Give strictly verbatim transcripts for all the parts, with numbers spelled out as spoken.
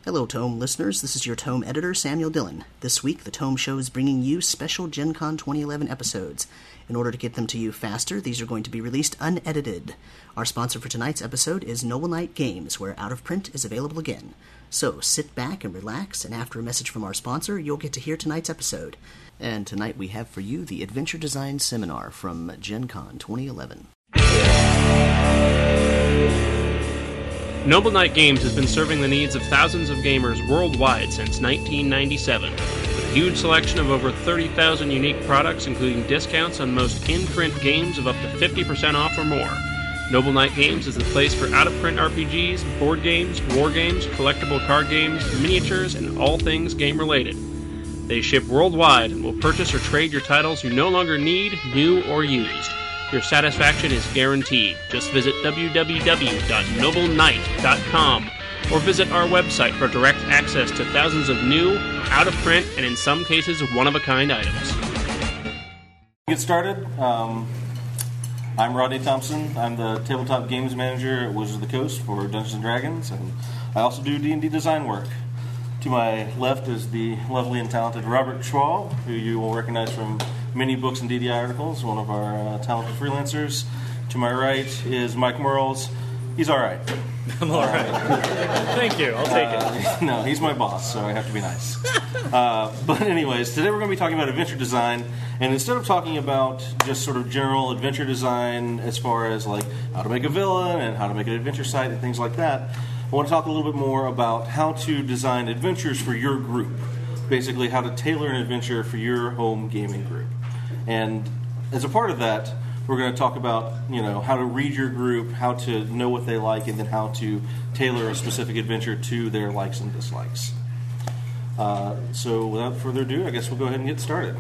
Hello, Tome listeners. This is your Tome editor, Samuel Dillon. This week, the Tome Show is bringing you special Gen Con twenty eleven episodes. In order to get them to you faster, these are going to be released unedited. Our sponsor for tonight's episode is Noble Knight Games, where Out of Print is available again. So sit back and relax, and after a message from our sponsor, you'll get to hear tonight's episode. And tonight we have for you the Adventure Design Seminar from Gen Con twenty eleven. Noble Knight Games has been serving the needs of thousands of gamers worldwide since nineteen ninety-seven. With a huge selection of over thirty thousand unique products, including discounts on most in-print games of up to fifty percent off or more. Noble Knight Games is the place for out-of-print R P Gs, board games, war games, collectible card games, miniatures, and all things game-related. They ship worldwide and will purchase or trade your titles you no longer need, new, or used. Your satisfaction is guaranteed. Just visit w w w dot noble knight dot com or visit our website for direct access to thousands of new, out-of-print, and in some cases, one-of-a-kind items. Get started. Um, I'm Rodney Thompson. I'm the tabletop games manager at Wizards of the Coast for Dungeons and Dragons, and I also do D and D design work. To my left is the lovely and talented Robert Schwab, who you will recognize from many books and D D I articles, one of our uh, talented freelancers. To my right is Mike Merles. He's all right. I'm all right. Uh, Thank you. I'll take uh, it. No, he's my boss, so I have to be nice. uh, but anyways, today we're going to be talking about adventure design, and instead of talking about just sort of general adventure design as far as like how to make a villain and how to make an adventure site and things like that, I want to talk a little bit more about how to design adventures for your group. Basically, how to tailor an adventure for your home gaming group. And as a part of that, we're going to talk about, you know, how to read your group, how to know what they like, and then how to tailor a specific adventure to their likes and dislikes. Uh, so without further ado, I guess we'll go ahead and get started.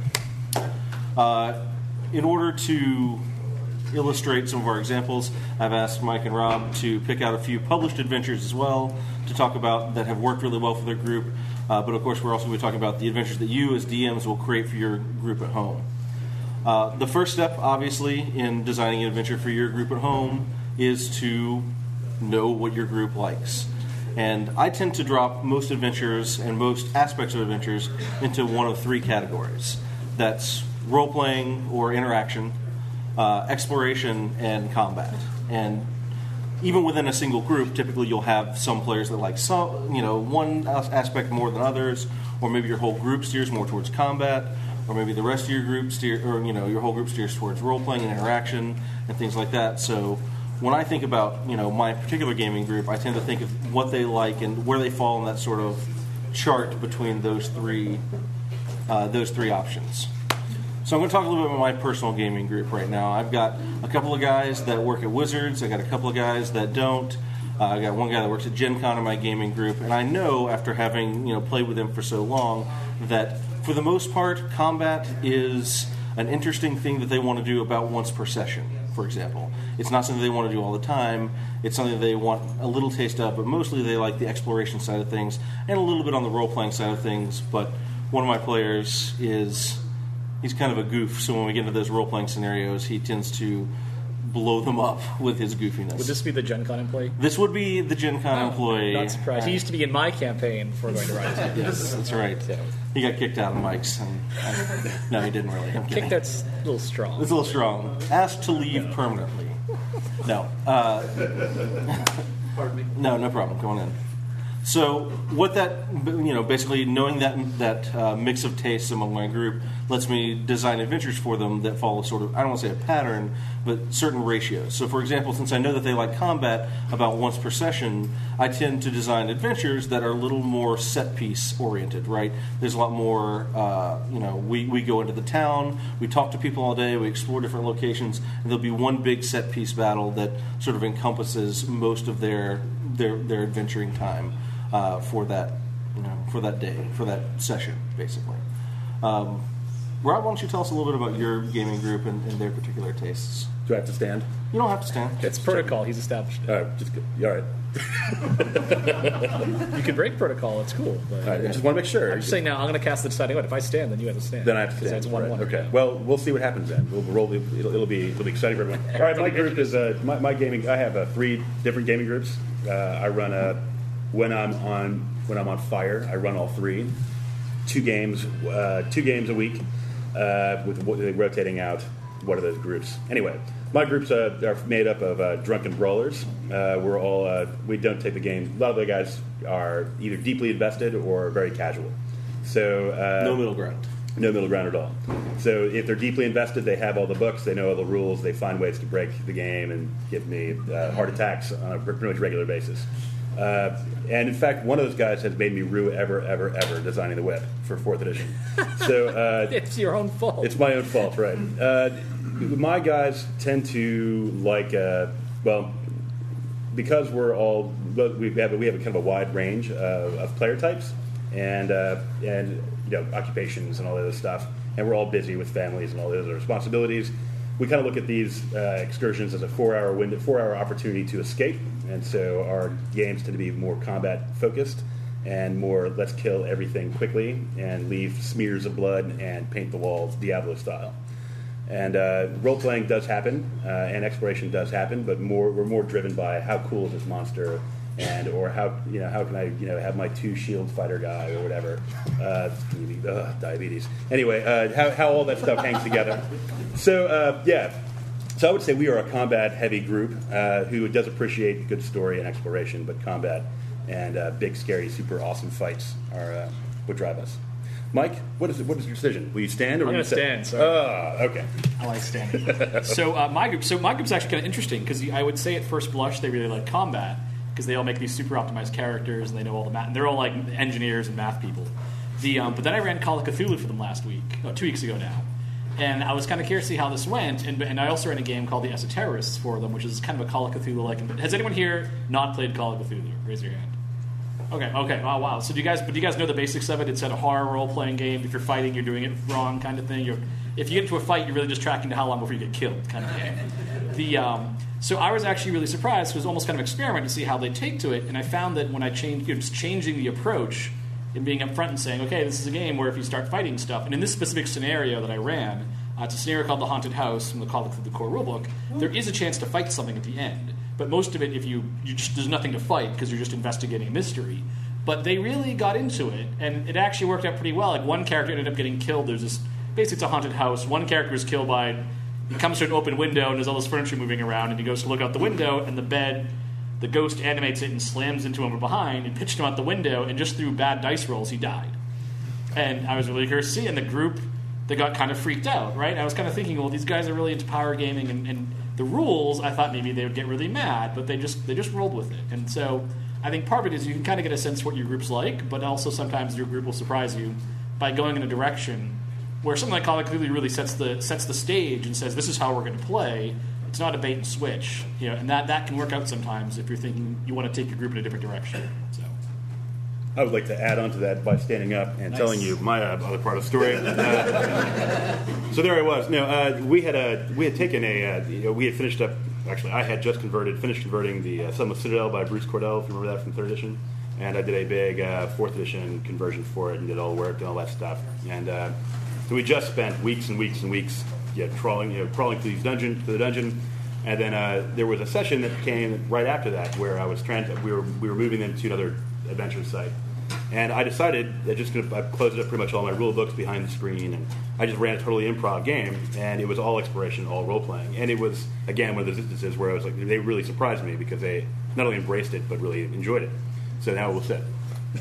Uh, in order to illustrate some of our examples, I've asked Mike and Rob to pick out a few published adventures as well to talk about that have worked really well for their group. Uh, but of course, we're also going to be talking about the adventures that you as D Ms will create for your group at home. Uh, the first step, obviously, in designing an adventure for your group at home is to know what your group likes. And I tend to drop most adventures and most aspects of adventures into one of three categories. That's role-playing or interaction, uh, exploration, and combat. And even within a single group, typically you'll have some players that like some, you know, one aspect more than others, or maybe your whole group steers more towards combat, or maybe the rest of your group steer, or you know, your whole group steers towards role playing and interaction and things like that. So when I think about, you know, my particular gaming group, I tend to think of what they like and where they fall in that sort of chart between those three, uh, those three options. So I'm going to talk a little bit about my personal gaming group right now. I've got a couple of guys that work at Wizards. I got a couple of guys that don't. Uh, I got one guy that works at Gen Con in my gaming group, and I know after having, you know, played with him for so long that for the most part, combat is an interesting thing that they want to do about once per session, for example. It's not something they want to do all the time. It's something they want a little taste of, but mostly they like the exploration side of things and a little bit on the role-playing side of things. But one of my players is, he's kind of a goof, so when we get into those role-playing scenarios, he tends to blow them up with his goofiness. Would this be the Gen Con employee? This would be the Gen Con oh, employee. Not surprised. He used to be in my campaign before going to Rise. Yes, that's right. Yeah. He got kicked out of Mike's. And, uh, no, he didn't really. I'm kidding. Kick that's a little strong. It's a little strong. Asked to leave no. permanently. No. Uh, Pardon me? No, no problem. Go on in. So what that, you know, basically knowing that that uh, mix of tastes among my group lets me design adventures for them that follow sort of, I don't want to say a pattern, but certain ratios. So for example, since I know that they like combat about once per session, I tend to design adventures that are a little more set piece oriented, right? There's a lot more, uh, you know, we, we go into the town, we talk to people all day, we explore different locations, and there'll be one big set piece battle that sort of encompasses most of their their, their adventuring time. Uh, for that, you know, for that day, for that session, basically. Um, Rob, why don't you tell us a little bit about your gaming group and, and their particular tastes? Do I have to stand? You don't have to stand. It's protocol. He's established it. All right, just all right. You can break protocol. It's cool. But All right, I just want to make sure. I'm just saying now. I'm going to cast the deciding vote. If I stand, then you have to stand. Then I have to stand. That's one right. one. Okay. Well, we'll see what happens then. We'll roll. It'll, it'll be it'll be exciting for everyone. All right, my group is uh, my, my gaming. I have uh, three different gaming groups. Uh, I run a when I'm on when I'm on fire, I run all three, two games, uh, two games a week, uh, with rotating out one of those groups. Anyway, my groups uh, are made up of uh, drunken brawlers. Uh, we're all uh, we don't take the game. A lot of the guys are either deeply invested or very casual. So uh, no middle ground. No middle ground at all. So if they're deeply invested, they have all the books, they know all the rules, they find ways to break the game and give me uh, heart attacks on a pretty much regular basis. Uh, and in fact, one of those guys has made me rue ever, ever, ever designing the whip for fourth edition. So uh, it's your own fault. It's my own fault, right? Uh, my guys tend to like, uh, well, because we're all we have we have a kind of a wide range of, of player types and uh, and. You know, occupations and all that other stuff, and we're all busy with families and all those other responsibilities. We kind of look at these uh, excursions as a four-hour window, four-hour opportunity to escape, and so our games tend to be more combat-focused and more let's kill everything quickly and leave smears of blood and paint the walls Diablo style. And uh, role-playing does happen, uh, and exploration does happen, but more we're more driven by how cool is this monster. And or how you know how can I you know have my two shield fighter guy or whatever, uh, ugh, diabetes. Anyway, uh, how how all that stuff hangs together. So uh, yeah, so I would say we are a combat heavy group uh, who does appreciate good story and exploration, but combat and uh, big scary super awesome fights are uh, what drive us. Mike, what is it? What is your decision? Will you stand or I'm will you stand? Sorry. Ah, okay. I like standing. so uh, my group, so my group's actually kind of interesting because I would say at first blush they really like combat. Because they all make these super optimized characters and they know all the math. And they're all like engineers and math people. The um, but then I ran Call of Cthulhu for them last week, oh, two weeks ago now, and I was kind of curious to see how this went. And, and I also ran a game called the Esoterrorists for them, which is kind of a Call of Cthulhu like. Has anyone here not played Call of Cthulhu? Raise your hand. Okay, okay, oh wow. So do you guys? But do you guys know the basics of it? It's a horror role playing game. If you're fighting, you're doing it wrong, kind of thing. You're, if you get into a fight, you're really just tracking to how long before you get killed, kind of game. The um, So I was actually really surprised. It was almost kind of an experiment to see how they take to it. And I found that when I changed, you know, just changing the approach and being upfront and saying, okay, this is a game where if you start fighting stuff, and in this specific scenario that I ran, uh, it's a scenario called The Haunted House from the Call of the Core rulebook, there is a chance to fight something at the end. But most of it, if you, you just, there's nothing to fight because you're just investigating a mystery. But they really got into it, and it actually worked out pretty well. Like one character ended up getting killed. There's this, basically it's a haunted house. One character was killed by... He comes to an open window, and there's all this furniture moving around, and he goes to look out the window, and the bed, the ghost animates it and slams into him from behind and pitched him out the window, and just through bad dice rolls, he died. And I was really curious to see, and the group, they got kind of freaked out, right? I was kind of thinking, well, these guys are really into power gaming, and, and the rules, I thought maybe they would get really mad, but they just they just rolled with it. And so I think part of it is you can kind of get a sense of what your group's like, but also sometimes your group will surprise you by going in a direction where something like Call of Cthulhu really sets the sets the stage and says, this is how we're going to play. It's not a bait and switch. You know, and that, that can work out sometimes if you're thinking you want to take your group in a different direction. So, I would like to add on to that by standing up and Nice. telling you my uh, other part of the story. Uh, so there I was. No, uh, we had a we had taken a uh, you know, we had finished up. Actually, I had just converted, finished converting the uh, Sun of Citadel by Bruce Cordell. If you remember that from third edition, and I did a big uh, fourth edition conversion for it and did all the work and all that stuff. And uh, so we just spent weeks and weeks and weeks, yeah, crawling, you know, crawling through these dungeon to the dungeon. And then uh, there was a session that came right after that where I was trying to we were we were moving them to another adventure site. And I decided that just gonna, I closed up pretty much all my rule books behind the screen, and I just ran a totally improv game, and it was all exploration, all role playing, and it was again one of those instances where I was like, they really surprised me because they not only embraced it but really enjoyed it. So now we'll sit.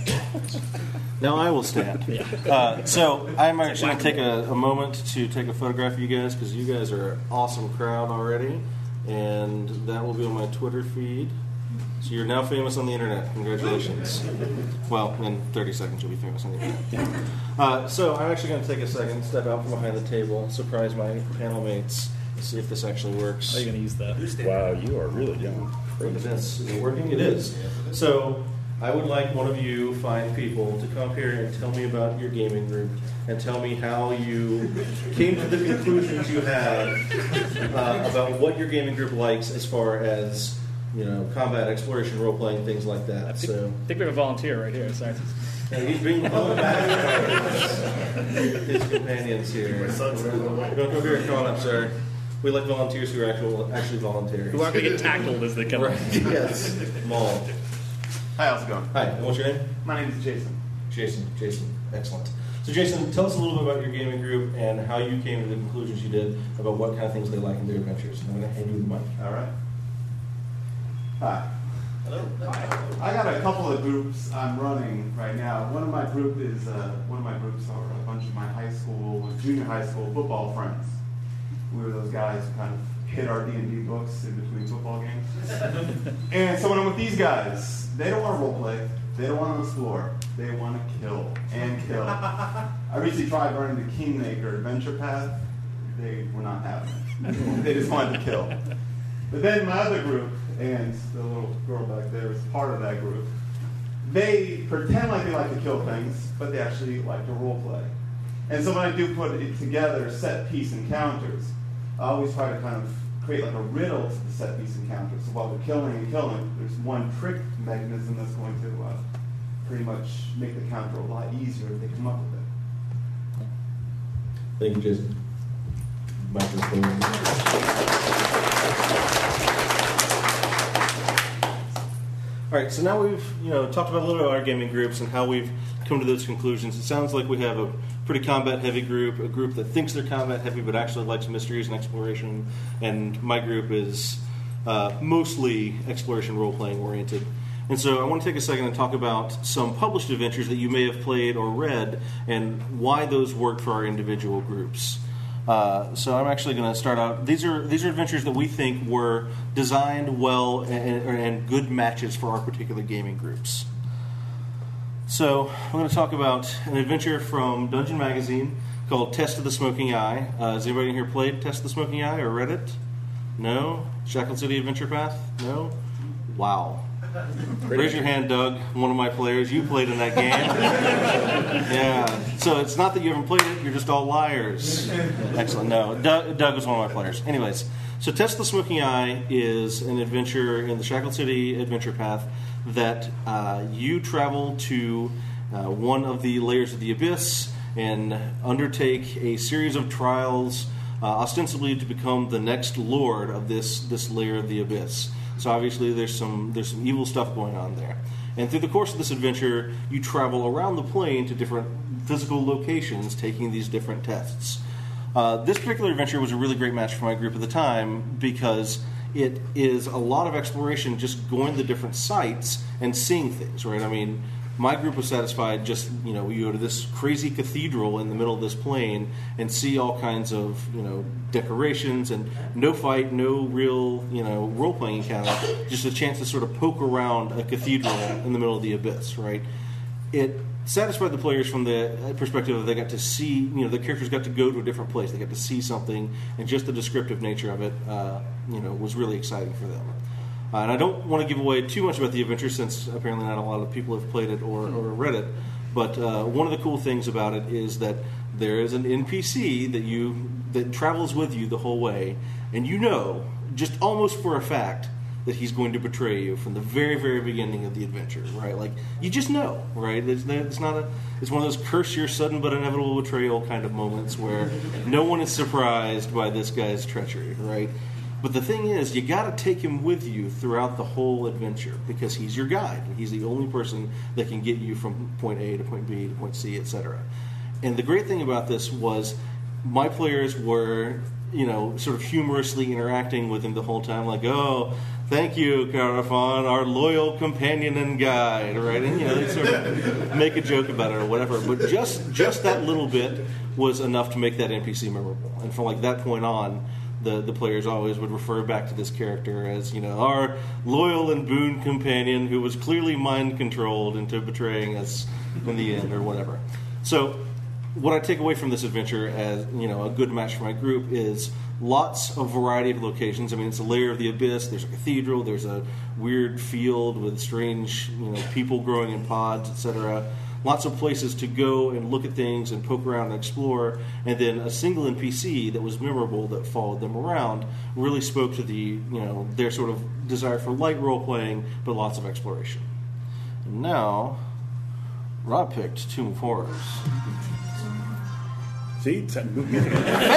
Now I will stand. Uh, so I'm actually going to take a, a moment to take a photograph of you guys because you guys are an awesome crowd already, and that will be on my Twitter feed. So you're now famous on the internet. Congratulations. Well, in thirty seconds you'll be famous on the internet. Uh, so I'm actually going to take a second, step out from behind the table, surprise my panel mates, see if this actually works. How are you going to use that? Wow, you are really young. Look at this. Is it working? It is. So I would like one of you fine people to come up here and tell me about your gaming group and tell me how you came to the conclusions you had uh, about what your gaming group likes as far as, you know, combat, exploration, role-playing, things like that. I think, So I think we have a volunteer right here. Sorry. and he's being held back by his companions here. Don't go here. Come on up, sir. We like volunteers who are actual, actually volunteers. Who aren't going to get tackled as they come Right. in. Yes. Mauled. Hi, how's it going? Hi, and what's your name? My name is Jason. Jason. Jason, excellent. So Jason, tell us a little bit about your gaming group and how you came to the conclusions you did about what kind of things they like in their adventures. And I'm going to hand you the mic. All right. Hi. Hello. I got a couple of groups I'm running right now. One of my group is uh, one of my groups are a bunch of my high school, junior high school football friends. We were those guys who kind of hid our D and D books in between football games. And so when I'm with these guys, they don't want to role play. They don't want to explore. They want to kill and kill. I recently tried running the Kingmaker Adventure Path. They were not having it. They just wanted to kill. But then my other group, and the little girl back there is part of that group, they pretend like they like to kill things, but they actually like to role play. And so when I do put it together, set piece encounters, I always try to kind of create like a riddle to the set piece encounters. So while we're killing and killing, there's one trick mechanism that's going to uh, pretty much make the counter a lot easier if they come up with it. Thank you, Jason. Microphone. All right, so now we've you know talked about a little bit about our gaming groups and how we've come to those conclusions. It sounds like we have a pretty combat-heavy group, a group that thinks they're combat-heavy but actually likes mysteries and exploration, and my group is uh, mostly exploration role-playing oriented. And so I want to take a second and talk about some published adventures that you may have played or read and why those work for our individual groups. Uh, so I'm actually going to start out. These are these are adventures that we think were designed well and, and good matches for our particular gaming groups. So I'm going to talk about an adventure from Dungeon Magazine called Test of the Smoking Eye. Uh, has anybody in here played Test of the Smoking Eye or read it? No? Shackled City Adventure Path? No? Wow. Raise your hand, Doug, one of my players. You played in that game. Yeah. So it's not that you haven't played it, you're just all liars. Excellent. No, Doug, Doug was one of my players. Anyways, so Test of the Smoking Eye is an adventure in the Shackled City Adventure Path that uh, you travel to uh, one of the layers of the Abyss and undertake a series of trials, uh, ostensibly to become the next lord of this, this layer of the Abyss. So obviously there's some there's some evil stuff going on there. And through the course of this adventure, you travel around the plane to different physical locations, taking these different tests. Uh, this particular adventure was a really great match for my group at the time because it is a lot of exploration, just going to different sites and seeing things, right? I mean, my group was satisfied just, you know, you go to this crazy cathedral in the middle of this plain and see all kinds of, you know, decorations and no fight, no real, you know, role-playing encounter, just a chance to sort of poke around a cathedral in the middle of the Abyss, right? It satisfied the players from the perspective of they got to see, you know, the characters got to go to a different place, they got to see something, and just the descriptive nature of it, uh, you know, was really exciting for them. Uh, and I don't want to give away too much about the adventure since apparently not a lot of people have played it or, or read it. But uh, one of the cool things about it is that there is an N P C that you that travels with you the whole way, and you know, just almost for a fact, that he's going to betray you from the very, very beginning of the adventure, right? Like, you just know, right? It's, it's not a, it's one of those curse your sudden but inevitable betrayal kind of moments where no one is surprised by this guy's treachery, right? But the thing is, you got to take him with you throughout the whole adventure because he's your guide. And he's the only person that can get you from point A to point B to point C, et cetera. And the great thing about this was my players were, you know, sort of humorously interacting with him the whole time, like, oh, thank you, Carafon, our loyal companion and guide, right? And, you know, they sort of make a joke about it or whatever. But just just that little bit was enough to make that N P C memorable. And from, like, that point on, The, the players always would refer back to this character as, you know, our loyal and boon companion who was clearly mind-controlled into betraying us in the end or whatever. So what I take away from this adventure as, you know, a good match for my group is lots of variety of locations. I mean, it's a layer of the Abyss. There's a cathedral. There's a weird field with strange, you know, people growing in pods, et cetera. Lots of places to go and look at things and poke around and explore, and then a single N P C that was memorable that followed them around really spoke to the, you know, their sort of desire for light role playing, but lots of exploration. And now, Rob picked Tomb of Horrors. See? It's music.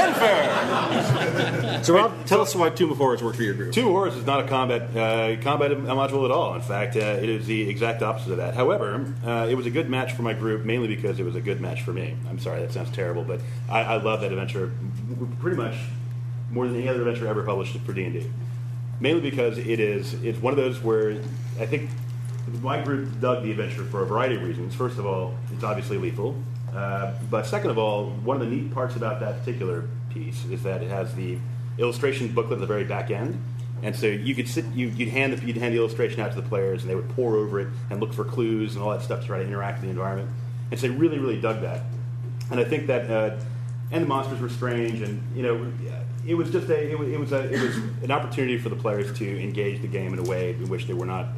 So, Rob, tell us why Tomb of Horrors worked for your group. Tomb of Horrors is not a combat uh, combat module at all. In fact, uh, it is the exact opposite of that. However, uh, it was a good match for my group, mainly because it was a good match for me. I'm sorry, that sounds terrible, but I, I love that adventure pretty much more than any other adventure ever published for D and D. Mainly because it is it's one of those where I think my group dug the adventure for a variety of reasons. First of all, it's obviously lethal. Uh, but second of all, one of the neat parts about that particular piece is that it has the illustration booklet at the very back end, and so you could sit, you, you'd hand the, you'd hand the illustration out to the players, and they would pore over it and look for clues and all that stuff to try to interact with the environment. And so they really, really dug that. And I think that, uh, and the monsters were strange, and you know, it was just a, it was, it was a, it was an opportunity for the players to engage the game in a way in which they were not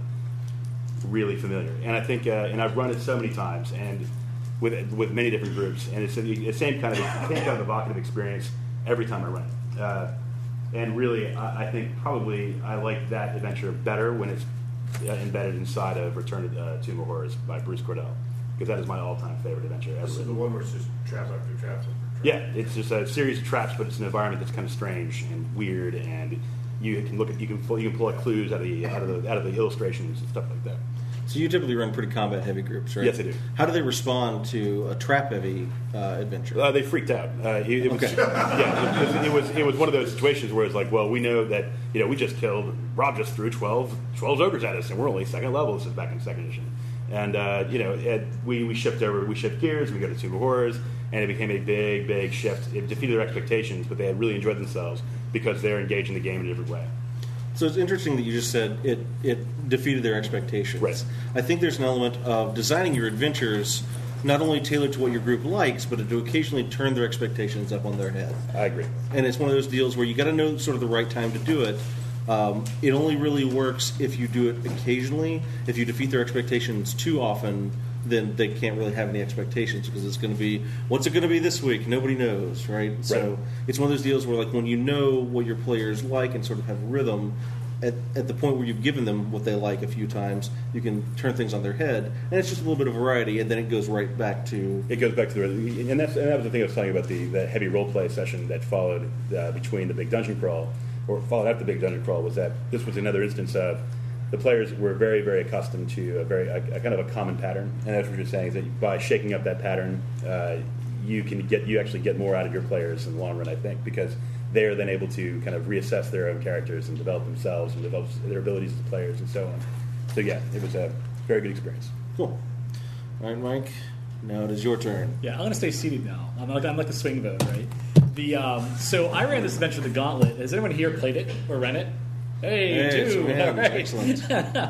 really familiar. And I think, uh, and I've run it so many times, and with with many different groups, and it's the same kind of same kind of evocative experience every time I run it. Uh, and really, I, I think probably I like that adventure better when it's uh, embedded inside of Return to uh, Tomb of Horrors by Bruce Cordell, because that is my all-time favorite adventure ever. This is the one where it's just traps after traps after traps. Yeah, it's just a series of traps, but it's an environment that's kind of strange and weird, and you can look at you can pull, you can pull out clues out of the out of the out of the illustrations and stuff like that. So you typically run pretty combat-heavy groups, right? Yes, I do. How do they respond to a trap-heavy uh, adventure? Uh, they freaked out. Uh, it, it was, Okay. Yeah, it, it was it was one of those situations where it's like, well, we know that you know we just killed Rob just threw twelve, twelve ogres at us, and we're only second level. This is back in second edition, and uh, you know it, we we shift over, we shift gears, we go to Tomb of Horrors, and it became a big big shift. It defeated their expectations, but they had really enjoyed themselves because they're engaging the game in a different way. So it's interesting that you just said it, it defeated their expectations. Right. I think there's an element of designing your adventures not only tailored to what your group likes, but to occasionally turn their expectations up on their head. I agree. And it's one of those deals where you got to know sort of the right time to do it. Um, it only really works if you do it occasionally. If you defeat their expectations too often, then they can't really have any expectations because it's going to be, what's it going to be this week? Nobody knows, right? So Right. it's one of those deals where, like, when you know what your players like and sort of have rhythm, at, at the point where you've given them what they like a few times, you can turn things on their head, and it's just a little bit of variety, and then it goes right back to... It goes back to the and that's and that was the thing I was talking about the, the heavy role play session that followed uh, between the big dungeon crawl, or followed after the big dungeon crawl, was that this was another instance of the players were very, very accustomed to a very a, a kind of a common pattern, and that's what you're saying is that by shaking up that pattern, uh, you can get you actually get more out of your players in the long run. I think because they are then able to kind of reassess their own characters and develop themselves and develop their abilities as players and so on. So yeah, it was a very good experience. Cool. All right, Mike. Now it is your turn. Yeah, I'm going to stay seated now. I'm like, I'm like the swing vote, right? The um, So I ran this adventure, The Gauntlet. Has anyone here played it or ran it? Hey, Hey, two. so we have. All right. Excellent.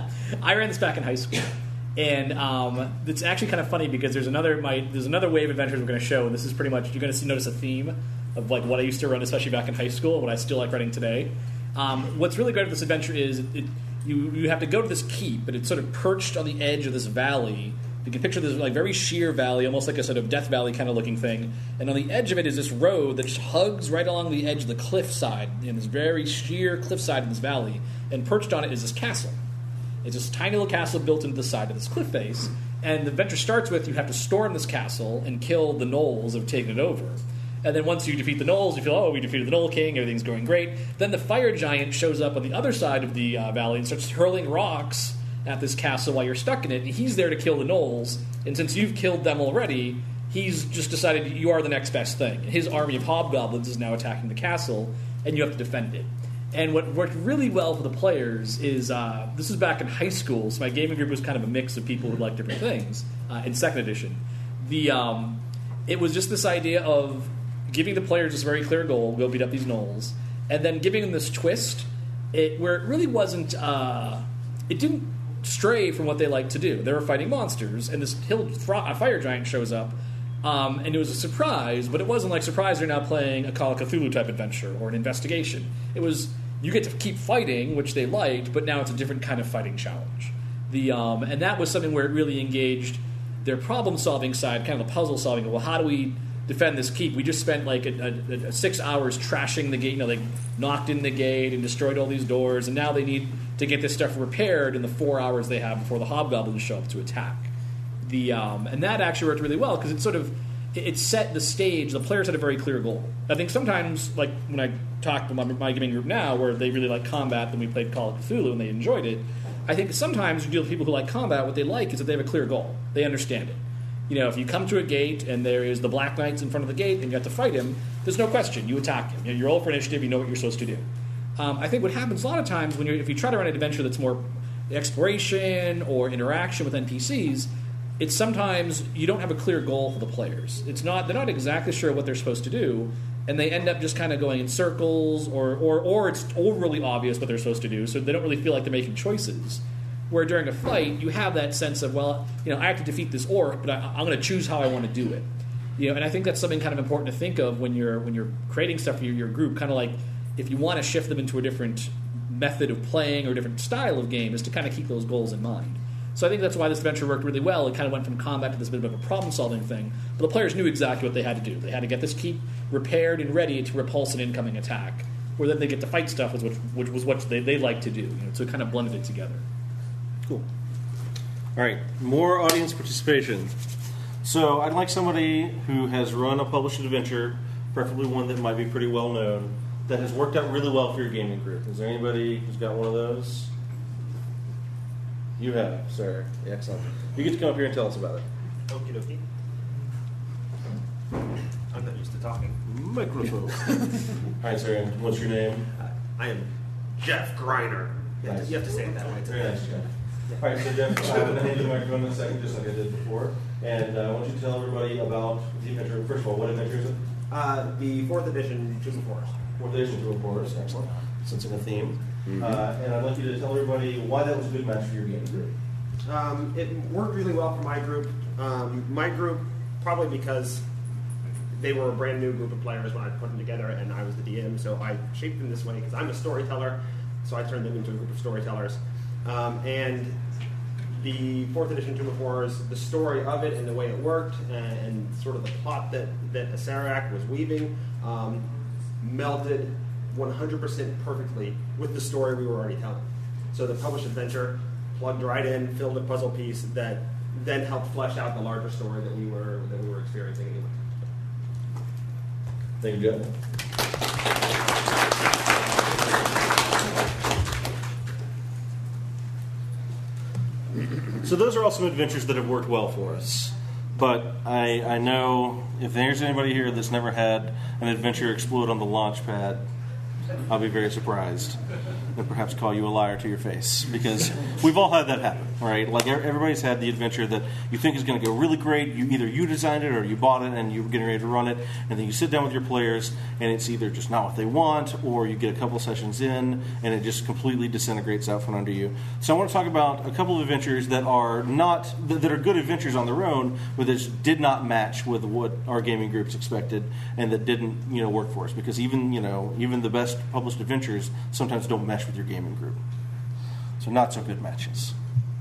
I ran this back in high school. And um, it's actually kind of funny because there's another my there's another wave of adventures we're going to show, and this is pretty much you're going to see notice a theme of like what I used to run, especially back in high school, and what I still like running today. Um, what's really great about this adventure is it, you you have to go to this keep, but it's sort of perched on the edge of this valley. You can picture this like very sheer valley, almost like a sort of Death Valley kind of looking thing. And on the edge of it is this road that just hugs right along the edge of the cliffside, in this very sheer cliffside in this valley. And perched on it is this castle. It's this tiny little castle built into the side of this cliff face. And the adventure starts with you have to storm this castle and kill the gnolls that have taken it over. And then once you defeat the gnolls, you feel, oh, we defeated the Gnoll King, everything's going great. Then the fire giant shows up on the other side of the uh, valley and starts hurling rocks at this castle while you're stuck in it. And he's there to kill the gnolls. And since you've killed them already, he's just decided you are the next best thing. His army of hobgoblins is now attacking the castle, and you have to defend it. And what worked really well for the players is, uh, this was back in high school, so my gaming group was kind of a mix of people who like different things. Uh, in second edition, the um, it was just this idea of giving the players this very clear goal, go beat up these gnolls, and then giving them this twist, it, where it really wasn't, uh, it didn't stray from what they like to do. They were fighting monsters, and this hill, a fire giant shows up, Um, and it was a surprise, but it wasn't like, surprise, you're now playing a Call of Cthulhu type adventure or an investigation. It was, you get to keep fighting, which they liked, but now it's a different kind of fighting challenge. The um, And that was something where it really engaged their problem-solving side, kind of the puzzle-solving. Well, how do we defend this keep? We just spent like a, a, a six hours trashing the gate. You know, they knocked in the gate and destroyed all these doors, and now they need to get this stuff repaired in the four hours they have before the hobgoblins show up to attack. The um, and that actually worked really well because it sort of it, it set the stage. The players had a very clear goal. I think sometimes, like when I talk to my, my gaming group now, where they really like combat, then we played Call of Cthulhu and they enjoyed it. I think sometimes you deal with people who like combat. What they like is that they have a clear goal. They understand it. You know, if you come to a gate and there is the Black Knights in front of the gate and you have to fight him, there's no question. You attack him. You know, you roll for initiative. You know what you're supposed to do. Um, I think what happens a lot of times when you if you try to run an adventure that's more exploration or interaction with N P Cs, it's sometimes you don't have a clear goal for the players. It's not they're not exactly sure what they're supposed to do, and they end up just kind of going in circles, or or or it's overly obvious what they're supposed to do, so they don't really feel like they're making choices. Where during a fight, you have that sense of, well, you know, I have to defeat this orc, but I, I'm going to choose how I want to do it. You know, and I think that's something kind of important to think of when you're when you're creating stuff for your, your group. Kind of like if you want to shift them into a different method of playing or a different style of game, is to kind of keep those goals in mind. So I think that's why this adventure worked really well. It kind of went from combat to this bit of a problem-solving thing. But the players knew exactly what they had to do. They had to get this keep repaired and ready to repulse an incoming attack. Where then they get to fight stuff, which, which was what they, they like to do. You know, so it kind of blended it together. Cool. All right, more audience participation. So I'd like somebody who has run a published adventure, preferably one that might be pretty well known, that has worked out really well for your gaming group. Is there anybody who's got one of those? You have, sir. Excellent. You get to come up here and tell us about it. Okie dokie. I'm not used to talking. Microphone. All right, sir. And what's your name? Uh, I am Jeff Greiner. You have, Nice. to, you have to say it that way. Very nice, Jeff. All right, so Jeff, I'm going to hand you the microphone in a second, just like I did before. And uh, I want you to tell everybody about the adventure. First of all, what adventure is it? Uh, the fourth edition Tomb of Horrors. Fourth edition Tomb of Horrors. Excellent. Since in a theme. Mm-hmm. Uh, and I'd like you to tell everybody why that was a good match for your gaming group. Um, it worked really well for my group. Um, my group, probably because they were a brand new group of players when I put them together, and I was the D M, so I shaped them this way because I'm a storyteller, so I turned them into a group of storytellers. Um, and the fourth edition Tomb of Horrors, the story of it and the way it worked, and, and sort of the plot that, that Acererak was weaving, um, melded one hundred percent perfectly with the story we were already telling. So the published adventure plugged right in, filled a puzzle piece that then helped flesh out the larger story that we were that we were experiencing anyway. Thank you, Jeff. So those are all some adventures that have worked well for us. But I, I know if there's anybody here that's never had an adventure explode on the launch pad, I'll be very surprised and perhaps call you a liar to your face, because we've all had that happen, right? Like everybody's had the adventure that you think is going to go really great. You either you designed it or you bought it and you were getting ready to run it, and then you sit down with your players and it's either just not what they want, or you get a couple sessions in and it just completely disintegrates out from under you. So I want to talk about a couple of adventures that are not that are good adventures on their own, but that just did not match with what our gaming groups expected and that didn't you know work for us, because even you know even the best published adventures sometimes don't mesh with your gaming group. So not so good matches.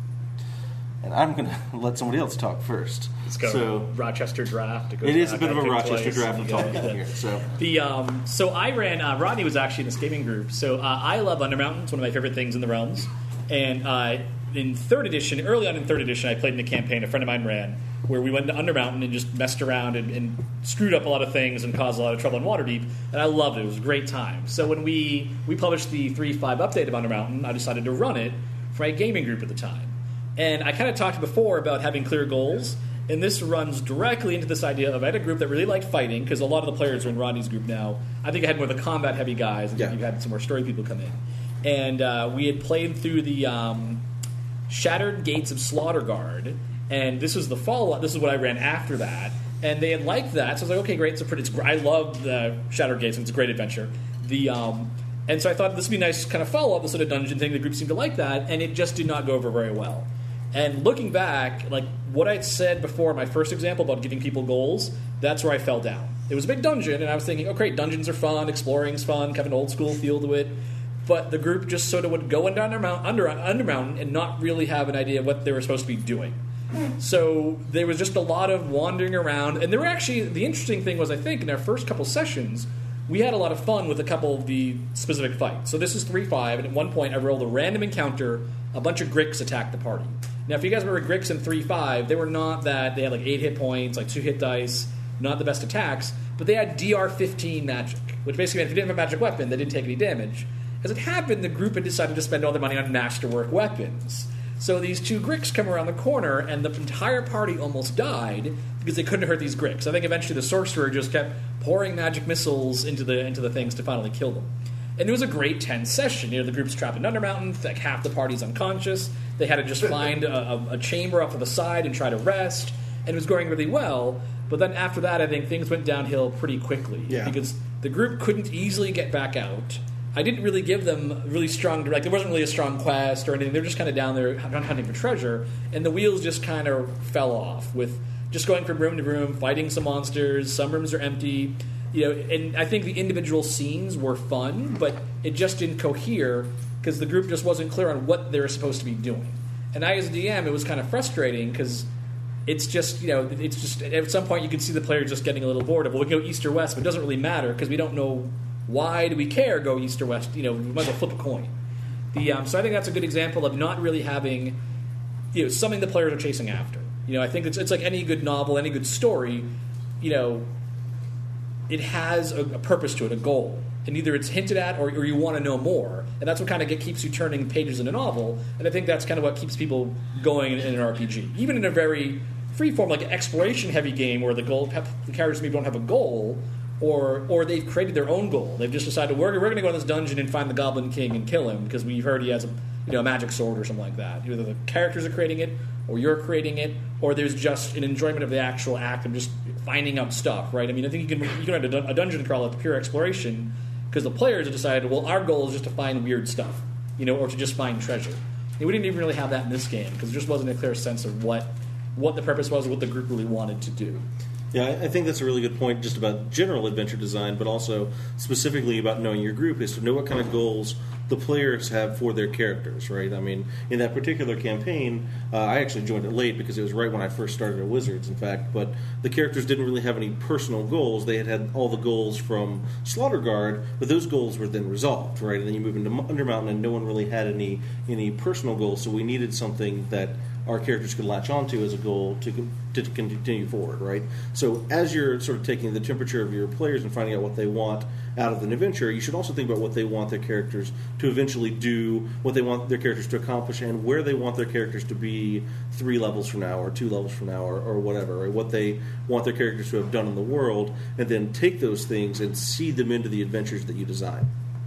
And I'm going to let somebody else talk first. Let's go. So Rochester draft. It, it is a bit of a Rochester draft of talking here. So the um, so I ran. Uh, Rodney was actually in this gaming group. So uh, I love Undermountain. It's one of my favorite things in the realms. And uh, in third edition, early on in third edition, I played in a campaign a friend of mine ran, where we went to Undermountain and just messed around and, and screwed up a lot of things and caused a lot of trouble in Waterdeep, and I loved it. It was a great time. So when we, we published the three point five update of Undermountain, I decided to run it for my gaming group at the time. And I kind of talked before about having clear goals, and this runs directly into this idea of I had a group that really liked fighting, because a lot of the players are in Rodney's group now. I think I had more of the combat-heavy guys, and yeah. you've had some more story people come in. And uh, we had played through the um, Shattered Gates of Slaughterguard, and this was the follow-up. This is what I ran after that, and they had liked that. So I was like, okay, great. It's a pretty. It's, I love the Shattered Gates, and it's a great adventure. The um, and so I thought this would be a nice kind of follow-up, this sort of dungeon thing. The group seemed to like that, and it just did not go over very well. And looking back, like what I'd said before, my first example about giving people goals, that's where I fell down. It was a big dungeon, and I was thinking, oh, great, dungeons are fun, exploring's fun, kind of an old-school feel to it. But the group just sort of would go into Undermountain, under, Undermountain and not really have an idea of what they were supposed to be doing. So there was just a lot of wandering around. And there were actually, the interesting thing was, I think, in our first couple sessions, we had a lot of fun with a couple of the specific fights. So this is three five, and at one point I rolled a random encounter, a bunch of Gricks attacked the party. Now, if you guys remember Gricks in three five, they were not that, they had like eight hit points, like two hit dice. not the best attacks, but they had D R fifteen magic, which basically meant if you didn't have a magic weapon, they didn't take any damage. As it happened, the group had decided to spend all their money on masterwork weapons. So these two Gricks come around the corner, and the entire party almost died because they couldn't hurt these Gricks. I think eventually the sorcerer just kept pouring magic missiles into the into the things to finally kill them. And it was a great tense session. You know, the group's trapped in Undermountain, like half the party's unconscious. They had to just find a, a, a chamber off to the side and try to rest, and it was going really well. But then after that, I think things went downhill pretty quickly yeah. because the group couldn't easily get back out. I didn't really give them really strong, like there wasn't really a strong quest or anything. They were just kind of down there hunting for treasure, and the wheels just kind of fell off with just going from room to room, fighting some monsters. Some rooms are empty, you know. And I think the individual scenes were fun, but it just didn't cohere because the group just wasn't clear on what they were supposed to be doing. And I, as a D M, it was kind of frustrating because it's just, you know, it's just at some point you could see the players just getting a little bored of, well, we go east or west, but it doesn't really matter because we don't know. Why do we care go east or west? You know, we might as well flip a coin. The um, so I think that's a good example of not really having, you know, something the players are chasing after. You know, I think it's it's like any good novel, any good story. You know, it has a, a purpose to it, a goal, and either it's hinted at or, or you want to know more, and that's what kind of get, keeps you turning pages in a novel. And I think that's kind of what keeps people going in, in an R P G, even in a very freeform, like an exploration-heavy game where the goal the characters maybe don't have a goal. Or or they've created their own goal. They've just decided, we're, we're going to go in this dungeon and find the Goblin King and kill him because we've heard he has a, you know, a magic sword or something like that. Either the characters are creating it, or you're creating it, or there's just an enjoyment of the actual act of just finding out stuff, right? I mean, I think you can you can have a, dun- a dungeon crawl at pure exploration because the players have decided, well, our goal is just to find weird stuff, you know, or to just find treasure. And we didn't even really have that in this game because there just wasn't a clear sense of what what the purpose was or what the group really wanted to do. Yeah, I think that's a really good point just about general adventure design, but also specifically about knowing your group, is to know what kind of goals the players have for their characters, right? I mean, in that particular campaign, uh, I actually joined it late because it was right when I first started at Wizards, in fact, but the characters didn't really have any personal goals. They had had all the goals from Slaughterguard, but those goals were then resolved, right? And then you move into Undermountain and no one really had any any personal goals, so we needed something that our characters could latch onto as a goal to to continue forward, right? So as you're sort of taking the temperature of your players and finding out what they want out of an adventure, you should also think about what they want their characters to eventually do, what they want their characters to accomplish, and where they want their characters to be three levels from now or two levels from now or, or whatever, right? What they want their characters to have done in the world, and then take those things and seed them into the adventures that you design.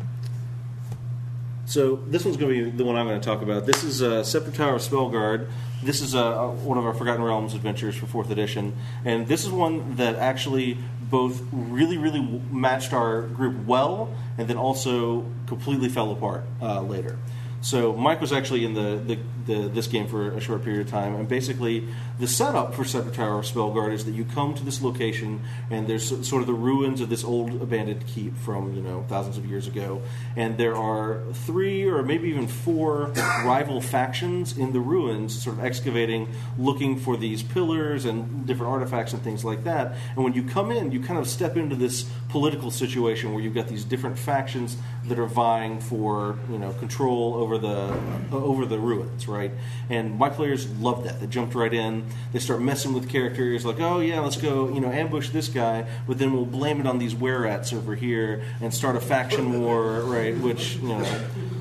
So this one's going to be the one I'm going to talk about. This is uh, Scepter Tower of Spellguard. This is uh, one of our Forgotten Realms adventures for fourth edition. And this is one that actually both really, really matched our group well and then also completely fell apart uh, later. So Mike was actually in the, the, the this game for a short period of time, and basically the setup for Scepter Tower of Spellguard is that you come to this location, and there's sort of the ruins of this old abandoned keep from, you know, thousands of years ago, and there are three or maybe even four rival factions in the ruins, sort of excavating, looking for these pillars and different artifacts and things like that. And when you come in, you kind of step into this political situation where you've got these different factions that are vying for, you know, control over the over the ruins, right? And my players loved that. They jumped right in. They start messing with characters, like, oh yeah, let's go, you know, ambush this guy, but then we'll blame it on these were-rats over here and start a faction war, right? Which, you know,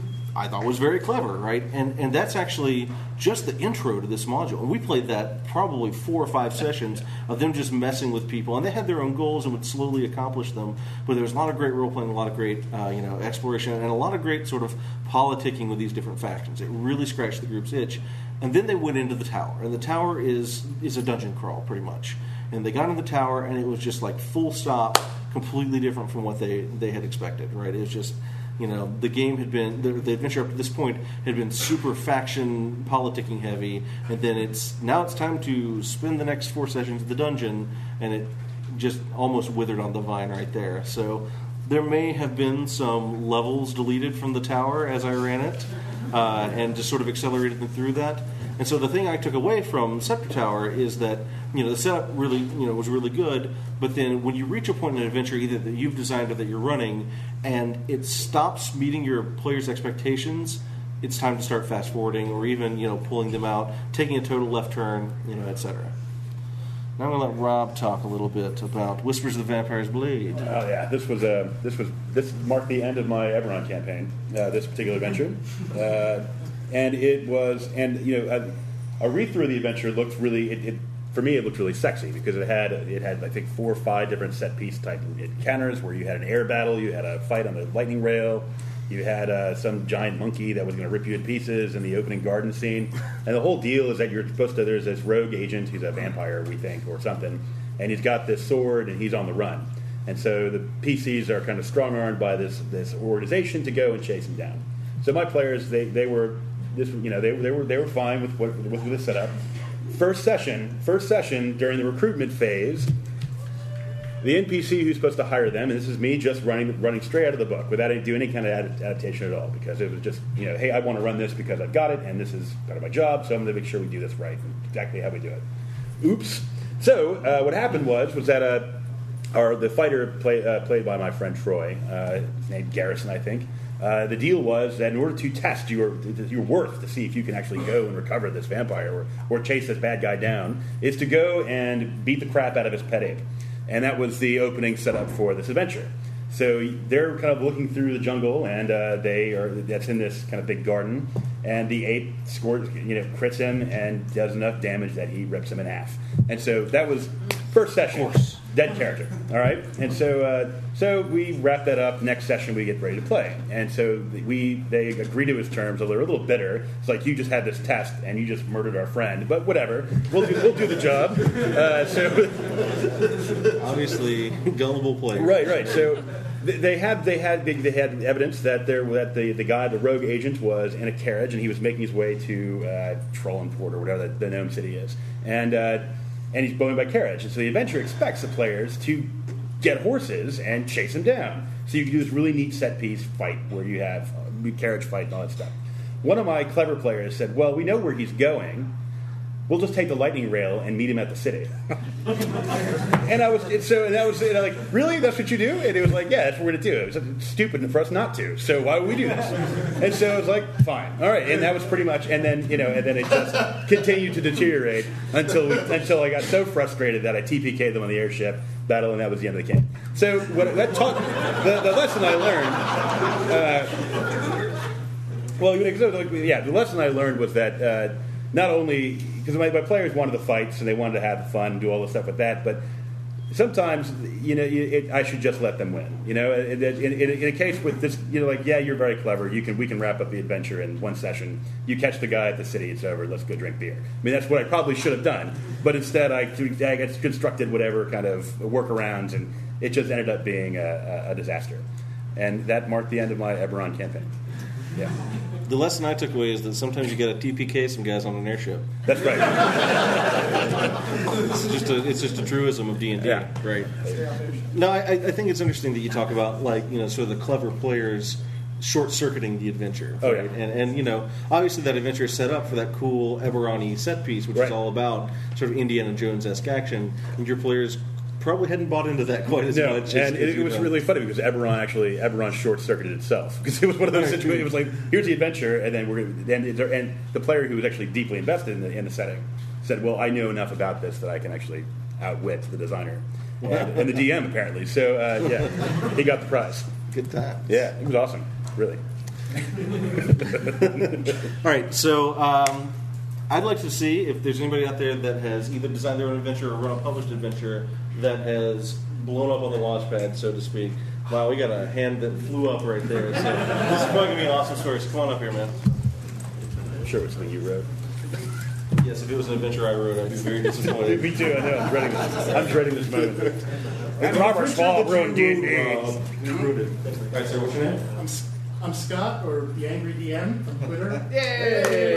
I thought was very clever, right? And and that's actually just the intro to this module. And we played that probably four or five sessions of them just messing with people. And they had their own goals and would slowly accomplish them. But there was a lot of great role-playing, a lot of great uh, you know, exploration, and a lot of great sort of politicking with these different factions. It really scratched the group's itch. And then they went into the tower. And the tower is is a dungeon crawl, pretty much. And they got in the tower, and it was just like full stop, completely different from what they, they had expected, right? It was just... You know, the game had been, the, the adventure up to this point had been super faction politicking heavy, and then it's, now it's time to spend the next four sessions in the dungeon, and it just almost withered on the vine right there. So there may have been some levels deleted from the tower as I ran it, uh, and just sort of accelerated them through that. And so the thing I took away from Scepter Tower is that, you know, the setup really, you know, was really good, but then when you reach a point in an adventure, either that you've designed or that you're running, and it stops meeting your players' expectations, it's time to start fast forwarding or even, you know, pulling them out, taking a total left turn, you know, et cetera. Now I'm going to let Rob talk a little bit about Whispers of the Vampire's Blade. Oh yeah, this was uh, this was this marked the end of my Eberron campaign. Uh, this particular adventure, uh, and it was, and you know, a, a read through of the adventure looked really. It, it, for me, it looked really sexy because it had it had I think four or five different set piece type encounters where you had an air battle, you had a fight on the lightning rail. You had uh, some giant monkey that was going to rip you in pieces in the opening garden scene. And the whole deal is that you're supposed to, there's this rogue agent, he's a vampire, we think, or something, and he's got this sword and he's on the run. And so the P Cs are kind of strong-armed by this this organization to go and chase him down. So my players, they, they were, this you know, they, they were they were fine with what with this setup. First session, first session during the recruitment phase, the N P C who's supposed to hire them, and this is me just running running straight out of the book without any, doing any kind of adaptation at all, because it was just, you know, hey, I want to run this because I've got it, and this is part of my job, so I'm going to make sure we do this right, and exactly how we do it. Oops. So uh, what happened was was that uh, our the fighter play, uh, played by my friend Troy, uh, his name Garrison, I think. Uh, the deal was that in order to test your your worth to see if you can actually go and recover this vampire or, or chase this bad guy down, is to go and beat the crap out of his pet ape. And that was the opening setup for this adventure. So they're kind of looking through the jungle, and uh, they are that's in this kind of big garden. And the ape scores, you know, crits him and does enough damage that he rips him in half. And so that was first session, dead character. All right, and so uh, so we wrap that up. Next session we get ready to play, and so we they agree to his terms. Although they're a little bitter. It's like, you just had this test and you just murdered our friend, but whatever, we'll do, we'll do the job. Uh, so obviously gullible players. Right, right. So. They had they had they had evidence that there that the, the guy the rogue agent was in a carriage and he was making his way to uh, Trollenport or whatever the, the gnome city is, and uh, and he's going by carriage. And so the adventure expects the players to get horses and chase him down. So you can do this really neat set piece fight where you have a carriage fight and all that stuff. One of my clever players said, "Well, we know where he's going. We'll just take the lightning rail and meet him at the city." And I was, and so and that was, and I'm like, really? That's what you do? And it was like, yeah, that's what we're gonna do. It was stupid for us not to. So why would we do this? And so I was like, fine, all right. And that was pretty much. And then you know, and then it just continued to deteriorate until we, until I got so frustrated that I T P K'd them on the airship battle, and that was the end of the game. So what that taught, the, the lesson I learned. Uh, well, yeah, the lesson I learned was that. Uh, Not only, because my, my players wanted the fights and they wanted to have fun and do all the stuff with that, but sometimes, you know, it, I should just let them win. You know, in, in, in a case with this, you know, like, yeah, you're very clever. You can, we can wrap up the adventure in one session. You catch the guy at the city, it's over. Let's go drink beer. I mean, that's what I probably should have done, but instead I, I constructed whatever kind of workarounds, and it just ended up being a, a disaster. And that marked the end of my Eberron campaign. Yeah. The lesson I took away is that sometimes you got to T P K some guys on an airship. That's right. it's just a it's just a truism of D and D. Yeah. Right. No, I, I think it's interesting that you talk about, like, you know, sort of the clever players short-circuiting the adventure. Oh, right? yeah. And, and, you know, obviously that adventure is set up for that cool Eberron-y set piece, which right. is all about sort of Indiana Jones-esque action, and your players probably hadn't bought into that quite as no, much. And as, it, as it was done. really funny because Eberron actually Eberron short circuited itself because it was one of those situations. It was like, here's the adventure, and then we're gonna, and, and the player who was actually deeply invested in the, in the setting said, "Well, I know enough about this that I can actually outwit the designer and, and the D M apparently." So uh, yeah, he got the prize. Good time. Yeah, it was awesome, really. All right, so. Um, I'd like to see if there's anybody out there that has either designed their own adventure or run a published adventure that has blown up on the launch pad, so to speak. Wow, we got a hand that flew up right there. So this is probably going to be an awesome story. So come on up here, man. I'm sure it was something you wrote. Yes, if it was an adventure I wrote, I'd be very disappointed. Me too, I know. I'm dreading this. I'm dreading this moment. It's Robert's fault, ruined D and D. You ruined it. All right, sir, what's your name? I'm, I'm Scott, or the Angry D M from Twitter. Yay!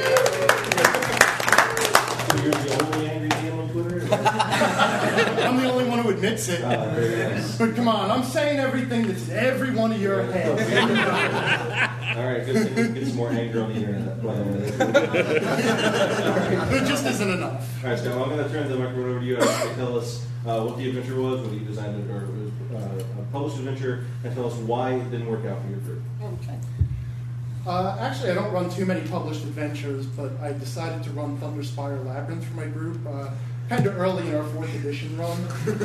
You're the only angry D M on Twitter? I'm the only one who admits it. Uh, very nice. But come on, I'm saying everything that's in every one of your heads. All right, good thing we get some more anger on the internet. It just isn't enough. All right, Scott, well, I'm going to turn the microphone over to you. I want you to tell us uh, what the adventure was, whether you designed it or it was uh, a published adventure, and tell us why it didn't work out for your group. Okay. Uh, actually, I don't run too many published adventures, but I decided to run Thunderspire Labyrinth for my group. Uh, kind of early in our fourth edition run. no, no,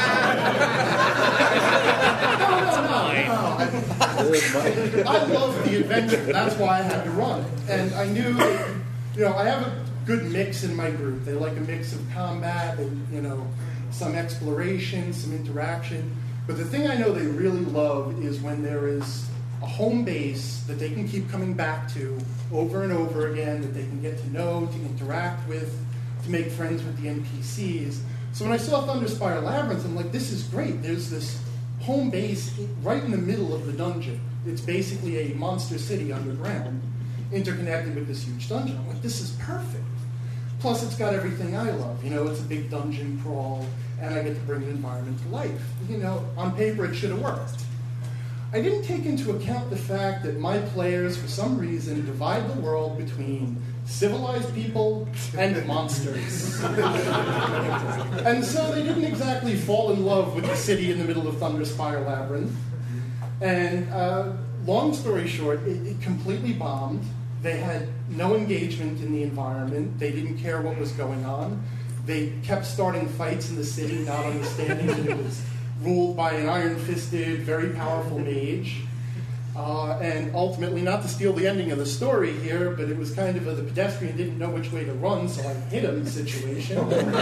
no, no. I, I love the adventure. That's why I had to run it. And I knew that, you know, I have a good mix in my group. They like a mix of combat and, you know, some exploration, some interaction. But the thing I know they really love is when there is a home base that they can keep coming back to over and over again, that they can get to know, to interact with, to make friends with the N P Cs. So when I saw Thunderspire Labyrinth, I'm like, this is great. There's this home base right in the middle of the dungeon. It's basically a monster city underground, interconnected with this huge dungeon. I'm like, this is perfect. Plus, it's got everything I love. You know, it's a big dungeon crawl, and I get to bring the environment to life. You know, on paper, it should have worked. I didn't take into account the fact that my players, for some reason, divide the world between civilized people and monsters. And so they didn't exactly fall in love with the city in the middle of Thunderspire Labyrinth. And uh, long story short, it, it completely bombed. They had no engagement in the environment. They didn't care what was going on. They kept starting fights in the city, not understanding that it was ruled by an iron-fisted, very powerful mage. Uh, and ultimately, not to steal the ending of the story here, but it was kind of a, the pedestrian didn't know which way to run, so I hit him situation.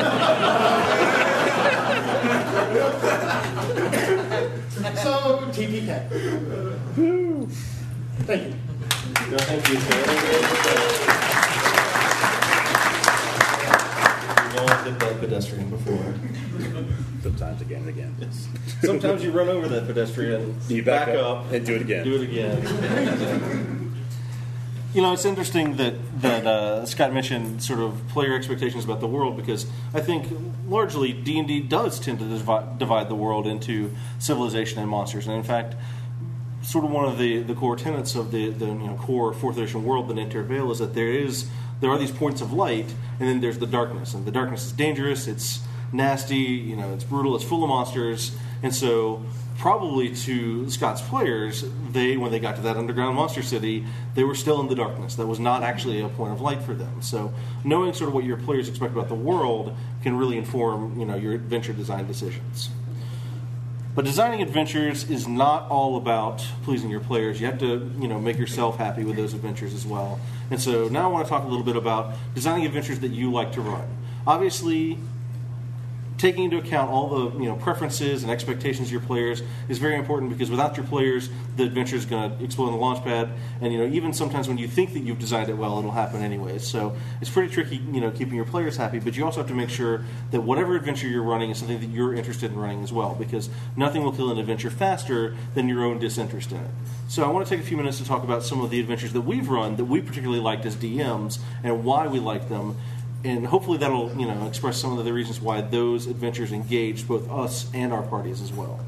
So, T P K. Thank you. No, thank you, sir. We've all hit that pedestrian before. Sometimes again and again. Yes. Sometimes you run over that pedestrian, you back, back up, up, and do it again. Do it again. You know, it's interesting that that uh, Scott mentioned sort of player expectations about the world, because I think largely D and D does tend to divide, divide the world into civilization and monsters, and in fact, sort of one of the, the core tenets of the, the you know core fourth edition world that Enter Veil is that there is there are these points of light, and then there's the darkness, and the darkness is dangerous. It's nasty, you know, it's brutal, it's full of monsters, and so probably to Scott's players, they, when they got to that underground monster city, they were still in the darkness. That was not actually a point of light for them. So knowing sort of what your players expect about the world can really inform, you know, your adventure design decisions. But designing adventures is not all about pleasing your players. You have to, you know, make yourself happy with those adventures as well. And so now I want to talk a little bit about designing adventures that you like to run. Obviously, taking into account all the you know preferences and expectations of your players is very important, because without your players, the adventure is going to explode on the launch pad. And you know even sometimes when you think that you've designed it well, it'll happen anyways. So it's pretty tricky, you know, keeping your players happy. But you also have to make sure that whatever adventure you're running is something that you're interested in running as well, because nothing will kill an adventure faster than your own disinterest in it. So I want to take a few minutes to talk about some of the adventures that we've run that we particularly liked as D Ms and why we liked them. And hopefully that'll, you know, express some of the reasons why those adventures engaged both us and our parties as well.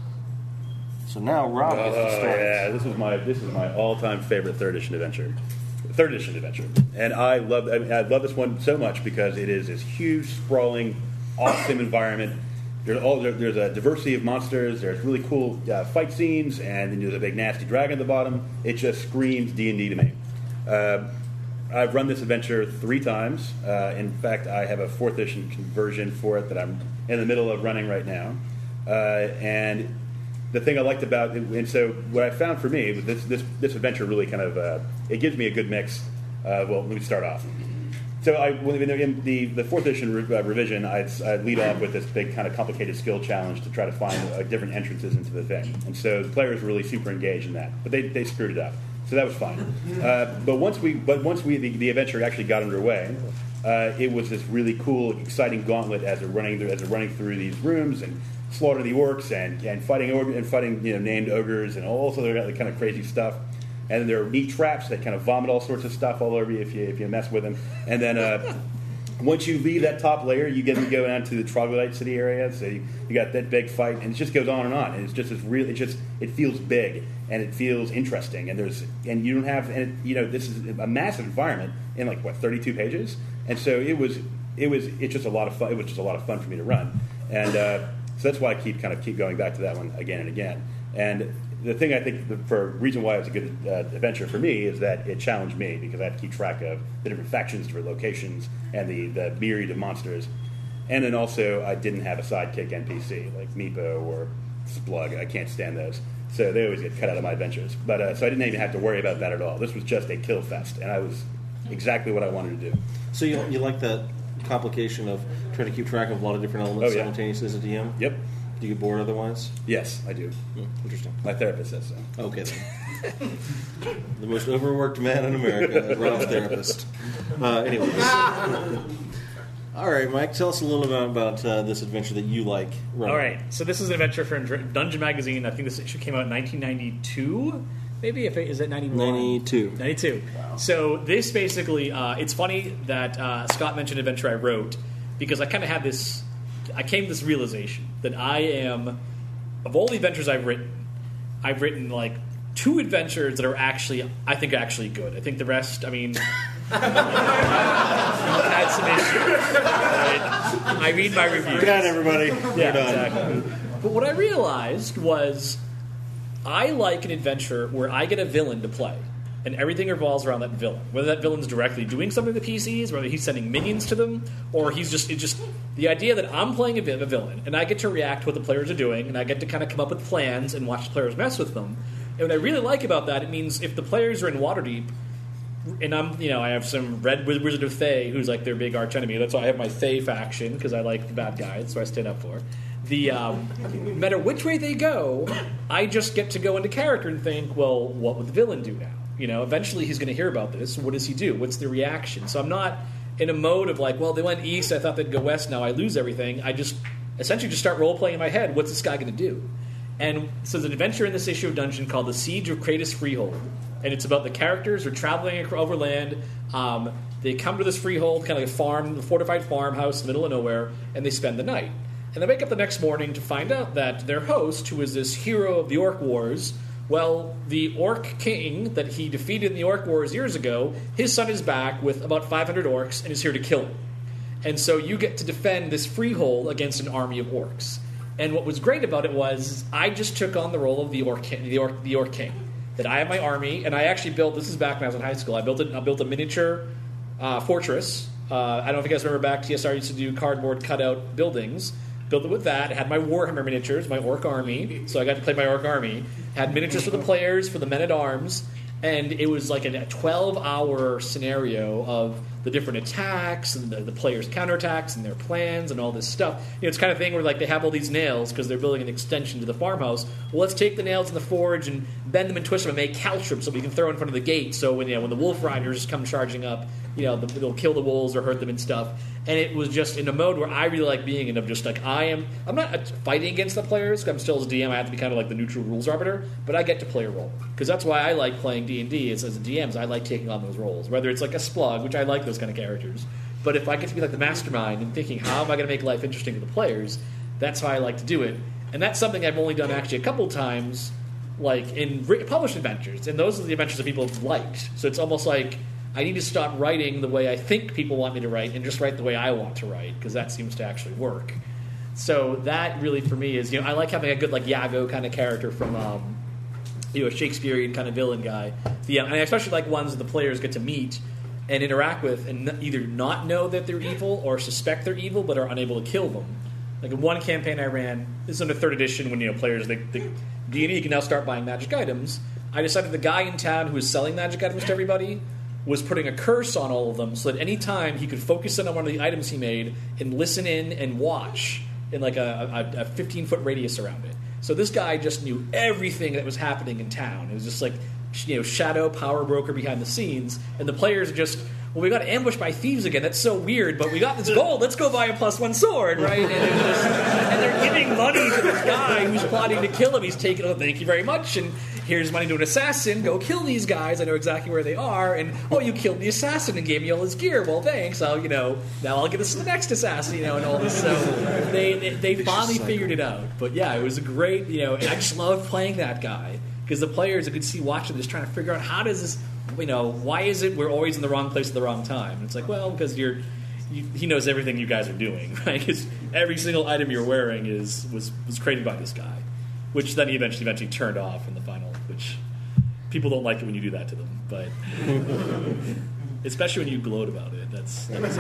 So now Rob gets to start. Oh yeah, this was my this is my all-time favorite third edition adventure, third edition adventure, and I love I, mean, I love this one so much because it is this huge, sprawling, awesome environment. There's all there, there's a diversity of monsters. There's really cool uh, fight scenes, and then there's a big nasty dragon at the bottom. It just screams D and D to me. Uh, I've run this adventure three times. Uh, in fact, I have a fourth edition conversion for it that I'm in the middle of running right now. Uh, and the thing I liked about it, and so what I found for me, this this, this adventure really kind of, uh, it gives me a good mix. Uh, well, let me start off. So I, in the, the fourth edition re- uh, revision, I'd, I'd lead off with this big kind of complicated skill challenge to try to find uh, different entrances into the thing. And so the players were really super engaged in that, but they, they screwed it up. So that was fine. Uh, but once we, but once we, the, the adventure actually got underway, uh, it was this really cool, exciting gauntlet as they're running, as they're running through these rooms and slaughtering the orcs and, and fighting and fighting you know named ogres and all sorts of kind of crazy stuff. And then there are neat traps that kind of vomit all sorts of stuff all over you if you if you mess with them. And then uh, once you leave that top layer, you get to go down to the Troglodyte City area. So you, you got that big fight, and it just goes on and on. And it's just this really, it just it feels big and it feels interesting. And there's and you don't have and it, you know this is a massive environment in like what thirty-two pages. And so it was it was it's just a lot of fun. It was just a lot of fun for me to run. And uh, so that's why I keep kind of keep going back to that one again and again. And the thing I think, the, for a reason why it's a good uh, adventure for me is that it challenged me because I have to keep track of the different factions, different locations, and the, the myriad of monsters. And then also, I didn't have a sidekick N P C like Meepo or Splug. I can't stand those. So they always get cut out of my adventures. But uh, so I didn't even have to worry about that at all. This was just a kill fest, and I was exactly what I wanted to do. So you you like that complication of trying to keep track of a lot of different elements Oh, yeah. simultaneously as a D M? Yep. Do you get bored otherwise? Yes, I do. Hmm, interesting. My therapist says so. Okay, then. The most overworked man in America, Rob's therapist. Uh, anyways. All right, Mike, tell us a little bit about uh, this adventure that you like running. All right, so this is an adventure from Dr- Dungeon Magazine. I think this issue came out in nineteen ninety-two. Maybe if it, is it ninety-one? ninety-two. ninety-two. Wow. So this basically, uh, it's funny that uh, Scott mentioned an adventure I wrote because I kind of had this. I came to this realization that I am, of all the adventures I've written, I've written like two adventures that are actually, I think, actually good. I think the rest, I mean. I've had some issues. Right? I read my reviews. Good night, everybody. Yeah, We're done. exactly. But what I realized was I like an adventure where I get a villain to play, and everything revolves around that villain. Whether that villain's directly doing something to P Cs, whether he's sending minions to them, or he's just it's just the idea that I'm playing a, vi- a villain, and I get to react to what the players are doing, and I get to kind of come up with plans and watch the players mess with them. And what I really like about that, it means if the players are in Waterdeep. And I'm, you know, I have some Red Wizard of Thay, who's like their big arch enemy. That's why I have my Thay faction, because I like the bad guys, that's what I stand up for. The um, no matter which way they go, I just get to go into character and think, well, what would the villain do now? You know, eventually he's going to hear about this. What does he do? What's the reaction? So I'm not in a mode of like, well, they went east, I thought they'd go west, now I lose everything. I just essentially just start role playing in my head. What's this guy going to do? And so there's an adventure in this issue of Dungeon called The Siege of Kratos Freehold. And it's about the characters who are traveling over land. Um, they come to this freehold, kind of like a farm, a fortified farmhouse in the middle of nowhere, and they spend the night. And they wake up the next morning to find out that their host, who is this hero of the Orc Wars, well, the Orc King that he defeated in the Orc Wars years ago, his son is back with about five hundred orcs and is here to kill him. And so you get to defend this freehold against an army of orcs. And what was great about it was I just took on the role of the Orc King, the Orc, the Orc King. That I have my army, and I actually built. This is back when I was in high school. I built a, I built a miniature uh, fortress. Uh, I don't know if you guys remember back. T S R used to do cardboard cutout buildings. Built it with that. I had my Warhammer miniatures, my Orc army. So I got to play my Orc army. Had miniatures for the players, for the men at arms, and it was like a twelve-hour scenario of the different attacks and the, the players' counterattacks and their plans and all this stuff. You know, it's kind of thing where like they have all these nails because they're building an extension to the farmhouse. Well, let's take the nails in the forge and bend them and twist them and make caltrops so we can throw in front of the gate. So when you know when the wolf riders come charging up, you know the, they'll kill the wolves or hurt them and stuff. And it was just in a mode where I really like being in. Of just like I am, I'm not fighting against the players. I'm still as D M. I have to be kind of like the neutral rules arbiter, but I get to play a role because that's why I like playing D and D. Is as a D M, I like taking on those roles. Whether it's like a Splug, which I like those kind of characters, but if I get to be like the mastermind and thinking how am I going to make life interesting to the players, that's how I like to do it. And that's something I've only done actually a couple times, like in published adventures, and those are the adventures that people have liked. So it's almost like I need to stop writing the way I think people want me to write and just write the way I want to write, because that seems to actually work. So that really, for me, is, you know, I like having a good, like, Iago kind of character from, um, you know, a Shakespearean kind of villain guy. The, and I especially like ones that the players get to meet and interact with and either not know that they're evil or suspect they're evil but are unable to kill them. Like in one campaign I ran, this is in the third edition when, you know, players, they, they, D and D can now start buying magic items. I decided the guy in town who was selling magic items to everybody was putting a curse on all of them so that any time he could focus in on one of the items he made and listen in and watch in like a, a, a fifteen-foot radius around it. So this guy just knew everything that was happening in town. It was just like, you know, shadow power broker behind the scenes, and the players are just, well, we got ambushed by thieves again. That's so weird, but we got this gold. Let's go buy a plus one sword, right? And, it was just, and they're giving money to this guy who's plotting to kill him. He's taking, oh, thank you very much, and here's money to an assassin. Go kill these guys. I know exactly where they are. And, oh, you killed the assassin and gave me all his gear. Well, thanks. I'll, you know, now I'll give this to the next assassin, you know, and all this. So they they, they finally figured it out. But yeah, it was a great, you know, and I just loved playing that guy because the players, I could see watching this, trying to figure out how does this, you know, why is it we're always in the wrong place at the wrong time? And it's like, well, because you're, you, he knows everything you guys are doing, right? Because every single item you're wearing is was was created by this guy, which then he eventually eventually turned off in the final. Which people don't like it when you do that to them, but Especially when you gloat about it. That's, that's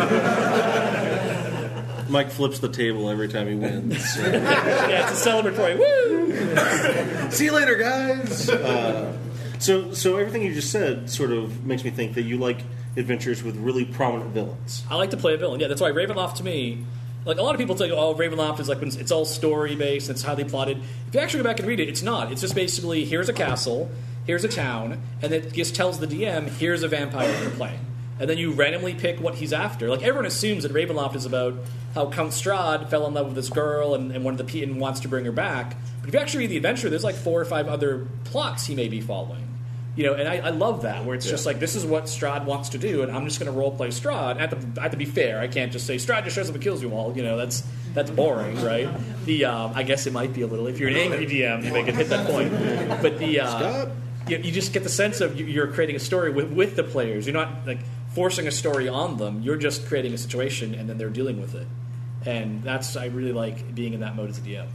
Mike flips the table every time he wins. So. Yeah, it's a celebratory. Woo! See you later, guys. Uh, so, so everything you just said sort of makes me think that you like adventures with really prominent villains. I like to play a villain. Yeah, that's why Ravenloft to me. Like, a lot of people tell you, oh, Ravenloft is like when it's all story-based, it's highly plotted. If you actually go back and read it, it's not. It's just basically, here's a castle, here's a town, and it just tells the D M, here's a vampire you're playing. And then you randomly pick what he's after. Like, everyone assumes that Ravenloft is about how Count Strahd fell in love with this girl and, and one of the P and wants to bring her back. But if you actually read the adventure, there's like four or five other plots he may be following. You know, and I, I love that, where it's yeah. just like, this is what Strahd wants to do, and I'm just going to roleplay Strahd. I have, to, I have to be fair. I can't just say, Strahd just shows up and kills you all. You know, that's that's boring, right? The um, I guess it might be a little. If you're an angry D M, you may get hit that point. But the uh, you, you just get the sense of you're creating a story with, with the players. You're not, like, forcing a story on them. You're just creating a situation, and then they're dealing with it. And that's, I really like being in that mode as a D M.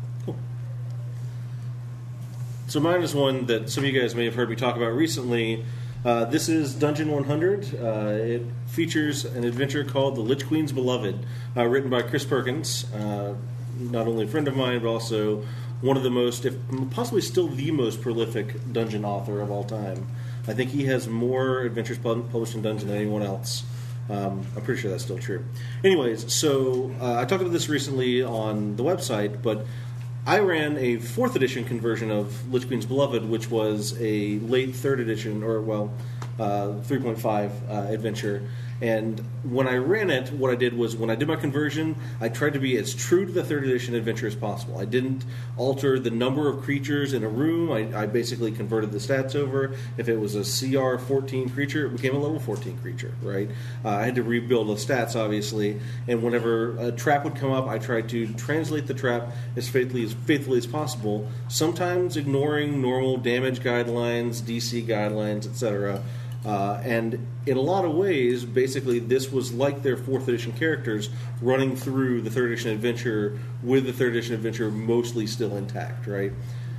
So mine is one that some of you guys may have heard me talk about recently. Uh, this is Dungeon one hundred. Uh, it features an adventure called The Lich Queen's Beloved, uh, written by Chris Perkins, uh, not only a friend of mine, but also one of the most, if possibly still the most prolific dungeon author of all time. I think he has more adventures published in Dungeon than anyone else. Um, I'm pretty sure that's still true. Anyways, so uh, I talked about this recently on the website, but I ran a fourth edition conversion of Lich Queen's Beloved, which was a late third edition, or, well, uh, three point five uh, adventure. And when I ran it, what I did was, when I did my conversion, I tried to be as true to the third edition adventure as possible. I didn't alter the number of creatures in a room. I, I basically converted the stats over. If it was a C R fourteen creature, it became a level fourteen creature, right? Uh, I had to rebuild the stats, obviously. And whenever a trap would come up, I tried to translate the trap as faithfully as, faithfully as possible, sometimes ignoring normal damage guidelines, D C guidelines, et cetera. Uh, and in a lot of ways, basically, this was like their fourth edition characters running through the third edition adventure with the third edition adventure mostly still intact, right?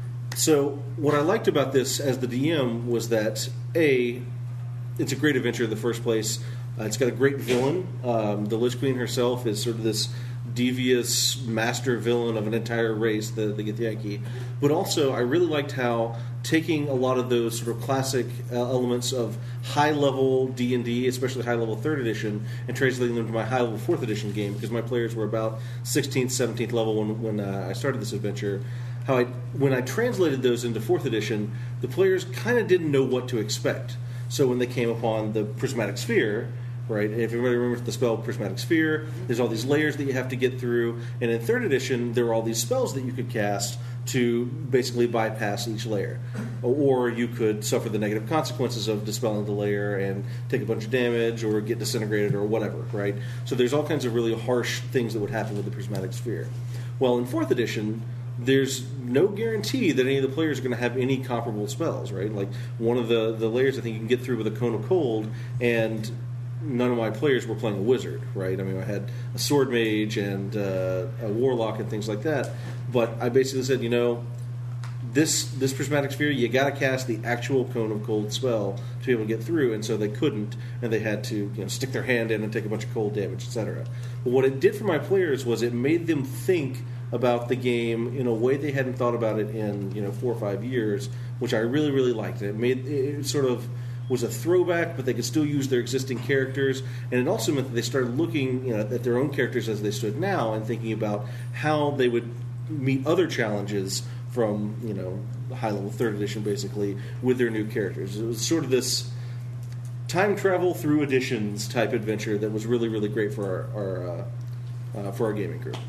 So what I liked about this as the D M was that, A, it's a great adventure in the first place. Uh, it's got a great villain. Um, the Lich Queen herself is sort of this devious master villain of an entire race, the, the Githyanki. But also, I really liked how taking a lot of those sort of classic uh, elements of high-level D and D, especially high-level third edition, and translating them to my high-level fourth edition game, because my players were about sixteenth, seventeenth level when, when uh, I started this adventure. How I, when I translated those into fourth edition, the players kind of didn't know what to expect. So when they came upon the Prismatic Sphere, right? If everybody remembers the spell Prismatic Sphere, there's all these layers that you have to get through. And in third edition, there were all these spells that you could cast to basically bypass each layer. Or you could suffer the negative consequences of dispelling the layer and take a bunch of damage or get disintegrated or whatever, right? So there's all kinds of really harsh things that would happen with the Prismatic Sphere. Well, in fourth edition, there's no guarantee that any of the players are going to have any comparable spells, right? Like one of the, the layers I think you can get through with a Cone of Cold, and none of my players were playing a wizard, right? I mean, I had a sword mage and uh, a warlock and things like that. But I basically said, you know, this this Prismatic Sphere, you got to cast the actual Cone of Cold spell to be able to get through, and so they couldn't, and they had to, you know, stick their hand in and take a bunch of cold damage, et cetera. But what it did for my players was it made them think about the game in a way they hadn't thought about it in, you know, four or five years, which I really, really liked. It made it sort of was a throwback, but they could still use their existing characters, and it also meant that they started looking, you know, at their own characters as they stood now and thinking about how they would meet other challenges from, you know, high-level third edition, basically, with their new characters. It was sort of this time travel through editions type adventure that was really, really great for our, our uh, uh, for our gaming group.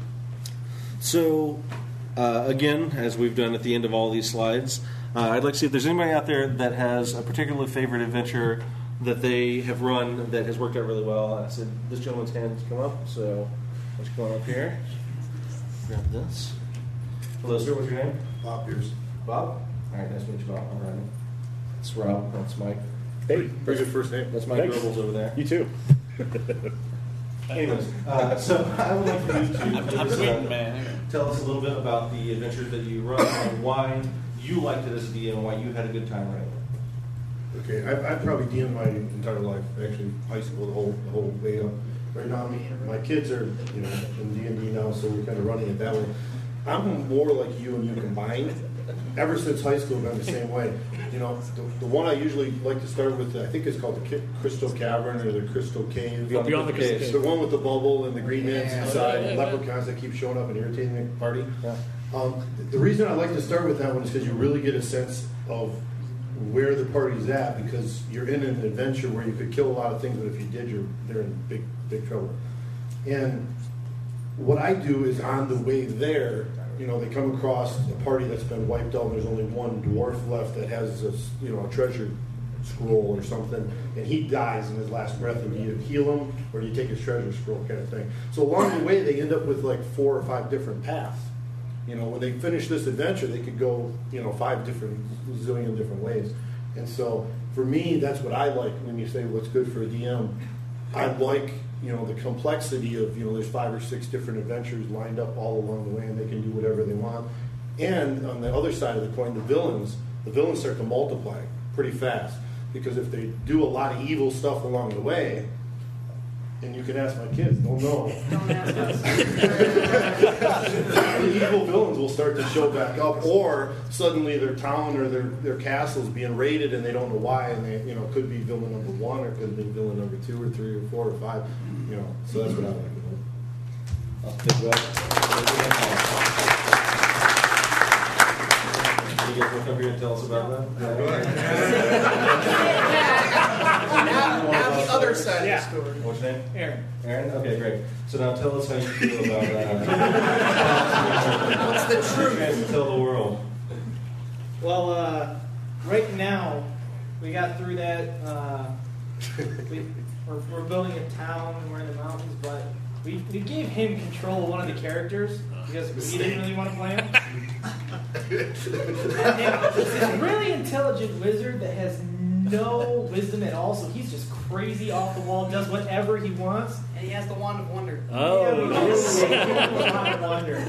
So, uh, again, as we've done at the end of all these slides, uh, I'd like to see if there's anybody out there that has a particular favorite adventure that they have run that has worked out really well. I said this gentleman's hand has come up, so why don't you come on up here. Grab this. Hello, sir. What's your name? Bob Pierce. Bob? All right, nice to meet you, Bob. All right. That's Rob. That's Mike. Hey, Where's your first name? That's Mike Goebbels over there. You too. Anyways, uh, so I would like for you to I'm, I'm just, waiting, uh, man. tell us a little bit about the adventures that you run and why you liked it as a D M and why you had a good time running it. Okay, I, I probably D M'd my entire life, actually, high school, the whole, the whole way up. Right now, my kids are, you know, in D and D now, so we're kind of running it that way. I'm more like you and you combined. Ever since high school, I've been the same way. You know, the, the one I usually like to start with, I think it's called the Ki- Crystal Cavern or the Crystal Cave. Beyond, Beyond the Crystal Cave. The one with the bubble and the green man's inside, and leprechauns that keep showing up and irritating the party. Yeah. Um, the reason I like to start with that one is because you really get a sense of where the party's at, because you're in an adventure where you could kill a lot of things, but if you did, you're they're in big big trouble. And what I do is on the way there, you know, they come across a party that's been wiped out, and there's only one dwarf left that has a, you know, a treasure scroll or something, and he dies in his last breath, and do you heal him or do you take his treasure scroll, kind of thing. So along the way, they end up with like four or five different paths. You know, when they finish this adventure, they could go, you know, five different, zillion different ways. And so, for me, that's what I like when you say what's good for a D M. I like, you know, the complexity of, you know, there's five or six different adventures lined up all along the way, and they can do whatever they want. And on the other side of the coin, the villains, the villains start to multiply pretty fast. Because if they do a lot of evil stuff along the way, and you can ask my kids, they'll know. Don't ask us. The evil villains will start to show back up, or suddenly their town or their, their castle is being raided and they don't know why, and they, you know, could be villain number one, or could be villain number two, or three, or four, or five. You know, so that's what I like about it. I'll take that. Can you guys want to come here and tell us about that? now, now the other side Yeah. of the story. What's your name? Aaron. Aaron? Okay, great. So now tell us how you feel about that. What's the truth? And tell the world. Well, uh, right now, we got through that. Uh, we, we're, we're building a town, we're in the mountains, but we, we gave him control of one of the characters because we didn't really want to play him. It's this really intelligent wizard that has no wisdom at all, so he's just crazy off the wall, does whatever he wants. And he has the wand of wonder. Oh, Yeah, wonder.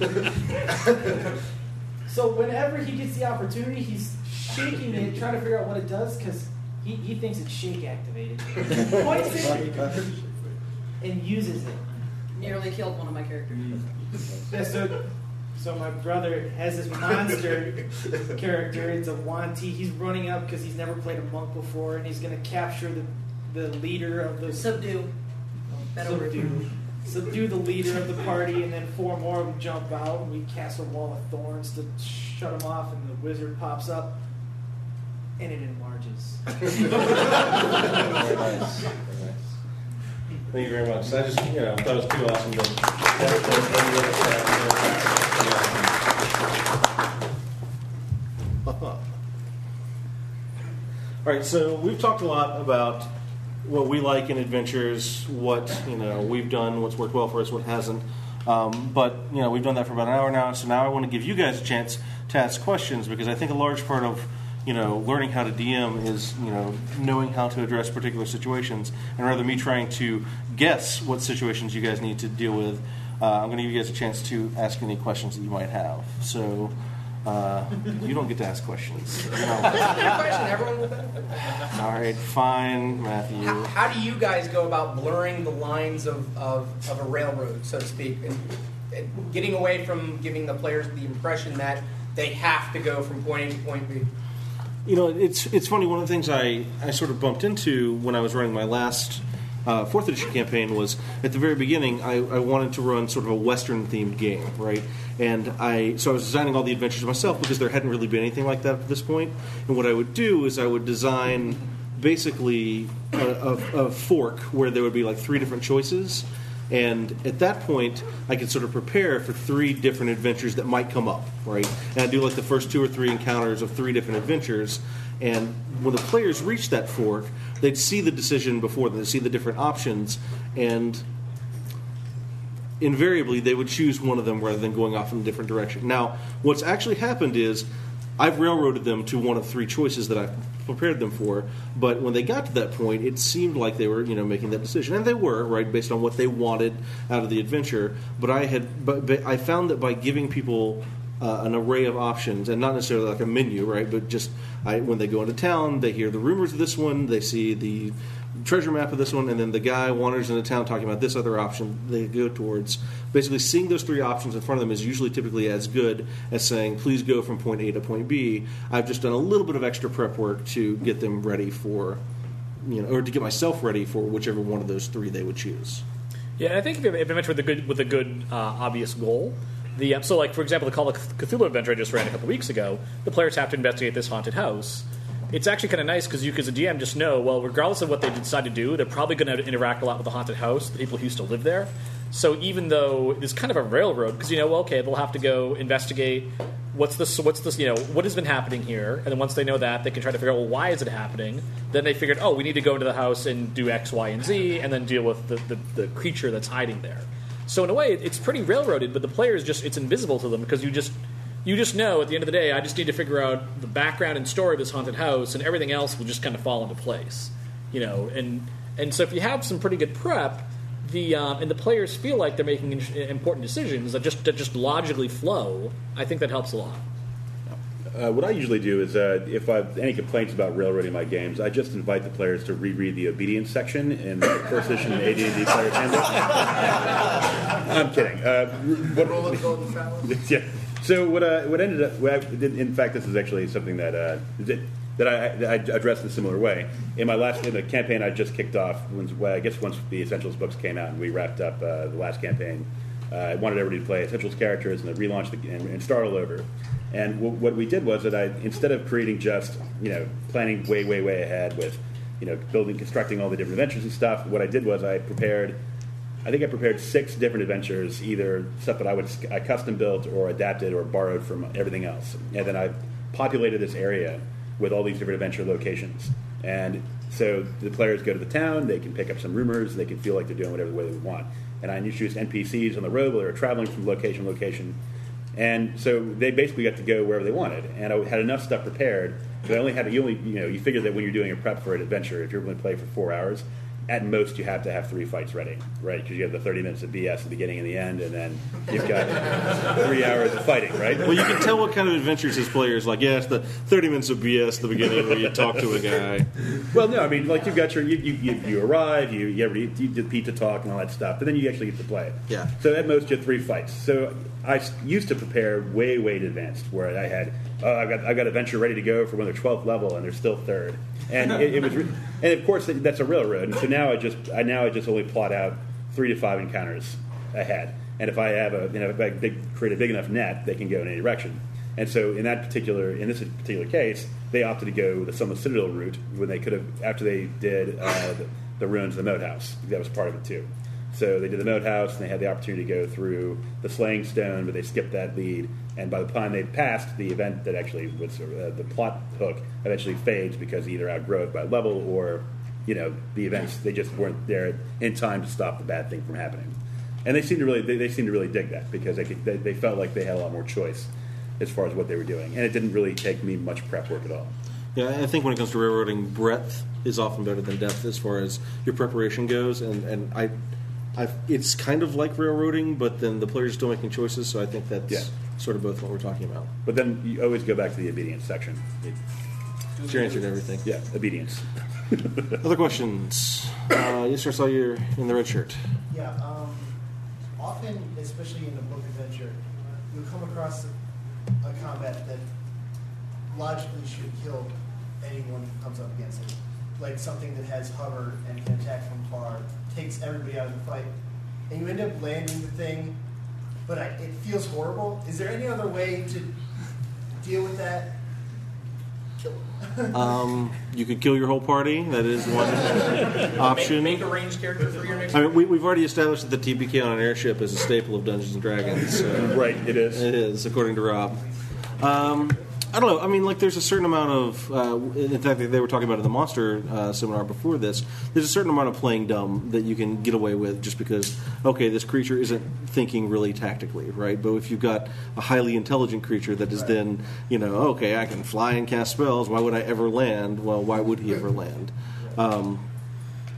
So whenever he gets the opportunity, he's shaking it, trying to figure out what it does, because he, he thinks it's shake activated. Points it and uses it. Nearly killed one of my characters. Yeah, so, so my brother has this monster character. It's a Wanti. He's running up because he's never played a monk before, and he's going to capture the, the leader of the... Subdue. Better Subdue. Subdue the leader of the party, and then four more of them jump out. We cast a wall of thorns to shut them off, and the wizard pops up, and it enlarges. Very nice. Very nice. Thank you very much. I just, you know, thought it was too awesome to All right, so we've talked a lot about what we like in adventures, what, you know, we've done, what's worked well for us, what hasn't. Um, but, you know, we've done that for about an hour now, so now I want to give you guys a chance to ask questions, because I think a large part of, you know, learning how to D M is, you know, knowing how to address particular situations, and rather me trying to guess what situations you guys need to deal with, uh, I'm going to give you guys a chance to ask any questions that you might have. So, uh, you don't get to ask questions. You know. question. Everyone will benefit. All right, fine, Matthew. How, how do you guys go about blurring the lines of, of, of a railroad, so to speak, and, and getting away from giving the players the impression that they have to go from point A to point B? You know, it's it's funny. One of the things I, I sort of bumped into when I was running my last uh, fourth edition campaign was at the very beginning I, I wanted to run sort of a Western themed game, right? And I so I was designing all the adventures myself because there hadn't really been anything like that at this point. And what I would do is I would design basically a, a, a fork where there would be like three different choices. And at that point, I could sort of prepare for three different adventures that might come up, right? And I'd do like the first two or three encounters of three different adventures. And when the players reached that fork, they'd see the decision before them. They'd see the different options. And invariably, they would choose one of them rather than going off in a different direction. Now, what's actually happened is I've railroaded them to one of three choices that I've prepared them for, but when they got to that point, it seemed like they were, you know, making that decision, and they were, right, based on what they wanted out of the adventure. But I had, but, but I found that by giving people uh, an array of options, and not necessarily like a menu, right? But just I, when they go into town, they hear the rumors of this one, they see the treasure map of this one, and then the guy wanders into town talking about this other option. They go towards basically seeing those three options in front of them is usually typically as good as saying, please go from point A to point B. I've just done a little bit of extra prep work to get them ready for, you know, or to get myself ready for whichever one of those three they would choose. Yeah, and I think if you adventure with a good with a good uh, obvious goal, the uh, so like for example the Call of Cthulhu adventure I just ran a couple weeks ago, the players have to investigate this haunted house. It's actually kind of nice because you, as a D M, just know, well, regardless of what they decide to do, they're probably going to interact a lot with the haunted house, the people who used to live there. So even though it's kind of a railroad, because you know, well, okay, they'll have to go investigate what's this, what's this, you know, what has been happening here, and then once they know that, they can try to figure out, well, why is it happening? Then they figured, oh, we need to go into the house and do X, Y, and Z, and then deal with the, the, the creature that's hiding there. So in a way, it's pretty railroaded, but the players just, it's invisible to them because you just. You just know, at the end of the day, I just need to figure out the background and story of this haunted house, and everything else will just kind of fall into place, you know. And and so if you have some pretty good prep, the um, and the players feel like they're making important decisions that just that just logically flow, I think that helps a lot. Uh, what I usually do is, uh, if I have any complaints about railroading my games, I just invite the players to reread the obedience section in the first edition of A D and D Player's Handbook. I'm kidding. Uh, what, yeah. So what uh, what ended up, what I did, in fact, this is actually something that uh, that I, that I addressed in a similar way. In my last in the campaign I just kicked off, well, I guess once the Essentials books came out and we wrapped up uh, the last campaign, uh, I wanted everybody to play Essentials characters and then relaunch the, and, and start all over. And w- what we did was that I, instead of creating just, you know, planning way, way, way ahead with, you know, building, constructing all the different adventures and stuff, what I did was I prepared. I think I prepared six different adventures, either stuff that I would I custom built or adapted or borrowed from everything else. And then I populated this area with all these different adventure locations. And so the players go to the town, they can pick up some rumors, they can feel like they're doing whatever way they want. And I introduced N P Cs on the road while they were traveling from location to location. And so they basically got to go wherever they wanted. And I had enough stuff prepared, but I only had to, you only, you know, you figure that when you're doing a prep for an adventure, if you're going to play for four hours, at most you have to have three fights ready, right? Because you have the thirty minutes of B S at the beginning and the end, and then you've got three hours of fighting, right? Well, you can tell what kind of adventures his players like. Yeah, it's the thirty minutes of B S at the beginning where you talk to a guy. Well, no, I mean, like you've got your you you, you, you arrive, you you, you you did pizza talk and all that stuff, but then you actually get to play it. Yeah. So at most you have three fights. So I used to prepare way way in advance, where I had oh I've got I got adventure ready to go for when they're twelfth level and they're still third. And it, it was, and of course that's a railroad. And so now I just, I now I just only plot out three to five encounters ahead. And if I have a, you know, if I big, create a big enough net, they can go in any direction. And so in that particular, in this particular case, they opted to go the Summit Citadel route when they could have, after they did uh, the, the ruins of the Moat House. That was part of it too. So they did the Moat House, and they had the opportunity to go through the Slaying Stone, but they skipped that lead. And by the time they passed, the event that actually was uh, the plot hook eventually fades because either outgrow it by level or, you know, the events, they just weren't there in time to stop the bad thing from happening. And they seemed to really, they, they seemed to really dig that because they, could, they they felt like they had a lot more choice as far as what they were doing, and it didn't really take me much prep work at all. Yeah, I think when it comes to railroading, breadth is often better than depth as far as your preparation goes, and and I. I've, it's kind of like railroading, but then the players are still making choices, so I think that's yeah. sort of both what we're talking about. But then you always go back to the obedience section. It, it's your answer to everything. Yeah, obedience. Other questions? Uh, yes, sir, I saw you're in the red shirt. Yeah, um, often, especially in a book adventure, you'll come across a, a combat that logically should kill anyone who comes up against it. Like something that has hover and can attack from far, takes everybody out of the fight, and you end up landing the thing, but I, it feels horrible. Is there any other way to deal with that? Kill them. um, you could kill your whole party. That is one option. Make, make a ranged character for your next. I mean, we, we've already established that the T P K on an airship is a staple of Dungeons and Dragons. So right, it is. It is, according to Rob. Um, I don't know. I mean, like, there's a certain amount of. Uh, in fact, they were talking about it in the monster uh, seminar before this. There's a certain amount of playing dumb that you can get away with just because, okay, this creature isn't thinking really tactically, right? But if you've got a highly intelligent creature that is right. then, you know, okay, I can fly and cast spells. Why would I ever land? Well, why would he ever land? Um,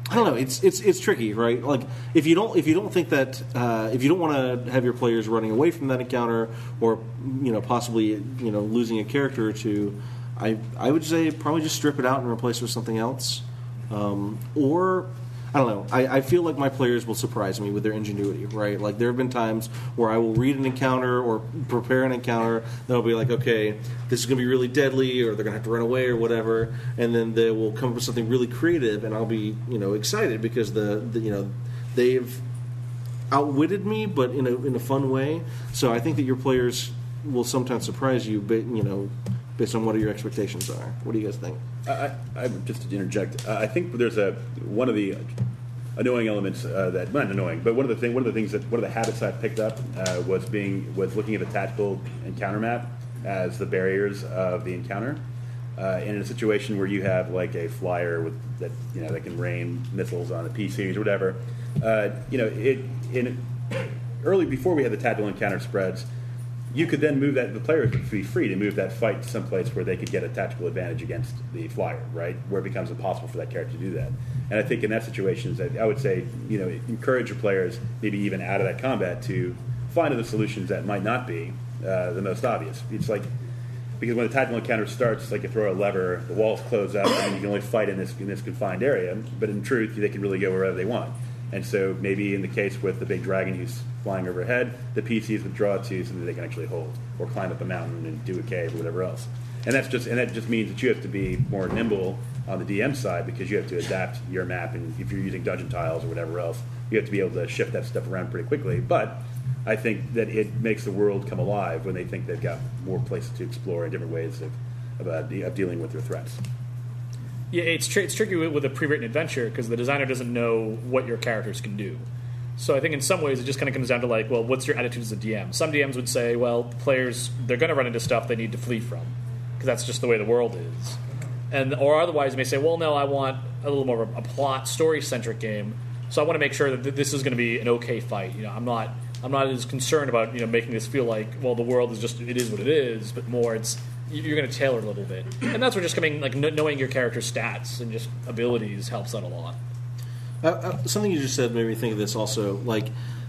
I don't know. It's it's it's tricky, right? Like if you don't if you don't think that uh, if you don't want to have your players running away from that encounter or you know possibly you know losing a character or two, I I would say probably just strip it out and replace it with something else, um, or. I don't know. I, I feel like my players will surprise me with their ingenuity, right? Like there have been times where I will read an encounter or prepare an encounter. They'll be like, okay, this is going to be really deadly, or they're going to have to run away, or whatever. And then they will come up with something really creative, and I'll be, you know, excited because the, the you know, they've outwitted me, but in a in a fun way. So I think that your players will sometimes surprise you, but you know, based on what your expectations are. What do you guys think? I, I just to interject, uh, I think there's a one of the annoying elements uh, that not annoying, but one of the thing, one of the things that one of the habits I picked up uh, was being was looking at the tactical encounter map as the barriers of the encounter. Uh, and in a situation where you have like a flyer with that you know that can rain missiles on the P Cs or whatever, uh, you know it in early before we had the tactical encounter spreads. You could then move that, the players would be free to move that fight to some place where they could get a tactical advantage against the flyer, right? Where it becomes impossible for that character to do that. And I think in that situation, I would say, you know, encourage your players, maybe even out of that combat, to find other solutions that might not be uh, the most obvious. It's like, because when the tactical encounter starts, it's like you throw a lever, the walls close up, and you can only fight in this, in this confined area. But in truth, they can really go wherever they want. And so maybe in the case with the big dragon who's flying overhead, the P Cs withdraw to so that they can actually hold, or climb up a mountain and do a cave or whatever else. And that's just and that just means that you have to be more nimble on the D M side because you have to adapt your map, and if you're using dungeon tiles or whatever else, you have to be able to shift that stuff around pretty quickly. But I think that it makes the world come alive when they think they've got more places to explore and different ways of of, uh, of dealing with their threats. Yeah, it's tr- it's tricky with, with a pre-written adventure because the designer doesn't know what your characters can do. So I think in some ways it just kind of comes down to like, well, what's your attitude as a D M? Some D Ms would say, well, players, they're going to run into stuff they need to flee from because that's just the way the world is. And or otherwise you may say, well, no, I want a little more of a plot, story-centric game. So I want to make sure that th- this is going to be an okay fight. You know, I'm not I'm not as concerned about you know making this feel like, well, the world is just it is what it is, but more it's you're going to tailor it a little bit. And that's where just coming like knowing your character's stats and just abilities helps out a lot. Uh, uh, something you just said made me think of this also. Like,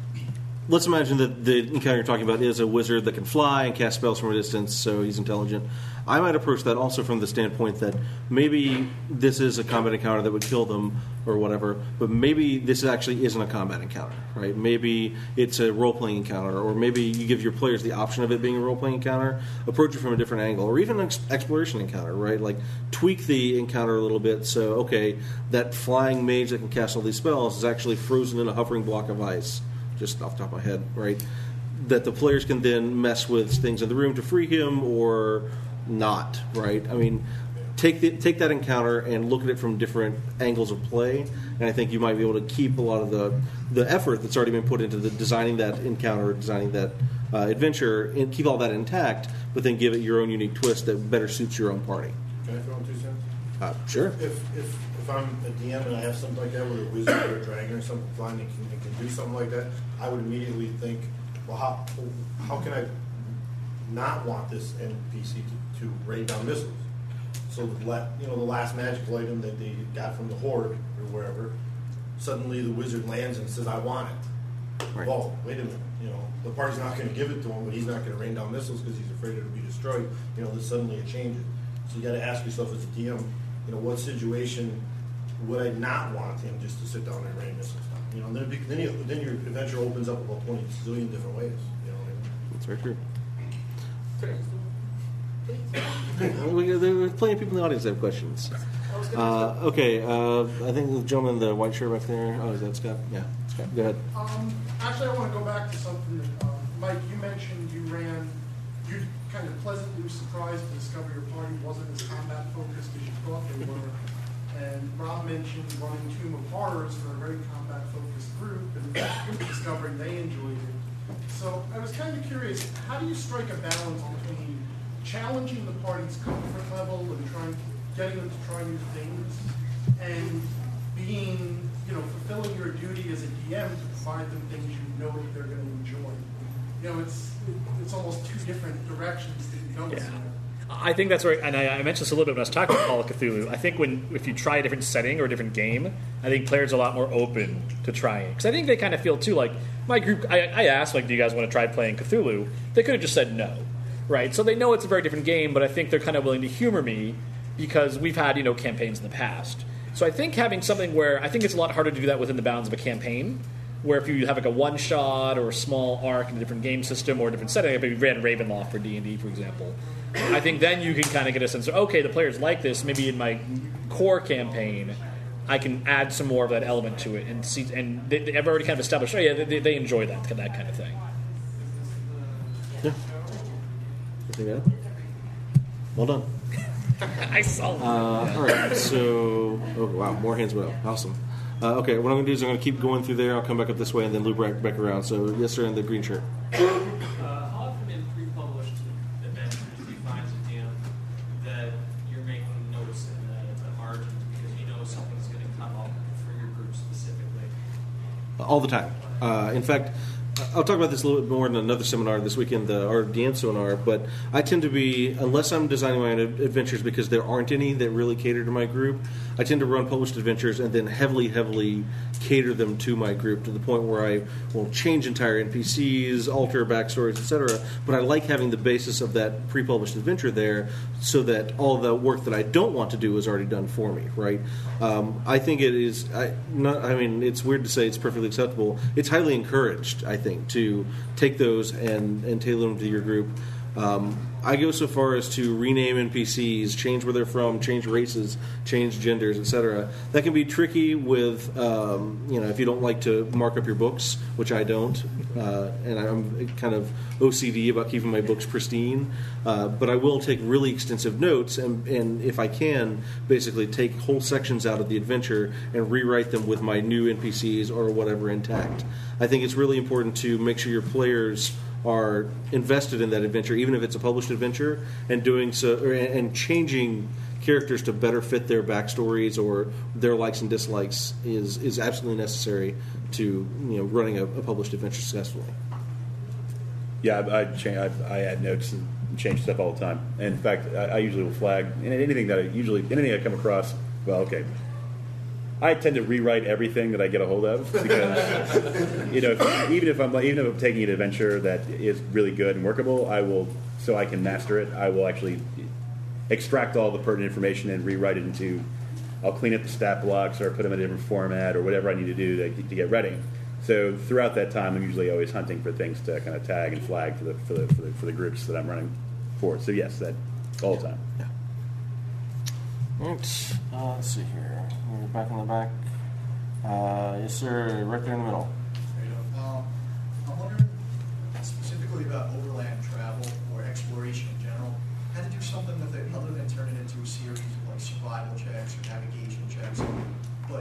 let's imagine that the encounter you're talking about is a wizard that can fly and cast spells from a distance, so he's intelligent. I might approach that also from the standpoint that maybe this is a combat encounter that would kill them or whatever, but maybe this actually isn't a combat encounter, right? Maybe it's a role-playing encounter, or maybe you give your players the option of it being a role-playing encounter, approach it from a different angle, or even an ex- exploration encounter, right? Like, tweak the encounter a little bit so, okay, that flying mage that can cast all these spells is actually frozen in a hovering block of ice, just off the top of my head, right? That the players can then mess with things in the room to free him or not, right? I mean, take the, take that encounter and look at it from different angles of play, and I think you might be able to keep a lot of the the effort that's already been put into the designing that encounter, designing that uh, adventure, and keep all that intact, but then give it your own unique twist that better suits your own party. Can I throw in two cents? Uh, sure. If, if if I'm a D M and I have something like that with a wizard or a dragon or something flying and can, and can do something like that, I would immediately think, well, how how can I not want this N P C to, to rain down missiles? So the la- you know the last magical item that they got from the Horde or wherever, suddenly the wizard lands and says, "I want it." Right. Well, wait a minute. You know the party's not going to give it to him, but he's not going to rain down missiles because he's afraid it'll be destroyed. You know, then suddenly it changes. So you got to ask yourself as a D M, you know, what situation would I not want him just to sit down and rain missiles down? You know, and then it be, then, you, then your adventure opens up about twenty zillion different ways. You know what I mean? That's very true. There's plenty of people in the audience that have questions. Uh, okay, uh, I think the gentleman in the white shirt back there. Oh, is that Scott? Yeah, Scott. Go ahead. Um, actually, I want to go back to something that, uh, Mike, you mentioned you ran, you kind of pleasantly surprised to discover your party wasn't as combat focused as you thought they were. And Rob mentioned running Tomb of Horrors for a very combat focused group and discovering they enjoyed it. So I was kind of curious, how do you strike a balance between challenging the party's comfort level and trying, getting them to try new things, and being, you know, fulfilling your duty as a D M to provide them things you know that they're going to enjoy? You know, it's it's almost two different directions that you go in. I think that's right, and I, I mentioned this a little bit when I was talking about Call of Cthulhu. I think when if you try a different setting or a different game, I think players are a lot more open to trying it. Because I think they kind of feel, too, like, my group, I, I asked, like, do you guys want to try playing Cthulhu? They could have just said no, right? So they know it's a very different game, but I think they're kind of willing to humor me because we've had, you know, campaigns in the past. So I think having something where, I think it's a lot harder to do that within the bounds of a campaign, where if you have like a one-shot or a small arc in a different game system or a different setting, like if you ran Ravenloft for D and D, for example, I think then you can kind of get a sense of, okay, the players like this, maybe in my core campaign, I can add some more of that element to it, and see, and they, they've already kind of established, oh yeah, they, they enjoy that that kind of thing. Yeah. Anything to add? Well done. I saw that. Uh, all right, so oh wow, more hands went up. Awesome. Uh, okay, what I'm going to do is I'm going to keep going through there. I'll come back up this way and then loop back, back around. So yes, sir, in the green shirt. Uh, how often in pre-published adventures do you find, as a D M, that you're making notes in the, the margins because you know something's going to come up for your group specifically? All the time. Uh, in fact, I'll talk about this a little bit more in another seminar this weekend, the our D M seminar, but I tend to be, unless I'm designing my own adventures because there aren't any that really cater to my group, I tend to run published adventures and then heavily, heavily cater them to my group to the point where I will change entire N P Cs, alter backstories, et cetera. But I like having the basis of that pre-published adventure there so that all the work that I don't want to do is already done for me, right? Um, I think it is, I, not, I mean, it's weird to say it's perfectly acceptable. It's highly encouraged, I think, to take those and, and tailor them to your group. Um, I go so far as to rename N P Cs, change where they're from, change races, change genders, et cetera. That can be tricky with, um, you know, if you don't like to mark up your books, which I don't, uh, and I'm kind of O C D about keeping my books pristine. Uh, but I will take really extensive notes, and, and if I can, basically take whole sections out of the adventure and rewrite them with my new N P Cs or whatever intact. I think it's really important to make sure your players are invested in that adventure, even if it's a published adventure, and doing so, or, and changing characters to better fit their backstories or their likes and dislikes is is absolutely necessary to, you know, running a, a published adventure successfully. Yeah, I, I, cha- I, I add notes and change stuff all the time. And in fact, I, I usually will flag and anything that I usually anything I come across. Well, okay. I tend to rewrite everything that I get a hold of because, you know, if, even if I'm even if I'm taking an adventure that is really good and workable, I will, so I can master it, I will actually extract all the pertinent information and rewrite it into. I'll clean up the stat blocks or put them in a different format or whatever I need to do to, to get ready. So throughout that time, I'm usually always hunting for things to kind of tag and flag for the for the for the, for the groups that I'm running for. So yes, that all the time. Yeah. All right. Uh, let's see here. We're back in the back. Uh, yes, sir. Right there in the middle. Um, I'm wondering specifically about overland travel or exploration in general. How to do something with it other than turn it into a series of like survival checks or navigation checks. But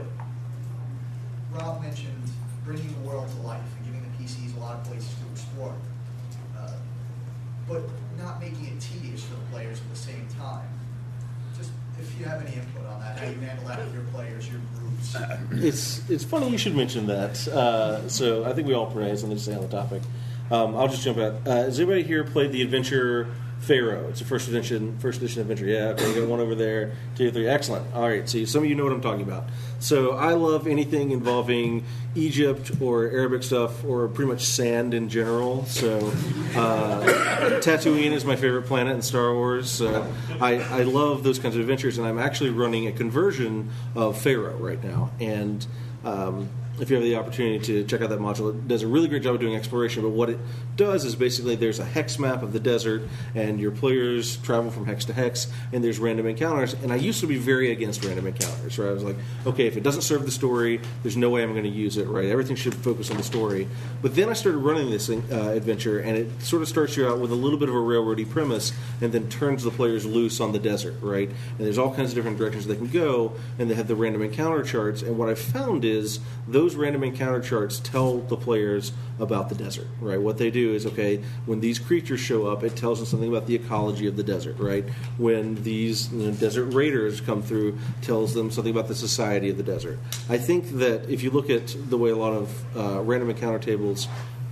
Rob mentioned bringing the world to life and giving the P Cs a lot of places to explore. Uh, but not making it tedious for the players at the same time. Just if you have any input on that, how you handle that with your players, your groups. It's it's funny you should mention that. Uh, so I think we all pray something to say on the topic. Um, I'll just jump out. Uh, has anybody here played the adventure Pharaoh? It's a first edition first edition adventure. Yeah, okay, you got one over there, two, three. Excellent. All right, see, some of you know what I'm talking about. So I love anything involving Egypt or Arabic stuff or pretty much sand in general. So uh, Tatooine is my favorite planet in Star Wars. So I, I love those kinds of adventures, and I'm actually running a conversion of Pharaoh right now. And um, if you have the opportunity to check out that module, it does a really great job of doing exploration, but what it does is basically there's a hex map of the desert, and your players travel from hex to hex, and there's random encounters, and I used to be very against random encounters, right? I was like, okay, if it doesn't serve the story, there's no way I'm going to use it, right? Everything should focus on the story. But then I started running this uh, adventure, and it sort of starts you out with a little bit of a railroady premise, and then turns the players loose on the desert, right? And there's all kinds of different directions they can go, and they have the random encounter charts, and what I found is those random encounter charts tell the players about the desert, right? What they do is, okay, when these creatures show up, it tells them something about the ecology of the desert, right? When these, you know, desert raiders come through, tells them something about the society of the desert. I think that if you look at the way a lot of uh, random encounter tables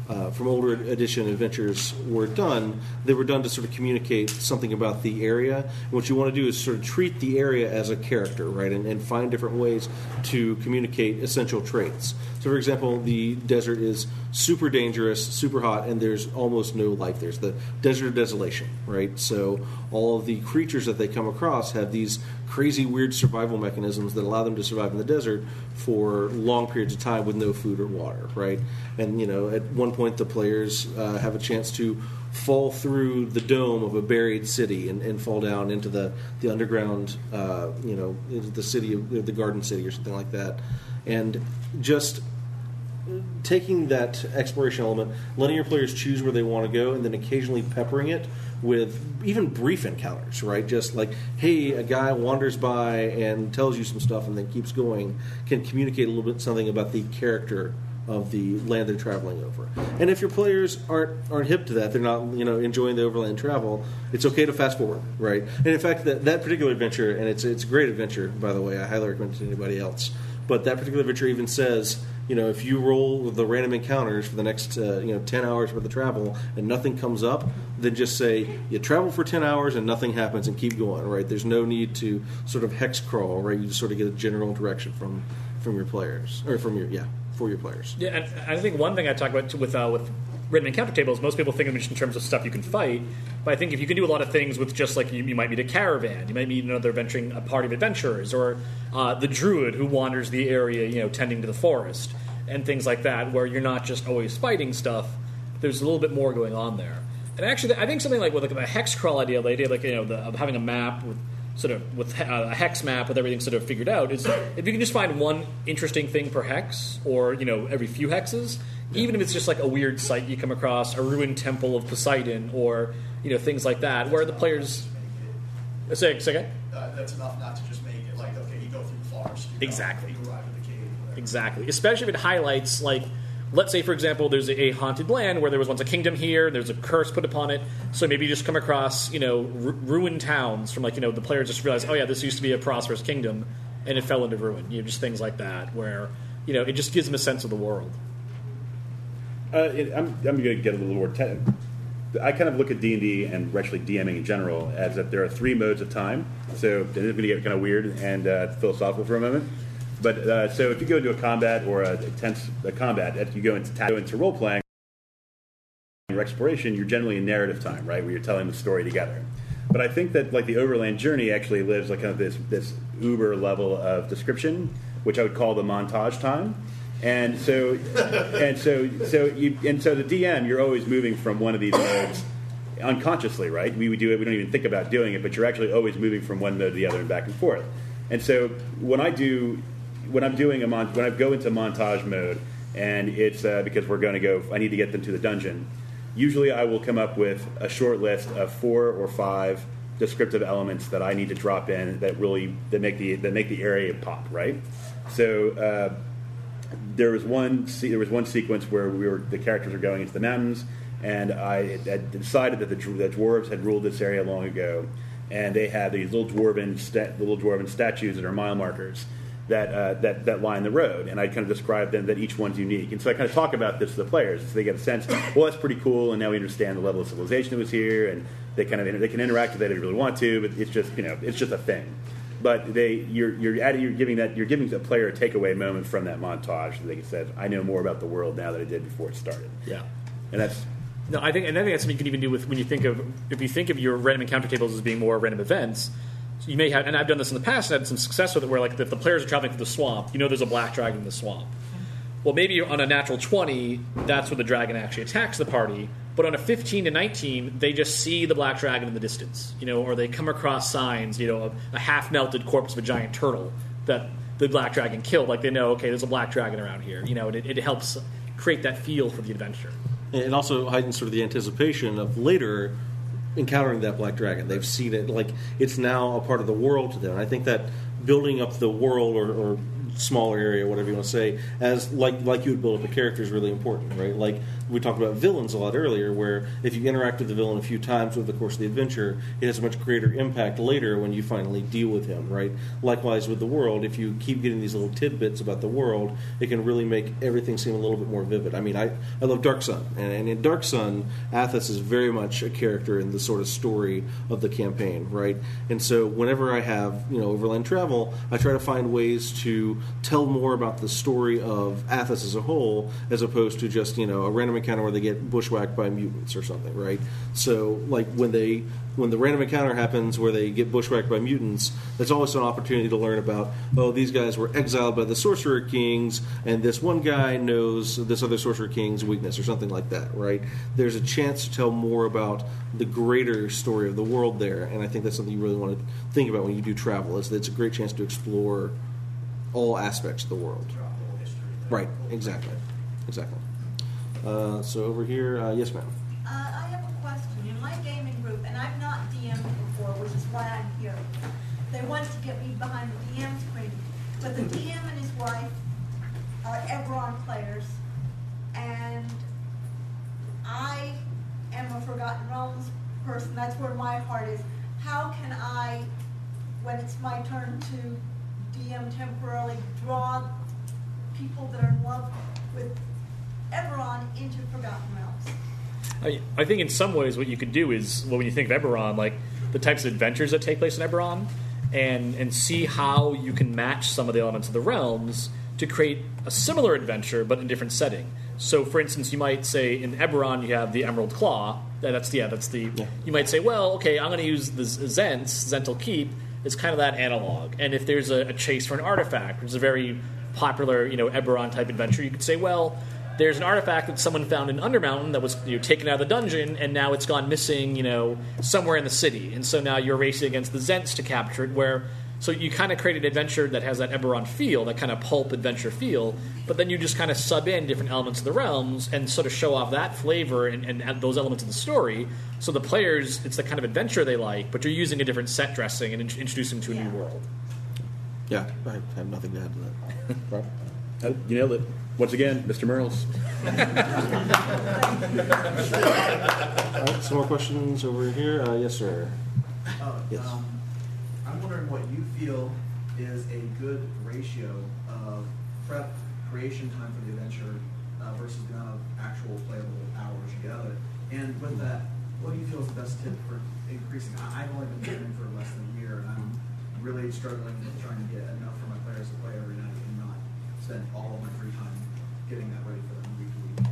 uh, from older edition adventures were done, they were done to sort of communicate something about the area. And what you want to do is sort of treat the area as a character, right, and, and find different ways to communicate essential traits. So, for example, the desert is super dangerous, super hot, and there's almost no life. There's the desert of desolation, right? So all of the creatures that they come across have these crazy, weird survival mechanisms that allow them to survive in the desert for long periods of time with no food or water, right? And, you know, at one point the players uh, have a chance to fall through the dome of a buried city and, and fall down into the, the underground, uh, you know, into the city of the Garden City or something like that. And just taking that exploration element, letting your players choose where they want to go, and then occasionally peppering it with even brief encounters, right? Just like, hey, a guy wanders by and tells you some stuff and then keeps going, can communicate a little bit something about the character of the land they're traveling over. And if your players aren't aren't hip to that, they're not, you know, enjoying the overland travel, it's okay to fast forward, right? And in fact, that, that particular adventure, and it's it's a great adventure, by the way, I highly recommend it to anybody else, but that particular adventure even says, you know, if you roll the random encounters for the next, uh, you know, ten hours worth of travel and nothing comes up, then just say you travel for ten hours and nothing happens and keep going, right? There's no need to sort of hex crawl, right? You just sort of get a general direction from, from your players, or from your, yeah, for your players. Yeah, and I think one thing I talk about with uh, with written encounter tables, most people think of it just in terms of stuff you can fight, but I think if you can do a lot of things with just like you, you might meet a caravan, you might meet another venturing a party of adventurers, or uh, the druid who wanders the area, you know, tending to the forest, and things like that, where you're not just always fighting stuff. There's a little bit more going on there. And actually, I think something like with like a hex crawl idea, the idea like, you know, the, of having a map with sort of with a hex map with everything sort of figured out, is if you can just find one interesting thing per hex, or, you know, every few hexes, even if it's just like a weird site you come across, a ruined temple of Poseidon, or, you know, things like that, where the players say, say again? Uh, that's enough not to just make it like, okay, you go through the forest, you exactly, go, you arrive at the cave, whatever. Exactly, especially if it highlights, like, let's say, for example, there's a haunted land where there was once a kingdom here, there's a curse put upon it, so maybe you just come across, you know, ru- ruined towns from, like, you know, the players just realize, oh yeah, this used to be a prosperous kingdom, and it fell into ruin. You know, just things like that, where, you know, it just gives them a sense of the world. Uh, it, I'm, I'm going to get a little more technical. I kind of look at D and D and actually DMing in general as that there are three modes of time. So it's going to get kind of weird and uh, philosophical for a moment. But uh, so if you go into a combat or a tense a combat, if you go into go into role playing or exploration, you're generally in narrative time, right, where you're telling the story together. But I think that like the Overland Journey actually lives like kind of this this uber level of description, which I would call the montage time. And so, and so, so you, and so the D M, you're always moving from one of these modes unconsciously, right? We, we do it, we don't even think about doing it, but you're actually always moving from one mode to the other and back and forth. And so, when I do, when I'm doing a mon- when I go into montage mode, and it's uh, because we're going to go, I need to get them to the dungeon. Usually, I will come up with a short list of four or five descriptive elements that I need to drop in that really that make the that make the area pop, right? So. Uh, There was one. There was one sequence where we were the characters were going into the mountains, and I had decided that the, the dwarves had ruled this area long ago, and they had these little dwarven sta- little dwarven statues that are mile markers that uh, that that line the road, and I kind of described them that each one's unique, and so I kind of talk about this to the players so they get a sense. Well, that's pretty cool, and now we understand the level of civilization that was here, and they kind of they can interact if they didn't really want to, but it's just you know it's just a thing. But they, you're you're adding, you're giving that you're giving the player a takeaway moment from that montage, so they can say, "I know more about the world now than I did before it started." Yeah, and that's no. I think, and I think that's something you can even do with when you think of if you think of your random encounter tables as being more random events. So you may have, and I've done this in the past, and had some success with it, where like if the players are traveling through the swamp, you know, there's a black dragon in the swamp. Well, maybe on a natural twenty, that's where the dragon actually attacks the party. But on a fifteen to nineteen, they just see the black dragon in the distance, you know, or they come across signs, you know, a, a half-melted corpse of a giant turtle that the black dragon killed. Like they know, okay, there's a black dragon around here, you know, and it, it helps create that feel for the adventure. It also heightens sort of the anticipation of later encountering that black dragon. They've seen it, like it's now a part of the world to them. I think that building up the world or, or smaller area, whatever you want to say, as like like you would build up a character is really important, right? Like we talked about villains a lot earlier, where if you interact with the villain a few times over the course of the adventure, it has a much greater impact later when you finally deal with him, right? Likewise with the world, if you keep getting these little tidbits about the world, it can really make everything seem a little bit more vivid. I mean, I, I love Dark Sun, and, and in Dark Sun, Athos is very much a character in the sort of story of the campaign, right? And so whenever I have, you know, overland travel, I try to find ways to tell more about the story of Athos as a whole, as opposed to just, you know, a random encounter where they get bushwhacked by mutants or something, right? So, like, when they when the random encounter happens where they get bushwhacked by mutants, that's always an opportunity to learn about, oh, these guys were exiled by the Sorcerer Kings, and this one guy knows this other Sorcerer King's weakness, or something like that, right? There's a chance to tell more about the greater story of the world there, and I think that's something you really want to think about when you do travel, is that it's a great chance to explore all aspects of the world. Right, exactly. Exactly. Uh, so over here, uh, yes, ma'am. Uh, I have a question. In my gaming group, and I've not D M'd before, which is why I'm here, they wanted to get me behind the D M screen. But the D M and his wife are Eberron players, and I am a Forgotten Realms person. That's where my heart is. How can I, when it's my turn to D M temporarily, draw people that are in love with Eberron into Forgotten Realms? I, I think in some ways what you could do is, well, when you think of Eberron, like the types of adventures that take place in Eberron, and and see how you can match some of the elements of the realms to create a similar adventure but in a different setting. So, for instance, you might say in Eberron you have the Emerald Claw. That's the, yeah, that's the. Yeah. You might say, well, okay, I'm going to use the Zents, Zental Keep, as kind of that analog. And if there's a, a chase for an artifact, which is a very popular, you know, Eberron type adventure, you could say, well, there's an artifact that someone found in Undermountain that was, you know, taken out of the dungeon, and now it's gone missing, you know, somewhere in the city. And so now you're racing against the Zents to capture it, where so you kind of create an adventure that has that Eberron feel, that kind of pulp adventure feel, but then you just kind of sub in different elements of the realms and sort of show off that flavor and, and add those elements of the story. So the players, it's the kind of adventure they like, but you're using a different set dressing and in- introducing them to a yeah. new world. Yeah, I have nothing to add to that. Right? Oh, you nailed it. Once again, Mister Merles. All right, some more questions over here. Uh, yes, sir. Uh, yes. Um, I'm wondering what you feel is a good ratio of prep creation time for the adventure uh, versus the amount of actual playable hours you get out of it. And with that, what do you feel is the best tip for increasing? I, I've only been playing for less than a year, and I'm really struggling with trying to get enough for my players to play every night and not spend all of my free time getting that ready for them week to week.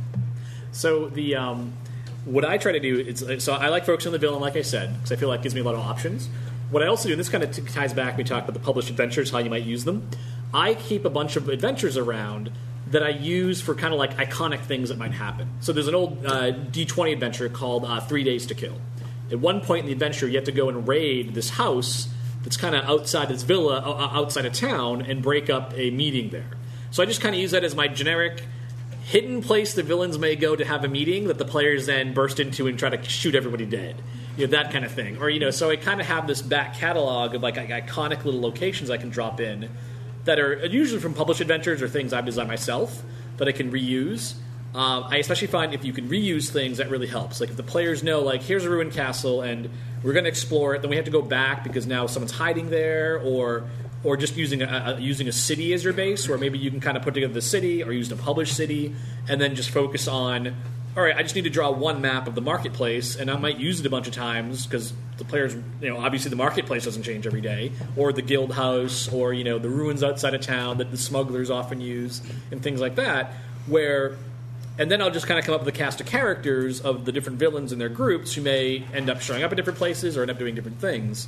So the um, what I try to do is, so I like focusing on the villain, like I said, because I feel like it gives me a lot of options. What I also do, and this kind of t- ties back, we talked about the published adventures, how you might use them. I keep a bunch of adventures around that I use for kind of like iconic things that might happen. So there's an old uh, D twenty adventure called uh, Three Days to Kill. At one point in the adventure, you have to go and raid this house that's kind of outside this villa, uh, outside of town, and break up a meeting there. So I just kind of use that as my generic hidden place the villains may go to have a meeting that the players then burst into and try to shoot everybody dead. You know, that kind of thing. Or, you know, so I kind of have this back catalog of like iconic little locations I can drop in that are usually from published adventures or things I've designed myself that I can reuse. Um, I especially find if you can reuse things, that really helps. Like if the players know, like, here's a ruined castle and we're going to explore it, then we have to go back because now someone's hiding there, or or just using a, a, using a city as your base, where maybe you can kind of put together the city or use a published city and then just focus on, all right, I just need to draw one map of the marketplace, and I might use it a bunch of times because the players, you know, obviously the marketplace doesn't change every day, or the guild house, or, you know, the ruins outside of town that the smugglers often use, and things like that, where, and then I'll just kind of come up with a cast of characters of the different villains in their groups who may end up showing up at different places or end up doing different things.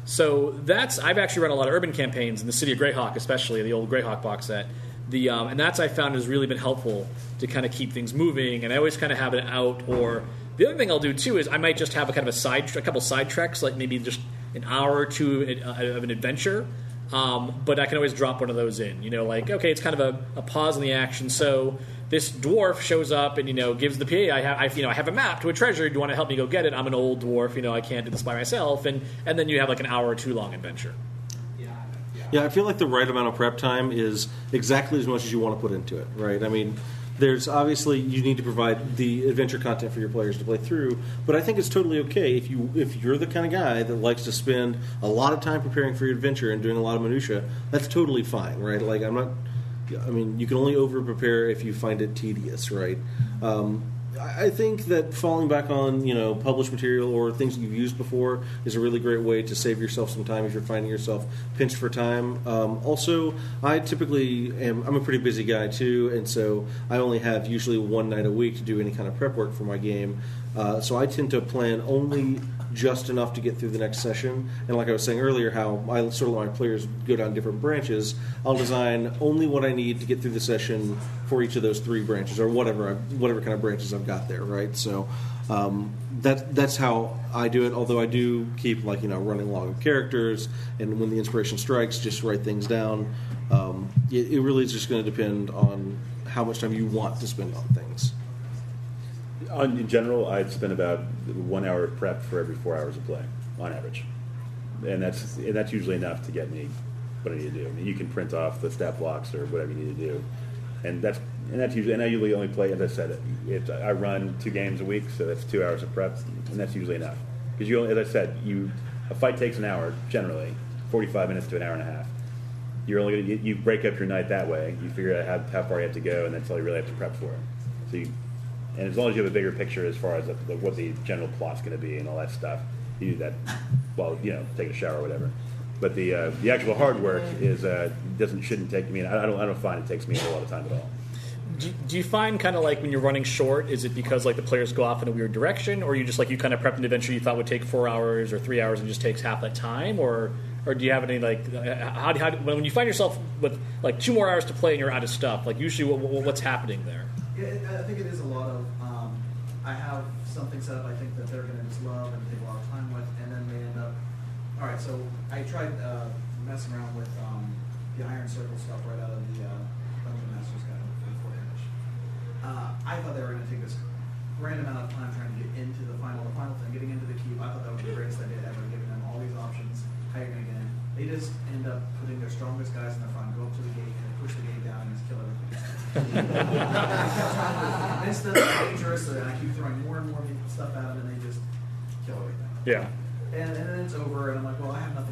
So that's, I've actually run a lot of urban campaigns in the City of Greyhawk, especially, the old Greyhawk box set. The, um, and that's I found has really been helpful to kind of keep things moving, and I always kind of have it out. Or the other thing I'll do too is I might just have a kind of a side, a couple side treks, like maybe just an hour or two of an adventure. Um, but I can always drop one of those in. You know, like, okay, it's kind of a, a pause in the action. So this dwarf shows up and, you know, gives the P A, I have, I, you know, I have a map to a treasure. Do you want to help me go get it? I'm an old dwarf. You know, I can't do this by myself. And and then you have like an hour or two long adventure. Yeah, yeah. Yeah, I feel like the right amount of prep time is exactly as much as you want to put into it, right? I mean, there's obviously you need to provide the adventure content for your players to play through, but I think it's totally okay if you if you're the kind of guy that likes to spend a lot of time preparing for your adventure and doing a lot of minutia. That's totally fine, right? Like I'm not. I mean, you can only over prepare if you find it tedious, right? Um, I think that falling back on, you know, published material or things that you've used before is a really great way to save yourself some time if you're finding yourself pinched for time. Um, also, I typically am, I'm a pretty busy guy too, and so I only have usually one night a week to do any kind of prep work for my game. Uh, so I tend to plan only just enough to get through the next session. And like I was saying earlier, how I sort of let my players go down different branches, I'll design only what I need to get through the session for each of those three branches, or whatever I, whatever kind of branches I've got there, right? So um, that that's how I do it. Although I do keep like you know running log of characters, and when the inspiration strikes, just write things down. Um, it, it really is just going to depend on how much time you want to spend on things. On, in general, I'd spend about one hour of prep for every four hours of play, on average, and that's and that's usually enough to get me what I need to do. I mean, you can print off the stat blocks or whatever you need to do, and that's and that's usually. And I usually only play, as I said, it, it, I run two games a week, so that's two hours of prep, and that's usually enough. Because you, only, as I said, you a fight takes an hour generally, forty-five minutes to an hour and a half. You're only you, you break up your night that way. You figure out how, how far you have to go, and that's all you really have to prep for. So you. And as long as you have a bigger picture as far as the, the, what the general plot's going to be and all that stuff, you do that while you know taking a shower or whatever. But the uh, the actual hard work is uh, doesn't shouldn't take me. I don't I don't find it takes me a lot of time at all. Do, do you find kind of like when you're running short, is it because like the players go off in a weird direction, or you just like you kind of prep an adventure you thought would take four hours or three hours and just takes half that time, or or do you have any like how, how when you find yourself with like two more hours to play and you're out of stuff, like usually what, what's happening there? Yeah, I think it is a lot of, um, I have something set up I think that they're going to just love and take a lot of time with, and then they end up, all right, so I tried uh, messing around with um, the Iron Circle stuff right out of the uh, Dungeon Master's Guide for fourth edition. Uh, I thought they were going to take this grand amount of time trying to get into the final, the final thing, getting into the keep. I thought that was the greatest idea ever, giving them all these options, how you're going to get in. They just end up putting their strongest guys in the front, go up to the gate, and they push the gate down and just kill everything. I kept trying to convince them it's dangerous, and I keep throwing more and more stuff at them, and they just kill everything. Yeah. And, and then it's over, and I'm like, well, I have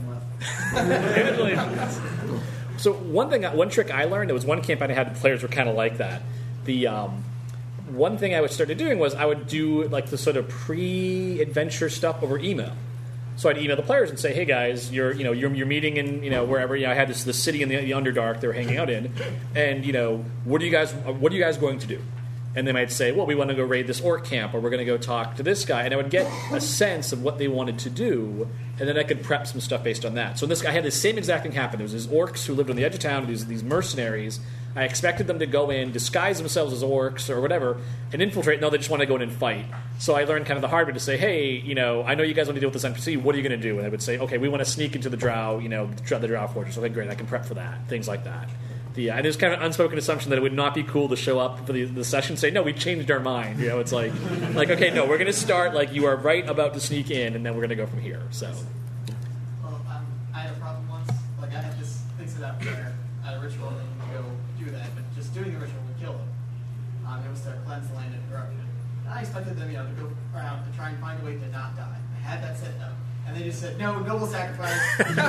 nothing left. So one thing, one trick I learned, there was one campaign I had, the players were kind of like that. The um, one thing I would started doing was I would do like the sort of pre-adventure stuff over email. So I'd email the players and say, "Hey guys, you're you know you're, you're meeting in you know wherever you know I had this this city in the, the Underdark they were hanging out in, and you know what are you guys what are you guys going to do?" And they might say, "Well, we want to go raid this orc camp, or we're going to go talk to this guy." And I would get a sense of what they wanted to do, and then I could prep some stuff based on that. So this I had the same exact thing happen. There was these orcs who lived on the edge of town, these these mercenaries. I expected them to go in, disguise themselves as orcs or whatever, and infiltrate. No, they just want to go in and fight. So I learned kind of the hard way to say, hey, you know, I know you guys want to deal with this N P C. What are you going to do? And I would say, okay, we want to sneak into the Drow, you know, the Drow Fortress. Okay, great, I can prep for that. Things like that. The, and there's kind of an unspoken assumption that it would not be cool to show up for the, the session and say, no, we changed our mind. You know, it's like, like okay, no, we're going to start, like, you are right about to sneak in, and then we're going to go from here. So. Well, um, I had a problem once. Like, I had this thing set up where I had a ritual, and you go do that, but just doing the ritual would kill them. Um, it was to cleanse the land of corruption. And I expected them, you know, to go around to try and find a way to not die. I had that set up. And they just said, no, noble sacrifice.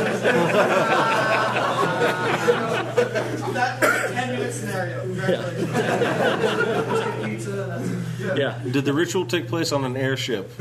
That was a ten-minute scenario. Congratulations. Pizza, that's it. Yeah. Did the ritual take place on an airship?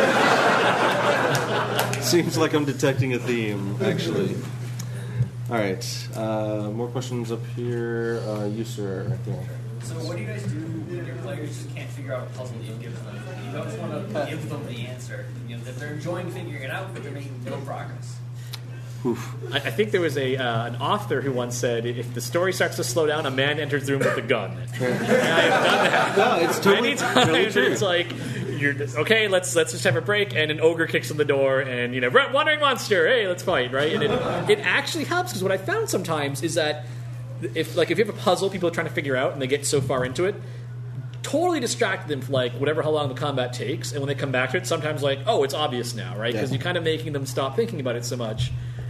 Seems like I'm detecting a theme, actually. All right. Uh, more questions up here. Uh, you, sir, right there. So what do you guys do when your players just can't figure out a puzzle that you give them? You always want to give them the answer. You know, that they're enjoying figuring it out, but they're making no progress. Oof. I, I think there was a uh, an author who once said, "If the story starts to slow down, a man enters the room with a gun." And I have done that. No, it's totally, many times. totally true. It's like, you're okay. Let's let's just have a break, and an ogre kicks on the door, and you know, wandering monster. Hey, let's fight, right? And it it actually helps because what I found sometimes is that if like if you have a puzzle, people are trying to figure out, and they get so far into it. Totally distract them for like whatever how long the combat takes, and when they come back to it, sometimes like, oh, it's obvious now, right? Because Yeah. you're kind of making them stop thinking about it so much.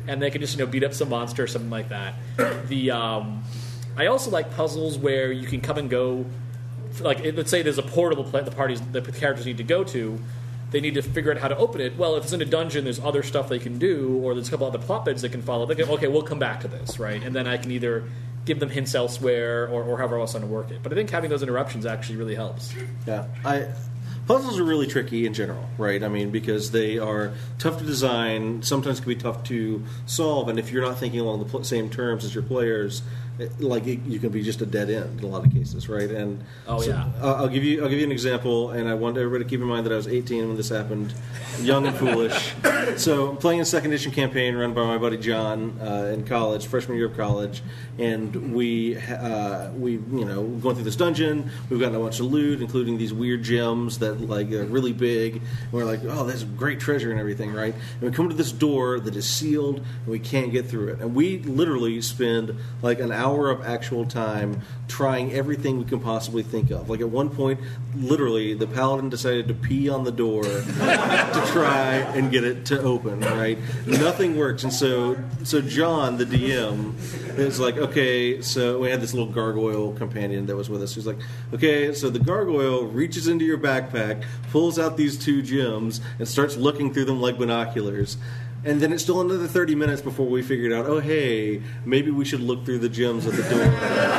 and they can just you know beat up some monster or something like that. The um, I also like puzzles where you can come and go. Like let's say there's a portal the the parties the characters need to go to. They need to figure out how to open it. Well, if it's in a dungeon, there's other stuff they can do, or there's a couple other plot beds they can follow. They can, okay, we'll come back to this, right? And then I can either give them hints elsewhere, or, or however else I want to work it. But I think having those interruptions actually really helps. Yeah, I puzzles are really tricky in general, right? I mean, because they are tough to design, sometimes can be tough to solve, and if you're not thinking along the pl- same terms as your players, it, like it, you can be just a dead end in a lot of cases, right? And oh so, yeah, uh, I'll give you I'll give you an example, and I want everybody to keep in mind that I was eighteen when this happened, young and foolish. So I'm playing a second edition campaign run by my buddy John uh, in college, freshman year of college, and we uh, we you know going through this dungeon. We've gotten a bunch of loot, including these weird gems that like are really big. And we're like, oh, there's great treasure and everything, right? And we come to this door that is sealed, and we can't get through it. And we literally spend like an hour of actual time trying everything we can possibly think of. Like at one point, literally, the paladin decided to pee on the door to try and get it to open. Right? Nothing works, and so so John, the D M, is like, okay. So we had this little gargoyle companion that was with us. He's like, okay. So the gargoyle reaches into your backpack, pulls out these two gems, and starts looking through them like binoculars. And then it's still another thirty minutes before we figured out, oh, hey, maybe we should look through the gems at the door.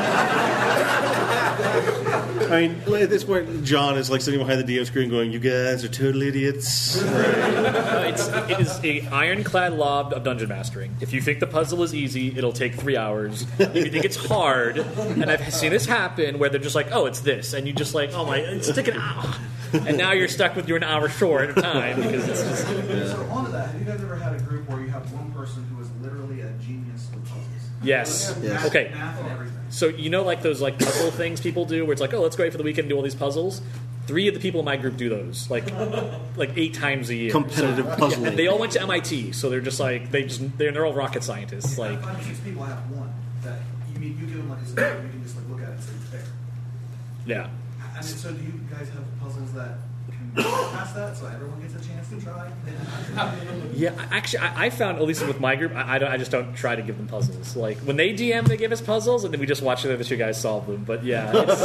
I mean, at this point, John is like sitting behind the D M screen going, you guys are total idiots. Right. Uh, it's, it is a ironclad law of dungeon mastering. If you think the puzzle is easy, it'll take three hours. If you think it's hard, and I've seen this happen where they're just like, oh, it's this. And you just like, oh my, it's taking an hour. And now you're stuck with you're an hour short of time because it's just... Yeah. So on to that, have you guys ever had a group where you have one person who is literally a genius with puzzles? Yes. Yes. Math, okay. Math and everything. So you know, like those like puzzle things people do, where it's like, oh, let's go out for the weekend and do all these puzzles. Three of the people in my group do those, like like eight times a year. Competitive so, puzzling. Yeah, and they all went to M I T, so they're just like they just they're, they're all rocket scientists. Yeah, like five or six people have one that you mean you give them like a scenario, you can just like look at it and say it's fair. Yeah. And so do you guys have puzzles that can pass that so everyone gets a chance to try? Yeah, actually, I, I found, at least with my group, I, I, don't, I just don't try to give them puzzles. Like, when they D M, they give us puzzles, and then we just watch the other two guys solve them. But yeah, it's...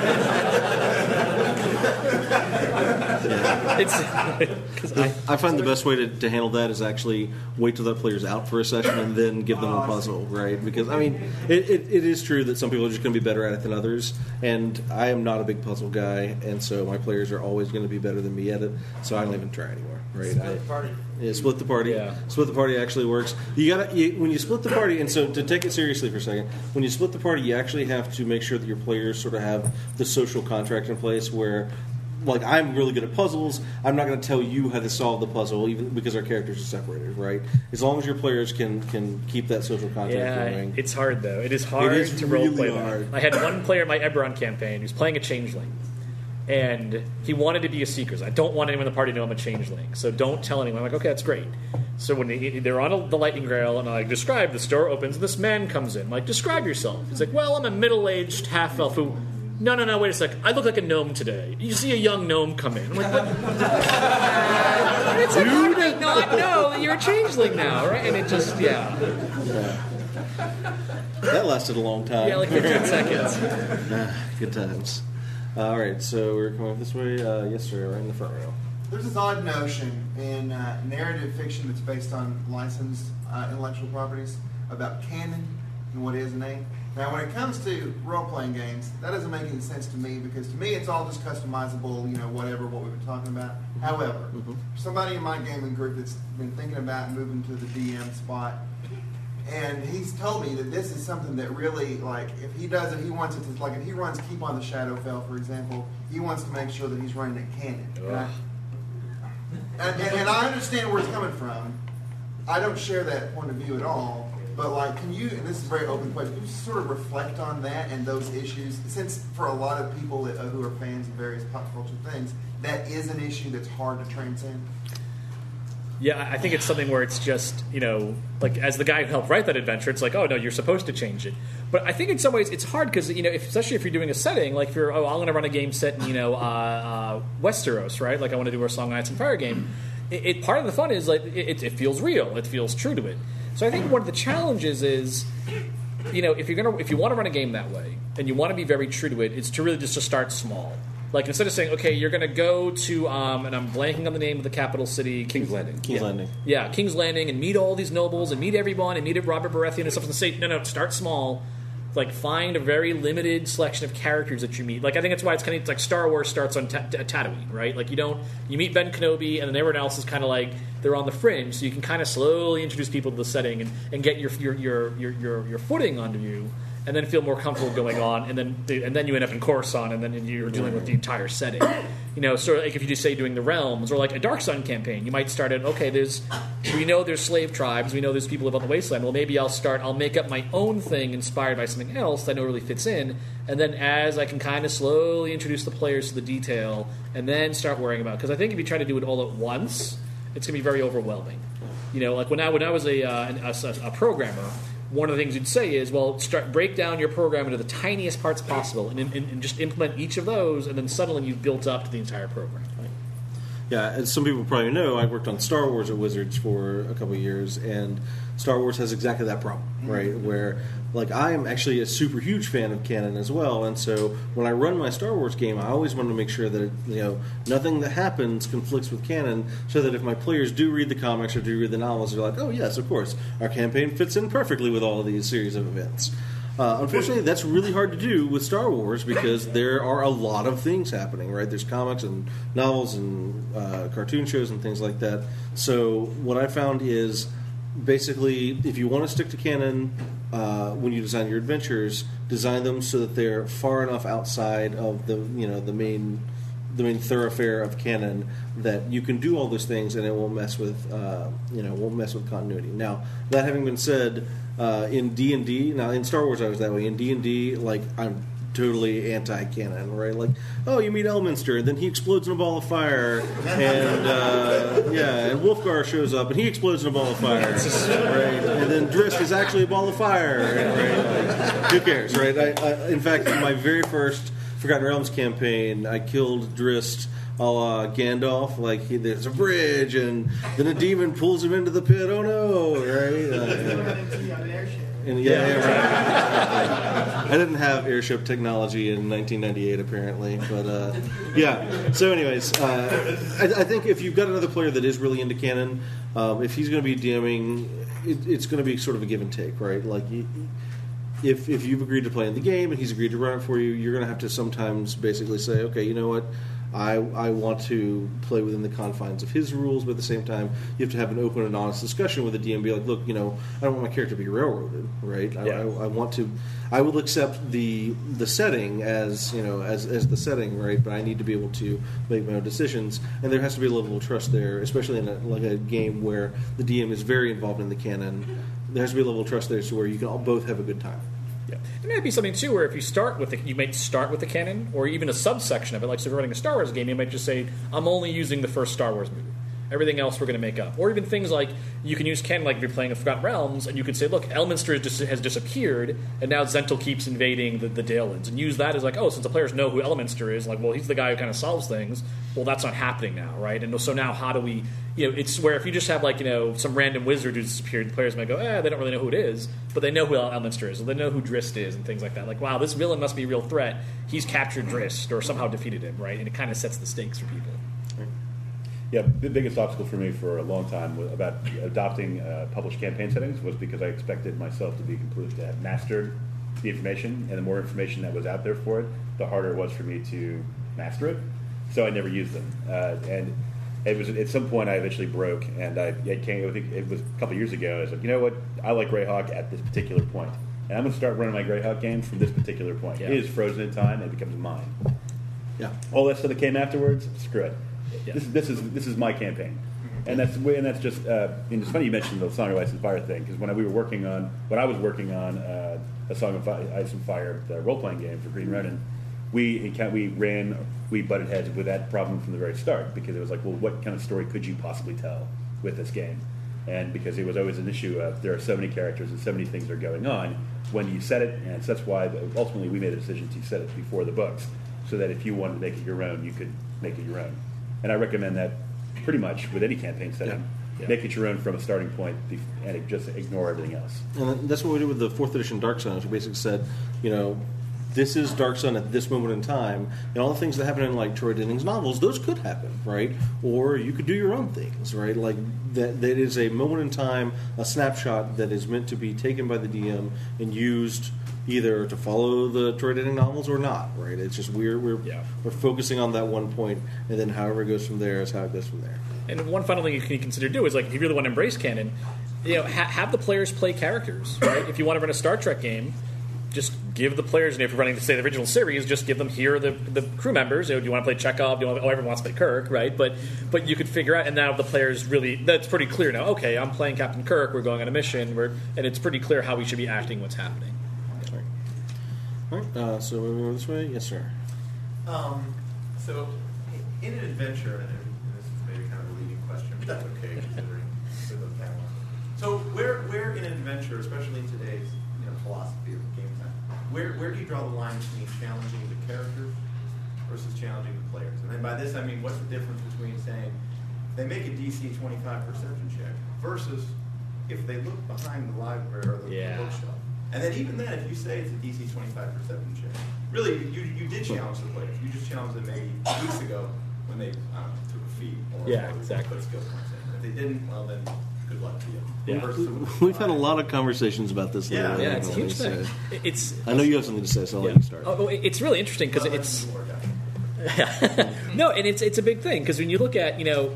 it's I, I find the best way to, to handle that is actually wait till that player's out for a session and then give them a puzzle, right? Because, I mean, it, it, it is true that some people are just going to be better at it than others, and I am not a big puzzle guy, and so my players are always going to be better than me at it, so I don't even try anymore, right? Split I, the party. Yeah, split the party. Yeah. Split the party actually works. You gotta you, when you split the party, and so to take it seriously for a second, when you split the party, you actually have to make sure that your players sort of have the social contract in place where, like, I'm really good at puzzles. I'm not going to tell you how to solve the puzzle, even because our characters are separated, right? As long as your players can can keep that social contract yeah, going. it's hard though. It is hard It is to really role play hard. that. I had one player in my Eberron campaign who's playing a changeling, and he wanted to be a seeker. I don't want anyone in the party to know I'm a changeling, so don't tell anyone. I'm like, okay, that's great. So when he, they're on a, the lightning grail, and I like, describe, the door opens, and this man comes in. I'm like, describe yourself. He's like, well, I'm a middle-aged half-elf who... No, no, no, wait a sec. I look like a gnome today. You see a young gnome come in. I'm like, what? It's like, how do they not know that you're a changeling now, right? And it just, yeah. yeah. That lasted a long time. Yeah, like fifteen seconds. Nah, good times. Uh, all right, so we're coming up this way. Uh, yes, sir, right in the front row. There's this odd notion in uh, narrative fiction that's based on licensed uh, intellectual properties about canon and what is and ain't. Now, when it comes to role-playing games, that doesn't make any sense to me because to me it's all just customizable, you know, whatever, what we've been talking about. Mm-hmm. However, mm-hmm. somebody in my gaming group that's been thinking about moving to the D M spot, and he's told me that this is something that really, like, if he does it, he wants it to, like, if he runs Keep on the Shadowfell, for example, he wants to make sure that he's running it canon. Right? And, and, and I understand where it's coming from. I don't share that point of view at all. But, like, can you, and this is a very open question, can you sort of reflect on that and those issues? Since for a lot of people that, uh, who are fans of various pop culture things, that is an issue that's hard to transcend. Yeah, I think it's something where it's just, you know, like, as the guy who helped write that adventure, it's like, oh, no, you're supposed to change it. But I think in some ways it's hard because, you know, if, especially if you're doing a setting, like if you're, oh, I'm going to run a game set in, you know, uh, uh, Westeros, right? Like I want to do a Song of Ice and Fire game. It, it part of the fun is, like, it, it feels real. It feels true to it. So I think one of the challenges is, you know, if you're gonna if you want to run a game that way and you want to be very true to it, it's to really just to start small. Like instead of saying, okay, you're going to go to, um, and I'm blanking on the name of the capital city, King's Landing. King's yeah. Landing. Yeah, King's Landing, and meet all these nobles, and meet everyone, and meet Robert Baratheon and stuff, and say, no, no, start small. Like find a very limited selection of characters that you meet. Like I think that's why it's kind of like Star Wars starts on ta- ta- Tatooine, right? Like you don't you meet Ben Kenobi, and then everyone else is kind of like they're on the fringe, so you can kind of slowly introduce people to the setting and, and get your your, your your your your footing onto you, and then feel more comfortable going on, and then and then you end up in Coruscant, and then you're dealing with the entire setting. You know, so like if you just say doing the realms or like a Dark Sun campaign, you might start at okay, there's we know there's slave tribes, we know there's people who live on the wasteland. Well, maybe I'll start, I'll make up my own thing inspired by something else that I know really fits in, and then as I can kind of slowly introduce the players to the detail, and then start worrying about because I think if you try to do it all at once, it's going to be very overwhelming. You know, like when I when I was a, uh, a, a programmer. One of the things you'd say is, well, start break down your program into the tiniest parts possible, and, and, and just implement each of those, and then suddenly you've built up to the entire program. Right? Yeah, as some people probably know, I worked on Star Wars at Wizards for a couple of years, and Star Wars has exactly that problem, right? Mm-hmm. Where, like, I am actually a super huge fan of canon as well, and so when I run my Star Wars game, I always want to make sure that, you know, nothing that happens conflicts with canon, so that if my players do read the comics or do read the novels, they're like, oh, yes, of course, our campaign fits in perfectly with all of these series of events. Uh, unfortunately, that's really hard to do with Star Wars because there are a lot of things happening, right? There's comics and novels and uh, cartoon shows and things like that. So what I found is basically if you want to stick to canon uh, when you design your adventures, design them so that they're far enough outside of the you know the main the main thoroughfare of canon that you can do all those things and it won't mess with uh, you know won't mess with continuity. Now that having been said. Uh, in D and D, now in Star Wars I was that way. In D and D, like I'm totally anti-canon, right? Like, oh, you meet Elminster, and then he explodes in a ball of fire, and uh, yeah, and Wolfgar shows up, and he explodes in a ball of fire, right? And then Drizzt is actually a ball of fire, right? Like, who cares, right? I, I, in fact, in my very first Forgotten Realms campaign, I killed Drizzt a la Gandalf, like he, there's a bridge, and then a demon pulls him into the pit. Oh no! Right? Uh, and yeah, yeah right. I didn't have airship technology in nineteen ninety-eight, apparently, but uh, yeah. So, anyways, uh, I, I think if you've got another player that is really into canon, um, if he's going to be DMing, it, it's going to be sort of a give and take, right? Like. You, If if you've agreed to play in the game and he's agreed to run it for you, you're going to have to sometimes basically say, okay, you know what, I I want to play within the confines of his rules, but at the same time, you have to have an open and honest discussion with the D M. Be like, look, you know, I don't want my character to be railroaded, right? I, Yeah. I, I want to, I will accept the the setting as you know as as the setting, right? But I need to be able to make my own decisions, and there has to be a level of trust there, especially in a, like a game where the D M is very involved in the canon. There has to be a level of trust there, so where you can all both have a good time. Yeah. It might be something too where if you start with the, you might start with the canon or even a subsection of it. Like so if you're running a Star Wars game, you might just say, "I'm only using the first Star Wars movie. Everything else we're going to make up." Or even things like you can use canon, like if you're playing a Forgotten Realms, and you could say, "Look, Elminster has, dis- has disappeared, and now Zhentil keeps invading the, the Dalelands," and use that as like, "Oh, since the players know who Elminster is, like, well, he's the guy who kind of solves things. Well, that's not happening now, right? And so now, how do we?" You know, it's where if you just have like you know some random wizard who disappeared, the players might go, "Eh, they don't really know who it is," but they know who Elminster is, or they know who Drizzt is, and things like that. Like, wow, this villain must be a real threat. He's captured Drizzt or somehow defeated him, right? And it kind of sets the stakes for people. Yeah, the biggest obstacle for me for a long time was about adopting uh, published campaign settings was because I expected myself to be completely to have mastered the information, and the more information that was out there for it, the harder it was for me to master it. So I never used them, uh, and it was at some point I eventually broke, and I it came. I think it was a couple of years ago. I was like, you know what? I like Greyhawk at this particular point, and I'm going to start running my Greyhawk game from this particular point. Yeah. It is frozen in time, and it becomes mine. Yeah. All that stuff that came afterwards, screw it. Yeah. This, this is this is my campaign, and that's and that's just. Uh, and it's funny you mentioned the Song of Ice and Fire thing because when we were working on when I was working on uh, a Song of Ice and Fire the role playing game for Green Ronin, we we ran we butted heads with that problem from the very start because it was like, well, what kind of story could you possibly tell with this game? And because it was always an issue of there are so many characters and so many things are going on, when do you set it? And so that's why ultimately we made a decision to set it before the books, so that if you wanted to make it your own, you could make it your own. And I recommend that pretty much with any campaign setting. Yeah. Yeah. Make it your own from a starting point and just ignore everything else. And that's what we did with the fourth edition Dark Sun. We basically said, you know, this is Dark Sun at this moment in time, and all the things that happen in like Troy Denning's novels, those could happen, right? Or you could do your own things, right? Like that, that is a moment in time, a snapshot that is meant to be taken by the D M and used either to follow the Troy Denning novels or not, right? It's just we're we're yeah. we're focusing on that one point, and then however it goes from there is how it goes from there. And one final thing you can consider do is like if you really want to embrace canon, you know, ha- have the players play characters, right? If you want to run a Star Trek game, just give the players, and if you're running, say, the original series, just give them here the the crew members. You know, do you want to play Chekhov? Do you want, oh, everyone wants to play Kirk, right? But but you could figure out, and now the players really, that's pretty clear now. Okay, I'm playing Captain Kirk. We're going on a mission, we're, and it's pretty clear how we should be acting, what's happening. All right. All right. Uh, so moving on this way, yes, sir. Um, so in an adventure, and this is maybe kind of a leading question, but that's okay considering the panel. So where where in an adventure, especially in today's you know philosophy of game time, where where do you draw the line between challenging the characters versus challenging the players? And then by this I mean what's the difference between saying they make a D C twenty-five perception check versus if they look behind the library or the, yeah. the bookshelf. And then even then, if you say it's a D C twenty-five perception check, really you you did challenge the players. You just challenged them maybe weeks ago when they I don't know, took a feat or, yeah, or exactly. put skill points in. If they didn't, well then good luck to you. Yeah. We've had a lot of conversations about this. Yeah, lately, yeah, it's a huge so. thing. It's. I know you have something to say, so I'll yeah. let you start. Oh, it's really interesting because well, it's. No, and it's it's a big thing because when you look at you know.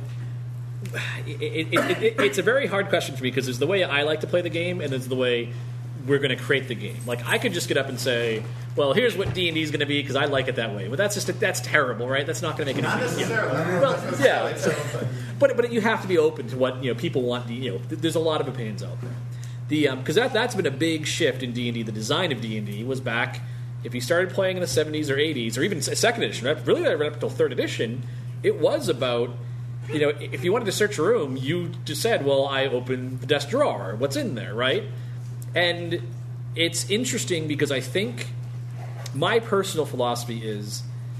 It, it, it, it, it's a very hard question for me because there's the way I like to play the game and there's the way we're going to create the game. Like I could just get up and say, "Well, here's what D and D is going to be because I like it that way." But that's just that's terrible, right? That's not going to make any Not sense. necessarily. Yeah. Well, yeah. So, but but you have to be open to what you know people want. You know, there's a lot of opinions out there. The because um, that that's been a big shift in D and D. The design of D and D was back if you started playing in the seventies or eighties or even second edition, right? Really, right up until third edition, it was about. You know, if you wanted to search a room, you just said, well, I opened the desk drawer. What's in there, right? And it's interesting because I think my personal philosophy is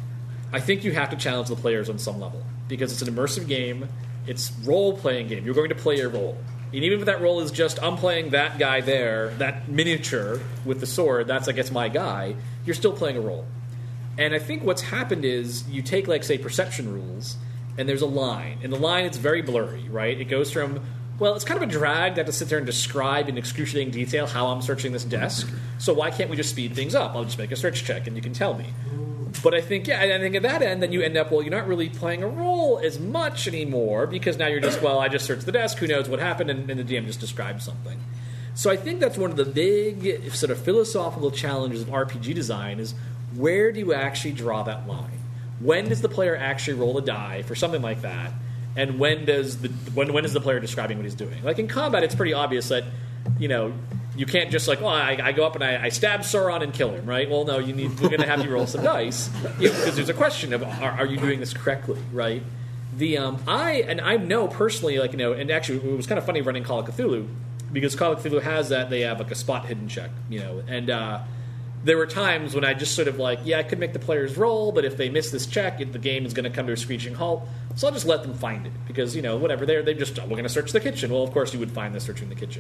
I think you have to challenge the players on some level because it's an immersive game. It's role-playing game. You're going to play a role. And even if that role is just, I'm playing that guy there, that miniature with the sword, that's, I guess, my guy, you're still playing a role. And I think what's happened is you take, like, say, perception rules, and there's a line. And the line, it's very blurry, right? It goes from, well, it's kind of a drag to have to sit there and describe in excruciating detail how I'm searching this desk. So why can't we just speed things up? I'll just make a search check, and you can tell me. But I think, yeah, I think at that end, then you end up, well, you're not really playing a role as much anymore because now you're just, well, I just searched the desk, who knows what happened, and, and the D M just described something. So I think that's one of the big sort of philosophical challenges of R P G design is where do you actually draw that line? When does the player actually roll a die for something like that? And when does the when when is the player describing what he's doing? Like in combat, it's pretty obvious that you know you can't just like, well, I, I go up and I, I stab Sauron and kill him, right? Well, no, you need we're going to have you roll some dice you know, because there's a question of are, are you doing this correctly, right? The um, I and I know personally, like you know, and actually it was kind of funny running Call of Cthulhu because Call of Cthulhu has that they have like a spot hidden check, you know, and. Uh, There were times when I just sort of like, yeah, I could make the players roll, but if they miss this check, the game is going to come to a screeching halt. So I'll just let them find it because, you know, whatever. They're, they're just, oh, we're going to search the kitchen. Well, of course, you would find this searching the kitchen.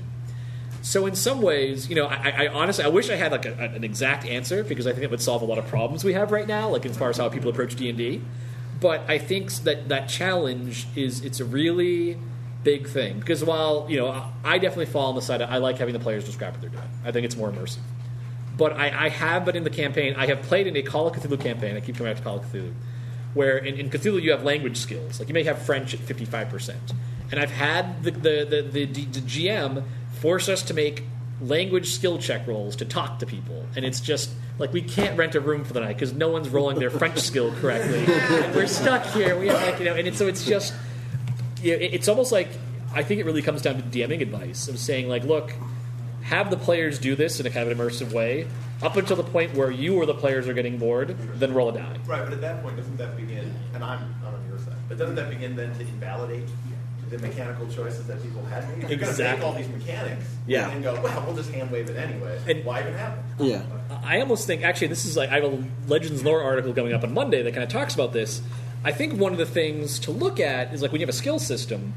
So in some ways, you know, I, I honestly, I wish I had like a, an exact answer because I think it would solve a lot of problems we have right now, like as far as how people approach D and D. But I think that that challenge is, it's a really big thing because while, you know, I definitely fall on the side of, I like having the players describe what they're doing. I think it's more immersive. But I, I have been in the campaign. I have played in a Call of Cthulhu campaign. I keep coming back to Call of Cthulhu, where in, in Cthulhu you have language skills. Like you may have French at fifty-five percent, and I've had the the, the the the G M force us to make language skill check rolls to talk to people, and it's just like we can't rent a room for the night because no one's rolling their French skill correctly, and we're stuck here. We have like you know, and it's, so it's just you know, it, it's almost like I think it really comes down to DMing advice of saying like, look. Have the players do this in a kind of an immersive way up until the point where you or the players are getting bored, then roll a die. Right, but at that point, doesn't that begin, and I'm not on your side, but doesn't that begin then to invalidate the mechanical choices that people had? You're exactly. going to make all these mechanics yeah. and go, well, we'll just hand wave it anyway. And why even have it? Yeah. I almost think, actually, this is like, I have a Legends Lore article coming up on Monday that kind of talks about this. I think one of the things to look at is like when you have a skill system,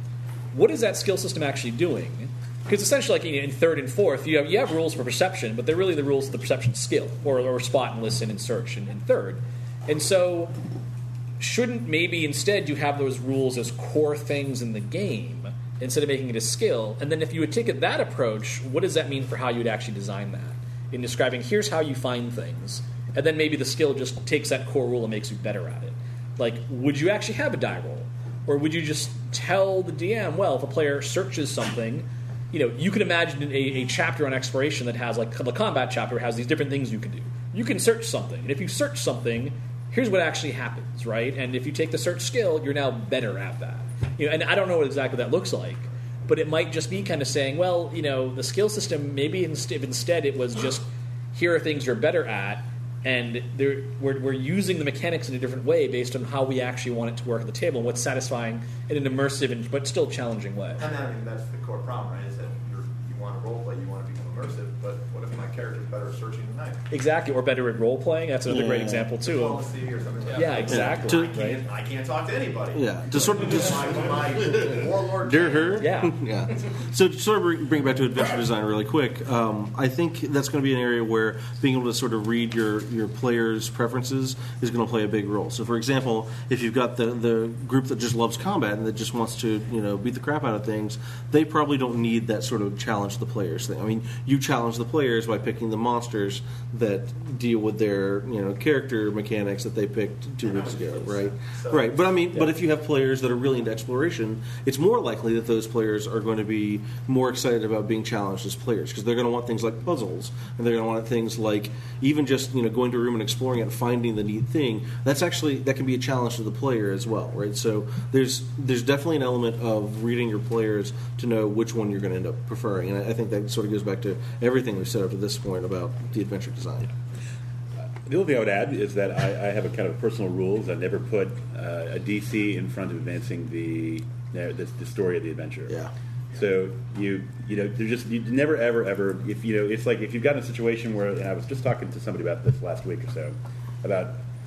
what is that skill system actually doing? Because essentially, like in third and fourth, you have, you have rules for perception, but they're really the rules of the perception skill, or, or spot and listen and search in, in third. And so, shouldn't maybe instead you have those rules as core things in the game instead of making it a skill? And then if you would take it that approach, what does that mean for how you'd actually design that? In describing, here's how you find things, and then maybe the skill just takes that core rule and makes you better at it. Like, would you actually have a die roll? Or would you just tell the D M, well, if a player searches something, you know, you can imagine a, a chapter on exploration that has, like, the combat chapter has these different things you can do. You can search something, and if you search something, here's what actually happens, right? And if you take the search skill, you're now better at that. You know, and I don't know what exactly that looks like, but it might just be kind of saying, well, you know, the skill system, maybe inst- if instead it was just, here are things you're better at, and we're, we're using the mechanics in a different way based on how we actually want it to work at the table and what's satisfying in an immersive and, but still challenging way. And I mean, that's the core problem, right? Is that you're, you want to role play, you want to become immersive, but what if my character's better at searching than I am? Exactly, or better at role playing. That's another Yeah. great example too. Diplomacy or something like that. Yeah, exactly. To- I, can't, I can't talk to anybody. Yeah, to sort of just my, my warlord. Dear her, yeah, yeah. So to sort of bring bring it back to adventure design really quick, um, I think that's going to be an area where being able to sort of read your, your players' preferences is going to play a big role. So, for example, if you've got the, the group that just loves combat and that just wants to you know beat the crap out of things, they probably don't need that sort of challenge the players thing. I mean, you challenge the players by picking the monsters that deal with their you know character mechanics that they picked two weeks ago, right? Right. But I mean, but if you have players that are really into exploration, it's more likely that those players are going to be more excited about being challenged as players because they're going to want things like puzzles and they're going to want things like even just you know going to a room and exploring it and finding the neat thing. That's actually that can be a challenge to the player as well, right? So there's there's definitely an element of reading your players to know which one you're going to end up preferring, and I, I think that sort of goes back to everything we've said up to this point about the adventure design. The only thing I would add is that I, I have a kind of personal rules. I never put uh, a D C in front of advancing the, the the story of the adventure. Yeah. So you you know they're just you never ever ever if you know it's like if you've got a situation where and I was just talking to somebody about this last week or so about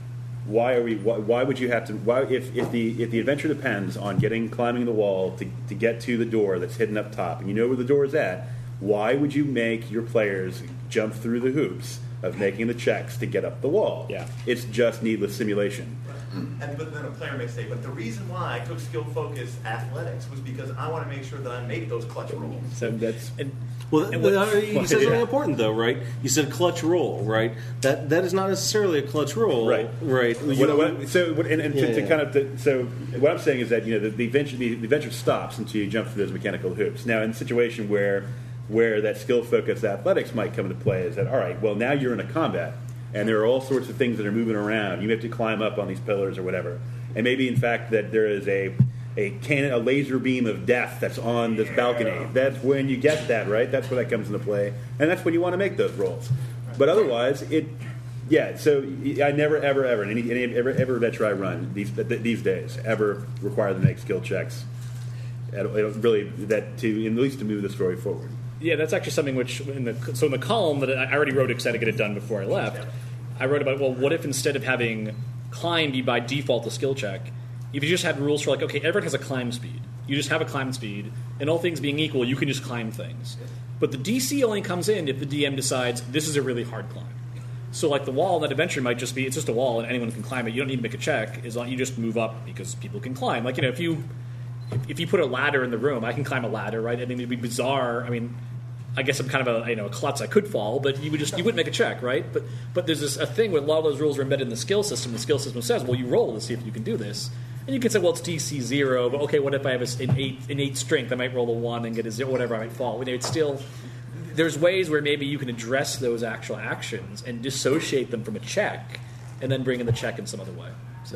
why are we why, why would you have to why if, if the if the adventure depends on getting climbing the wall to to get to the door that's hidden up top and you know where the door is at, why would you make your players jump through the hoops of making the checks to get up the wall? Yeah. It's just needless simulation. And but then a player may say, but the reason why I took skill focus athletics was because I want to make sure that I make those clutch rolls. So that's and well, and what, what, you said something important though, right? You said clutch roll, right? That that is not necessarily a clutch roll, Right. Right. What, You- what, so, what, and, and Yeah, to, to yeah. kind of, to, so what I'm saying is that you know the, the adventure, the, the adventure stops until you jump through those mechanical hoops. Now, in a situation where where that skill focused athletics might come into play, is that all right? Well, now you're in a combat, and there are all sorts of things that are moving around. You have to climb up on these pillars or whatever, and maybe in fact that there is a a cannon, a laser beam of death that's on this balcony. That's when you get that, right? That's where that comes into play, and that's when you want to make those rolls. But otherwise, it, yeah. So I never, ever, ever, in any, any ever, ever adventure I run these these days, ever require them to make skill checks. It'll, it'll really that to at least to move the story forward. Yeah, that's actually something which in the so in the column that I already wrote because I had to get it done before I left. I wrote about well, what if instead of having climb be by default a skill check, if you just had rules for like okay, everyone has a climb speed. You just have a climb speed, and all things being equal, you can just climb things. But the D C only comes in if the D M decides this is a really hard climb. So like the wall in that adventure might just be it's just a wall and anyone can climb it. You don't need to make a check as long you just move up because people can climb. Like you know if you if you put a ladder in the room, I can climb a ladder, right? I mean it'd be bizarre. I mean. I guess I'm kind of a you know a klutz. I could fall, but you would just you wouldn't make a check, right? But but there's this a thing where a lot of those rules are embedded in the skill system. The skill system says, well, you roll to see if you can do this, and you can say, well, it's D C zero, but okay, what if I have a, an eight an eight strength? I might roll a one and get a zero, whatever. I might fall. You know, it's still there's ways where maybe you can address those actual actions and dissociate them from a check, and then bring in the check in some other way. So,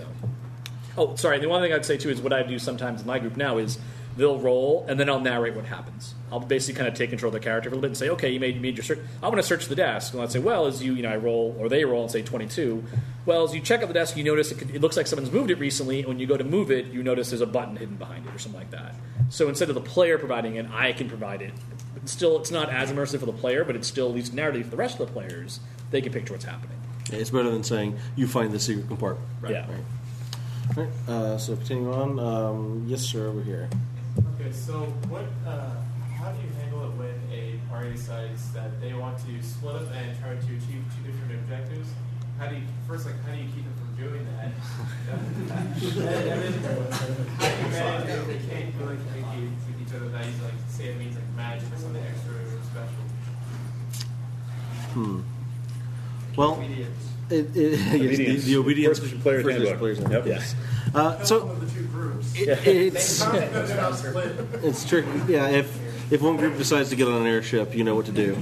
oh, sorry. The one thing I'd say too is what I do sometimes in my group now is. They'll roll, and then I'll narrate what happens. I'll basically kind of take control of the character for a little bit and say, okay, you made, you made your search. I want to search the desk. And I'll say, well, as you, you know, I roll, or they roll and say twenty-two. Well, as you check out the desk, you notice it, could, it looks like someone's moved it recently. And when you go to move it, you notice there's a button hidden behind it or something like that. So instead of the player providing it, I can provide it. But still, it's not as immersive for the player, but it's still at least narrative for the rest of the players. They can picture what's happening. Yeah, it's better than saying, you find the secret compartment. Right. Yeah. Right. All right. Uh, so continue on. Um, yes, sir, over here. Okay. Okay, so what? Uh, how do you handle it when a party decides that they want to split up and try to achieve two different objectives? How do you first, like, how do you keep them from doing that? and, and then, how do you manage if they can't really communicate with each other? That you like say it means like magic or something extra or special. Hmm. Well, it, it, yes, the, the obedience First player's first handbook. player's Yep. handbook. Yes. Uh, so the two groups. it, it's it's tricky. Yeah, if if one group decides to get on an airship, you know what to do.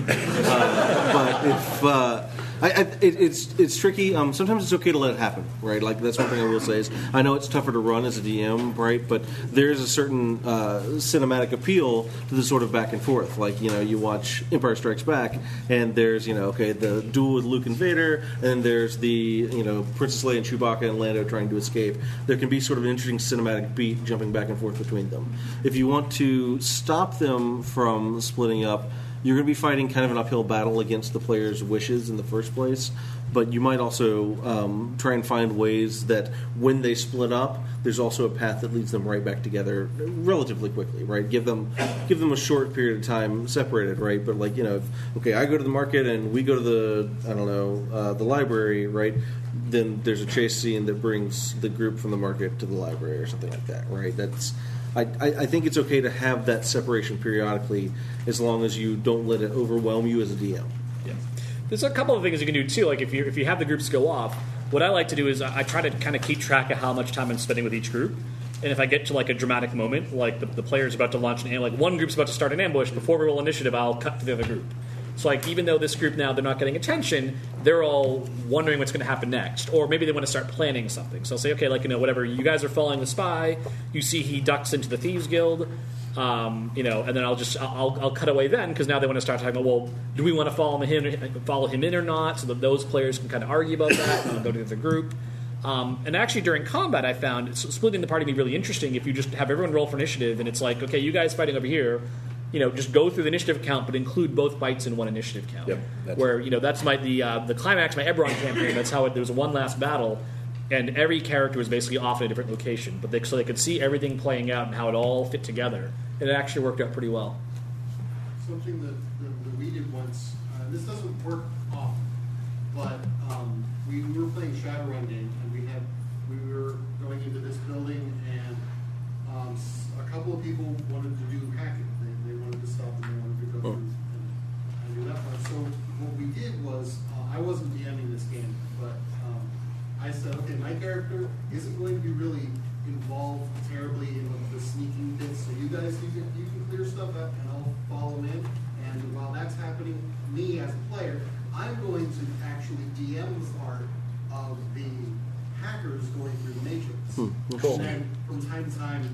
Uh, but if uh, I, I, it, it's it's tricky. Um, sometimes it's okay to let it happen, right? Like that's one thing I will say is I know it's tougher to run as a D M, right? But there is a certain uh, cinematic appeal to the sort of back and forth. Like you know, you watch Empire Strikes Back, and there's you know, okay, the duel with Luke and Vader, and there's the you know Princess Leia and Chewbacca and Lando trying to escape. There can be sort of an interesting cinematic beat jumping back and forth between them. If you want to stop them from splitting up, you're going to be fighting kind of an uphill battle against the player's wishes in the first place, but you might also um, try and find ways that when they split up, there's also a path that leads them right back together relatively quickly, right? Give them give them a short period of time separated, right? But like, you know, if, okay, I go to the market and we go to the, I don't know, uh, the library, right? Then there's a chase scene that brings the group from the market to the library or something like that, right? That's I, I think it's okay to have that separation periodically as long as you don't let it overwhelm you as a D M. Yeah. There's a couple of things you can do too. Like if you if you have the groups go off, what I like to do is I try to kind of keep track of how much time I'm spending with each group. And if I get to like a dramatic moment, like the, the player's about to launch an like one group's about to start an ambush, before we roll initiative, I'll cut to the other group. So like even though this group now they're not getting attention, they're all wondering what's going to happen next, or maybe they want to start planning something. So I'll say, okay, like you know, whatever, you guys are following the spy. You see he ducks into the thieves guild, um, you know, and then I'll just I'll, I'll cut away then because now they want to start talking about, well, do we want to follow him follow him in or not? So that those players can kind of argue about that and go to the other group. Um, and actually during combat, I found splitting the party to be really interesting if you just have everyone roll for initiative and it's like, okay, you guys fighting over here. You know, just go through the initiative count, but include both bites in one initiative count. Yep, that's where you know that's my the uh, the climax, my Eberron campaign. That's how it, there was one last battle, and every character was basically off in a different location, but they, so they could see everything playing out and how it all fit together. And it actually worked out pretty well. Something that, that, that we did once. Uh, this doesn't work often, but um, we, we were playing Shadowrun game, and we had we were going into this building, and um, a couple of people wanted to do hacking. To stop and they wanted to go through and, and do that part. So what we did was, uh, I wasn't DMing this game, but um, I said, okay, my character isn't going to be really involved terribly in the sneaking bits, so you guys, you can, you can clear stuff up and I'll follow in, and while that's happening, me as a player, I'm going to actually D M the part of the hackers going through the Matrix. Hmm. Cool. And then from time to time,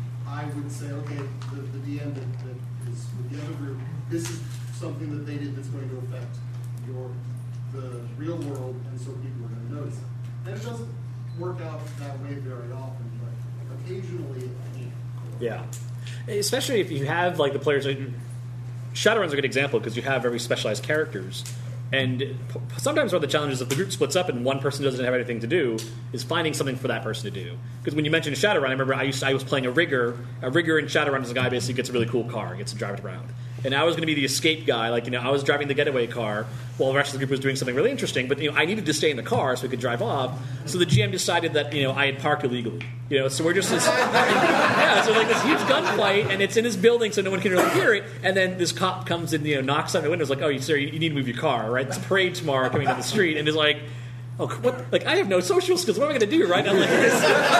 I would say, okay, the, the D M that, that is with the other group, this is something that they did that's going to affect your the real world, and so people are going to notice it. And it doesn't work out that way very often, but occasionally it can. Yeah, especially if you have like the players. Shadowrun's a good example because you have very specialized characters. And sometimes one of the challenges if the group splits up and one person doesn't have anything to do is finding something for that person to do. Because when you mentioned Shadowrun, I remember I, used to, I was playing a rigger. A rigger in Shadowrun is a guy who basically gets a really cool car and gets to drive it around. And I was going to be the escape guy. Like, you know, I was driving the getaway car while the rest of the group was doing something really interesting. But, you know, I needed to stay in the car so we could drive off. So the G M decided that, you know, I had parked illegally. You know, so we're just this... yeah, so like this huge gunfight, and it's in his building so no one can really hear it. And then this cop comes and, you know, knocks on the window. Is like, oh, sir, you need to move your car, right? It's a parade tomorrow coming down the street. And is like... Oh, what? Like, I have no social skills. What am I going to do, right? I'm like this.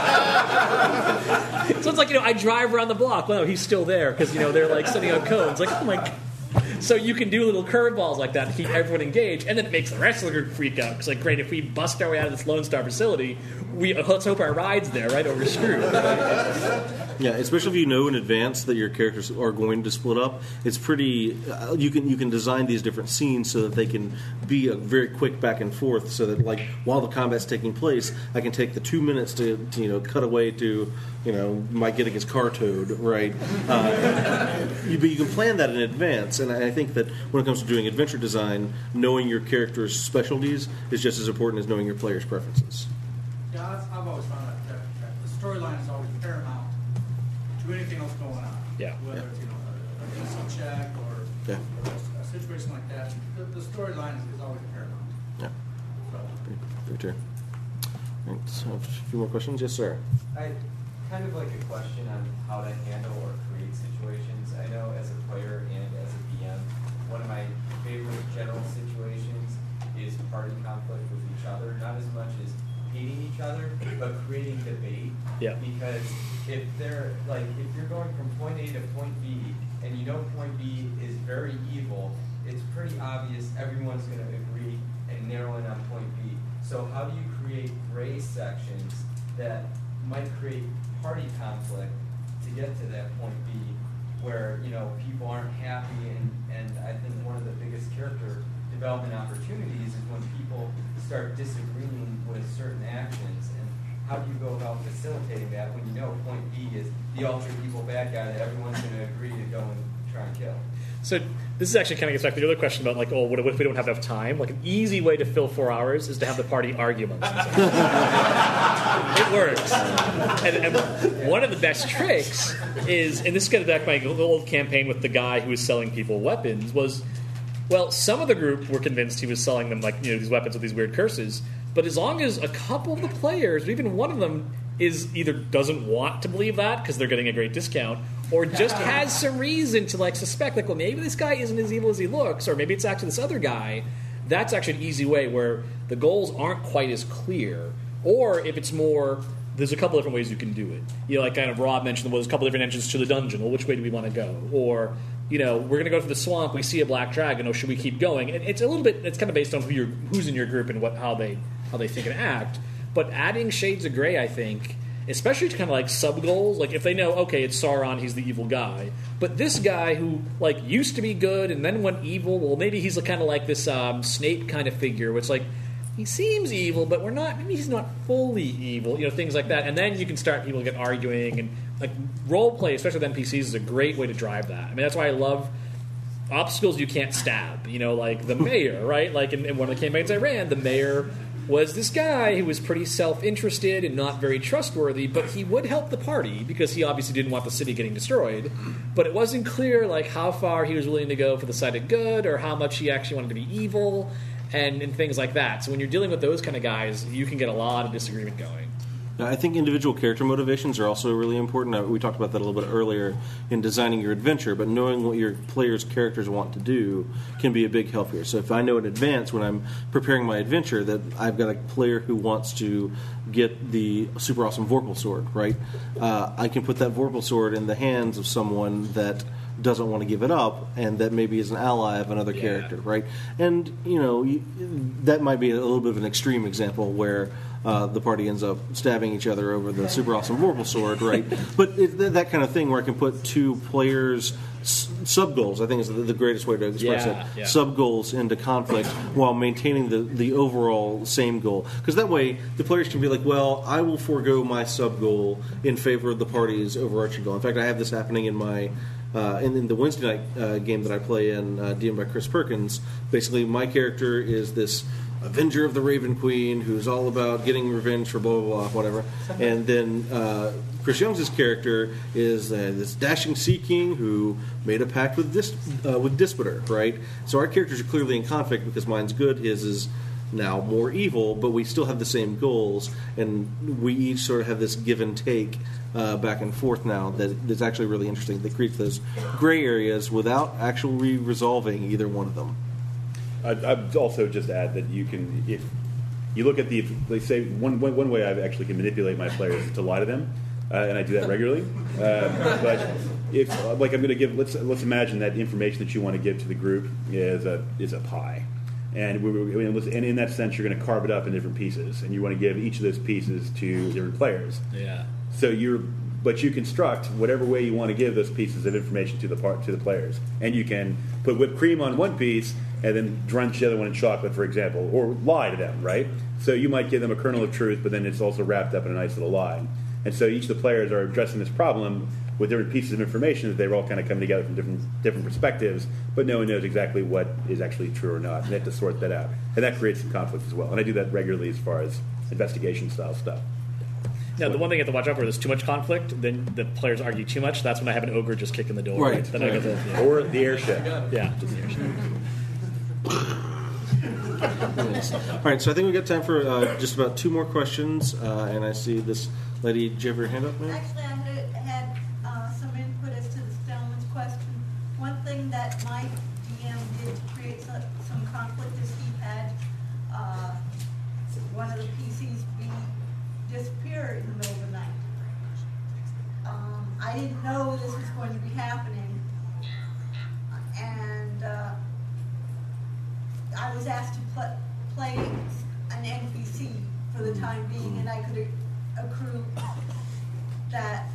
So it's like, you know, I drive around the block. Well, he's still there because, you know, they're like sending out codes. Like, oh my God. So you can do little curveballs like that to keep everyone engaged, and then it makes the rest of the group freak out. Because, like, great, if we bust our way out of this Lone Star facility, we let's hope our ride's there, right? Or we're screwed. Yeah, especially if you know in advance that your characters are going to split up. It's pretty. Uh, you can you can design these different scenes so that they can be a very quick back and forth. So that like while the combat's taking place, I can take the two minutes to, to you know cut away to you know Mike getting his car towed, right? Uh, you, but you can plan that in advance, and I think that when it comes to doing adventure design, knowing your character's specialties is just as important as knowing your player's preferences. Yeah, I've always found that, that, that the storyline is always paramount to anything else going on. Yeah. Whether Yeah. it's you know a, a decent check or, Yeah. or a, a situation like that, the, the storyline is, is always paramount. Yeah. So. Very true. All right, so a few more questions. Yes, sir. I kind of like a question on how to handle or create situations. I know as a player and as a D M, one of my favorite general situations is party conflict with each other. Not as much as hating each other, but creating debate. Yeah. Because if they're like, if you're going from point A to point B, and you know point B is very evil, it's pretty obvious everyone's going to agree and narrow in on point B. So how do you create gray sections that might create party conflict to get to that point B, where you know people aren't happy, and, and I think one of the biggest character development opportunities is when people start disagreeing with certain actions, and how do you go about facilitating that when you know point B is the ultra evil bad guy that everyone's going to agree to go and try and kill? So this is actually kind of gets back to the other question about like, oh, what if we don't have enough time? Like an easy way to fill four hours is to have the party argue amongst themselves. It works. And, and one of the best tricks is, and this gets back to my old campaign with the guy who was selling people weapons, was, well, some of the group were convinced he was selling them like, you know, these weapons with these weird curses. But as long as a couple of the players, or even one of them, is either doesn't want to believe that because they're getting a great discount, or just has some reason to like suspect, like, well, maybe this guy isn't as evil as he looks, or maybe it's actually this other guy. That's actually an easy way where the goals aren't quite as clear. Or if it's more, there's a couple different ways you can do it. You know, like kind of Rob mentioned, well, there's a couple different entrances to the dungeon. Well, which way do we want to go? Or, you know, we're going to go to the swamp. We see a black dragon. Oh, should we keep going? And it's a little bit. It's kind of based on who you're, who's in your group and what how they how they think and act. But adding shades of gray, I think, especially to kind of like sub goals, like if they know, okay, it's Sauron, he's the evil guy, but this guy who like used to be good and then went evil, well, maybe he's kind of like this um, Snape kind of figure, where it's like he seems evil, but we're not. Maybe he's not fully evil, you know, things like that. And then you can start people get arguing, and like role play, especially with N P Cs, is a great way to drive that. I mean, that's why I love obstacles you can't stab. You know, like the mayor, right? Like in, in one of the campaigns I ran, the mayor was this guy who was pretty self-interested and not very trustworthy, but he would help the party because he obviously didn't want the city getting destroyed. But it wasn't clear like how far he was willing to go for the side of good, or how much he actually wanted to be evil, and, and things like that. So when you're dealing with those kind of guys, you can get a lot of disagreement going. I think individual character motivations are also really important. We talked about that a little bit earlier in designing your adventure, but knowing what your players' characters want to do can be a big help here. So if I know in advance when I'm preparing my adventure that I've got a player who wants to get the super awesome Vorpal sword, right? Uh, I can put that Vorpal sword in the hands of someone that doesn't want to give it up, and that maybe is an ally of another Yeah. character, right? And, you know, you, that might be a little bit of an extreme example where uh, the party ends up stabbing each other over the super awesome Vorpal sword, right? But it, th- that kind of thing where I can put two players' s- sub-goals, I think is the, the greatest way to express Yeah, it, yeah. sub-goals into conflict while maintaining the, the overall same goal. Because that way, the players can be like, well, I will forego my sub-goal in favor of the party's overarching goal. In fact, I have this happening in my Uh, in, in the Wednesday night uh, game that I play in, uh, D M'd by Chris Perkins. Basically, my character is this Avenger of the Raven Queen who's all about getting revenge for blah, blah, blah, whatever. And then uh, Chris Young's character is uh, this dashing Sea King who made a pact with Dis- uh, with Disputer, right? So our characters are clearly in conflict because mine's good, his is now more evil, but we still have the same goals, and we each sort of have this give and take uh, back and forth now that that's actually really interesting. That creates those gray areas without actually resolving either one of them. I'd, I'd also just add that you can, if you look at the, they say one, one, one way I actually can manipulate my players is to lie to them, uh, and I do that regularly. Uh, but if, like, I'm going to give, let's let's imagine that information that you want to give to the group is a is a pie. And, we, we, and in that sense, you're going to carve it up in different pieces, and you want to give each of those pieces to different players. Yeah. So you're, but you construct whatever way you want to give those pieces of information to the part to the players, and you can put whipped cream on one piece and then drench the other one in chocolate, for example, or lie to them, right? So you might give them a kernel of truth, but then it's also wrapped up in a nice little lie. And so each of the players are addressing this problem with different pieces of information that they're all kind of coming together from different different perspectives, but no one knows exactly what is actually true or not, and they have to sort that out. And that creates some conflict as well. And I do that regularly as far as investigation style stuff. Now, the one thing you have to watch out for is too much conflict. Then the players argue too much. That's when I have an ogre just kick in the door. Right. Then I go to, yeah. Or the airship. Yeah, just the airship. All right, so I think we got time for uh, just about two more questions, uh, and I see this lady. Did you have your hand up, ma'am? Actually, I had, had uh, some input as to this gentleman's question. One thing that my D M did to create some, some conflict is he had uh, one of the P Cs be disappear in the middle of the night. Um, I didn't know this was going to be happening, and uh, I was asked to pl- play an N P C for the time being, and I could accrue that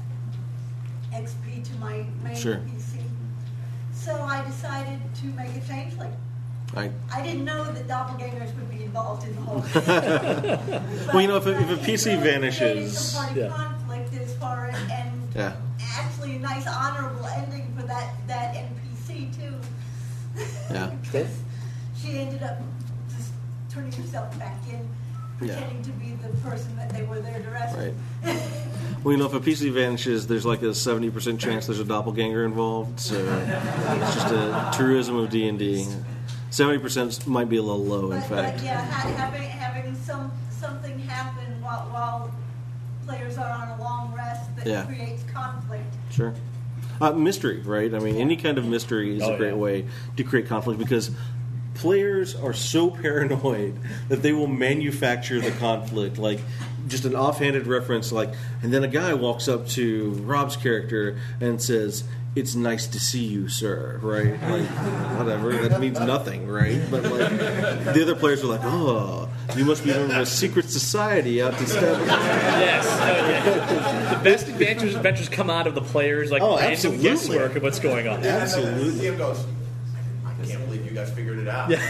X P to my main Sure. P C. So I decided to make a changeling. I, I didn't know that doppelgangers would be involved in the whole thing. well, you know, if a, if a P C It really vanishes, created some party yeah, conflict as far as, and yeah, actually a nice honorable ending for that, that N P C too. yeah. She ended up just turning herself back in, pretending to be the person that they were there to rescue. Right. Well, you know, if a P C vanishes, there's like a seventy percent chance there's a doppelganger involved. So it's just a truism of D and D. seventy percent might be a little low, in But, fact. but yeah, ha- having having some something happen while while players are on a long rest that Yeah. creates conflict. Sure. Uh, mystery, right? I mean, any kind of mystery is Oh, a great yeah. way to create conflict because players are so paranoid that they will manufacture the conflict. Like, just an offhanded reference, like, and then a guy walks up to Rob's character and says, "It's nice to see you, sir," right? Like, whatever. That means nothing, right? But, like, the other players are like, "Oh, you must be from a secret society out to establish." Yes. Oh, yeah. The best adventures, adventures come out of the players, like, Oh, random absolutely. guesswork of what's going on. Absolutely. The D M goes, I can't believe you guys figured it out.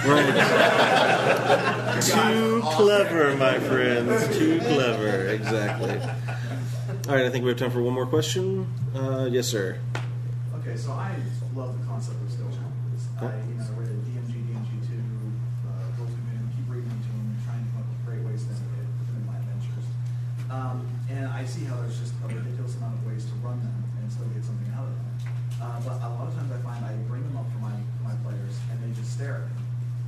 Right. Too clever, my friends. Too clever. Exactly. All right, I think we have time for one more question. Uh, yes, sir. Okay, so I love the concept of skill challenges. I, you know, read D M G, D M G two, uh, books have been, keep reading into them, and trying to come up with great ways to innovate within my adventures. Um, and I see how there's just a ridiculous amount of ways to run them and still get something out of them. Uh, but a lot of times I find I bring them up for my, for my players, and they just stare at me.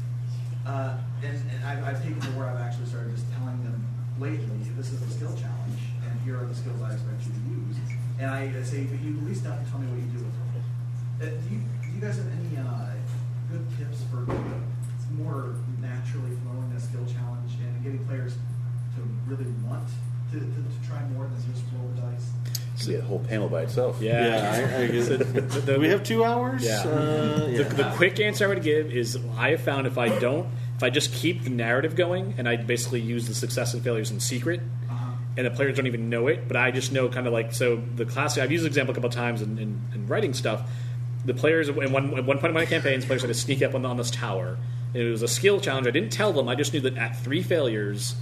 Uh, and and I've, I've taken to where I've actually started just telling them blatantly, this is a skill challenge, and here are the skills I expect you to use. And I say, but you at least have to tell me what you do with them. Uh, do, you, do you guys have any uh, good tips for more naturally flowing a skill challenge and getting players to really want to, to, to try more than just roll the dice? It's a whole panel by itself. Yeah. Yeah, I, I guess. So the- the- Do we have two hours? Yeah. Uh, yeah. The, the quick answer I would give is I have found if I don't, if I just keep the narrative going and I basically use the success and failures in secret, and the players don't even know it, but I just know kind of like, so the classic, I've used this example a couple of times in, in, in writing stuff. The players, at one, at one point in my campaigns, players had to sneak up on, on this tower. And it was a skill challenge. I didn't tell them. I just knew that at three failures,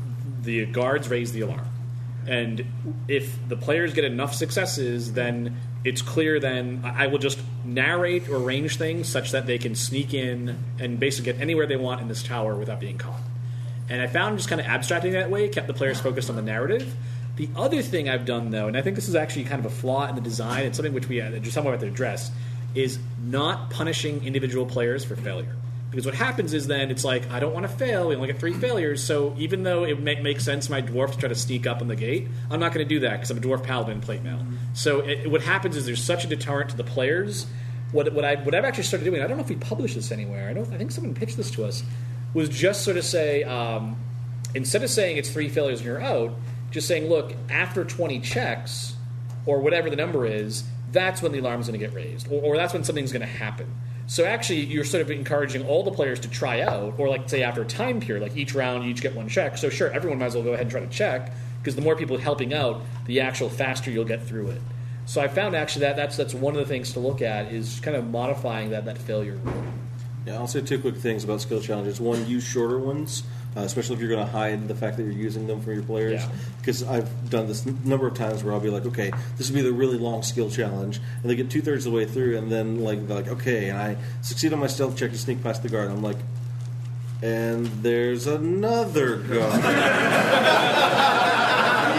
the guards raised the alarm. And if the players get enough successes, then it's clear then I will just narrate or arrange things such that they can sneak in and basically get anywhere they want in this tower without being caught. And I found just kind of abstracting that way kept the players focused on the narrative. The other thing I've done, though, and I think this is actually kind of a flaw in the design, and something which we uh, just somewhat have to address, is not punishing individual players for failure. Because what happens is then it's like, I don't want to fail, we only get three failures, so even though it may make sense for my dwarf to try to sneak up on the gate, I'm not going to do that because I'm a dwarf paladin in plate mail. So it, what happens is there's such a deterrent to the players. What, what, I, what I've actually started doing, I don't know if we published this anywhere, I, don't, I think someone pitched this to us, was just sort of say, um, instead of saying it's three failures and you're out, just saying, look, after twenty checks, or whatever the number is, that's when the alarm's going to get raised, or, or that's when something's going to happen. So actually, you're sort of encouraging all the players to try out, or like say after a time period, like each round you each get one check. So sure, everyone might as well go ahead and try to check, because the more people helping out, the actual faster you'll get through it. So I found actually that that's that's one of the things to look at is kind of modifying that that failure rule. Yeah, I'll say two quick things about skill challenges. One, use shorter ones, uh, especially if you're going to hide the fact that you're using them for your players. Yeah. Because I've done this n- number of times where I'll be like, okay, this will be the really long skill challenge, and they get two thirds of the way through, and then like they're like, okay, and I succeed on my stealth check to sneak past the guard. I'm like, and there's another guard.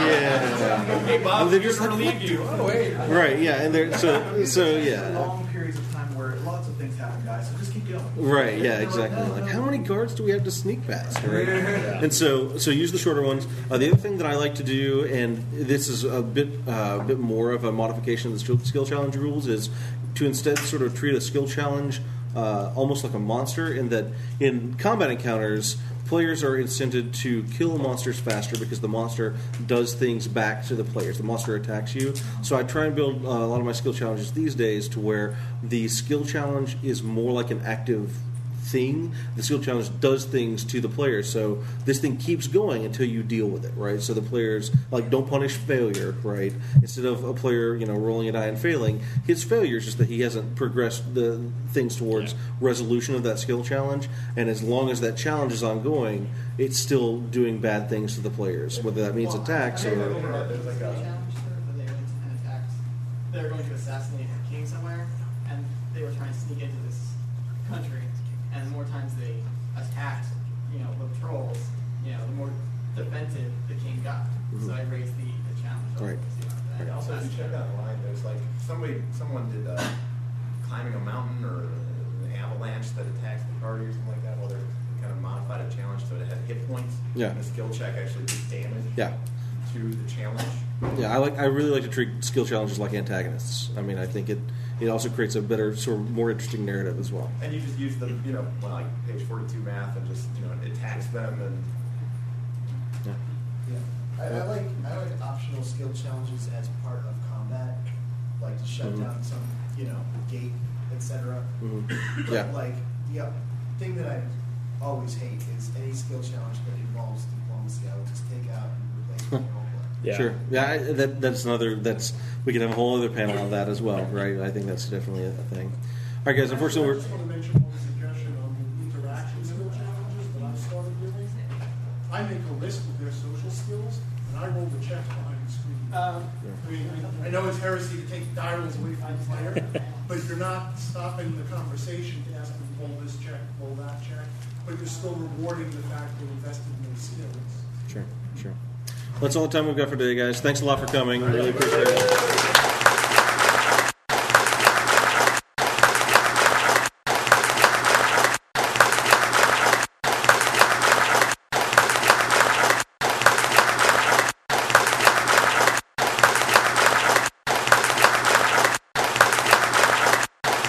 Yeah. Hey, Bob, They're we're just going to like, relieve you. what? Oh, wait. Right, yeah, and they're so so yeah. Long periods of time where lots of things happen, guys. So just keep going. Right, yeah, They're exactly. no, Like, no. how many guards do we have to sneak past? Right? Yeah. And so, so use the shorter ones. Uh, the other thing that I like to do, and this is a bit, uh, bit more of a modification of the skill- skill challenge rules, is to instead sort of treat a skill challenge uh, almost like a monster. In that, in combat encounters, players are incented to kill monsters faster because the monster does things back to the players. The monster attacks you. So I try and build uh, a lot of my skill challenges these days to where the skill challenge is more like an active thing. The skill challenge does things to the player, so this thing keeps going until you deal with it, right? So the players like don't punish failure, right? Instead of a player, you know, rolling a die and failing, his failure is just that he hasn't progressed the things towards yeah. resolution of that skill challenge. And as long as that challenge is ongoing, it's still doing bad things to the players, whether that means Well, attacks I or. remember there's like a challenge where they went and attacked. They were going to assassinate a king somewhere, and they were trying to sneak into this country. And the more times they attacked, you know, with trolls, you know, the more defensive the king got. Mm-hmm. So I raised the, the challenge. Right. And also, if you check online, there's like somebody, someone did uh, climbing a mountain or an avalanche that attacks the party or something like that. Well, they're kind of modified a challenge so it had hit points. Yeah. And the skill check actually did damage. Yeah. To the challenge. Yeah, I like. I really like to treat skill challenges like antagonists. I mean, I think it it also creates a better, sort of more interesting narrative as well. And you just use the, you know, well, like page forty-two math and just, you know, it attacks them and. Yeah. Yeah. I, I like I like optional skill challenges as part of combat, like to shut Mhm. down some, you know, gate, et cetera. Mhm. But Yeah. like the thing that I always hate is any skill challenge that involves diplomacy. I would just take out and replace it with role play. Yeah. Sure. Yeah, I, that that's another. That's we could have a whole other panel on that as well, right? I think that's definitely a, a thing. All right, guys. Unfortunately, I we're. just want to mention one suggestion on the interaction skill challenges that I've started doing. I make a list of their social skills, and I roll the check behind the screen. Um, I mean, I know it's heresy to take die rolls away from the player, but you're not stopping the conversation to ask them, roll this check, roll that check, but you're still rewarding the fact they're invested in those skills. Sure. Sure. That's all the time we've got for today, guys. Thanks a lot for coming. Really appreciate it.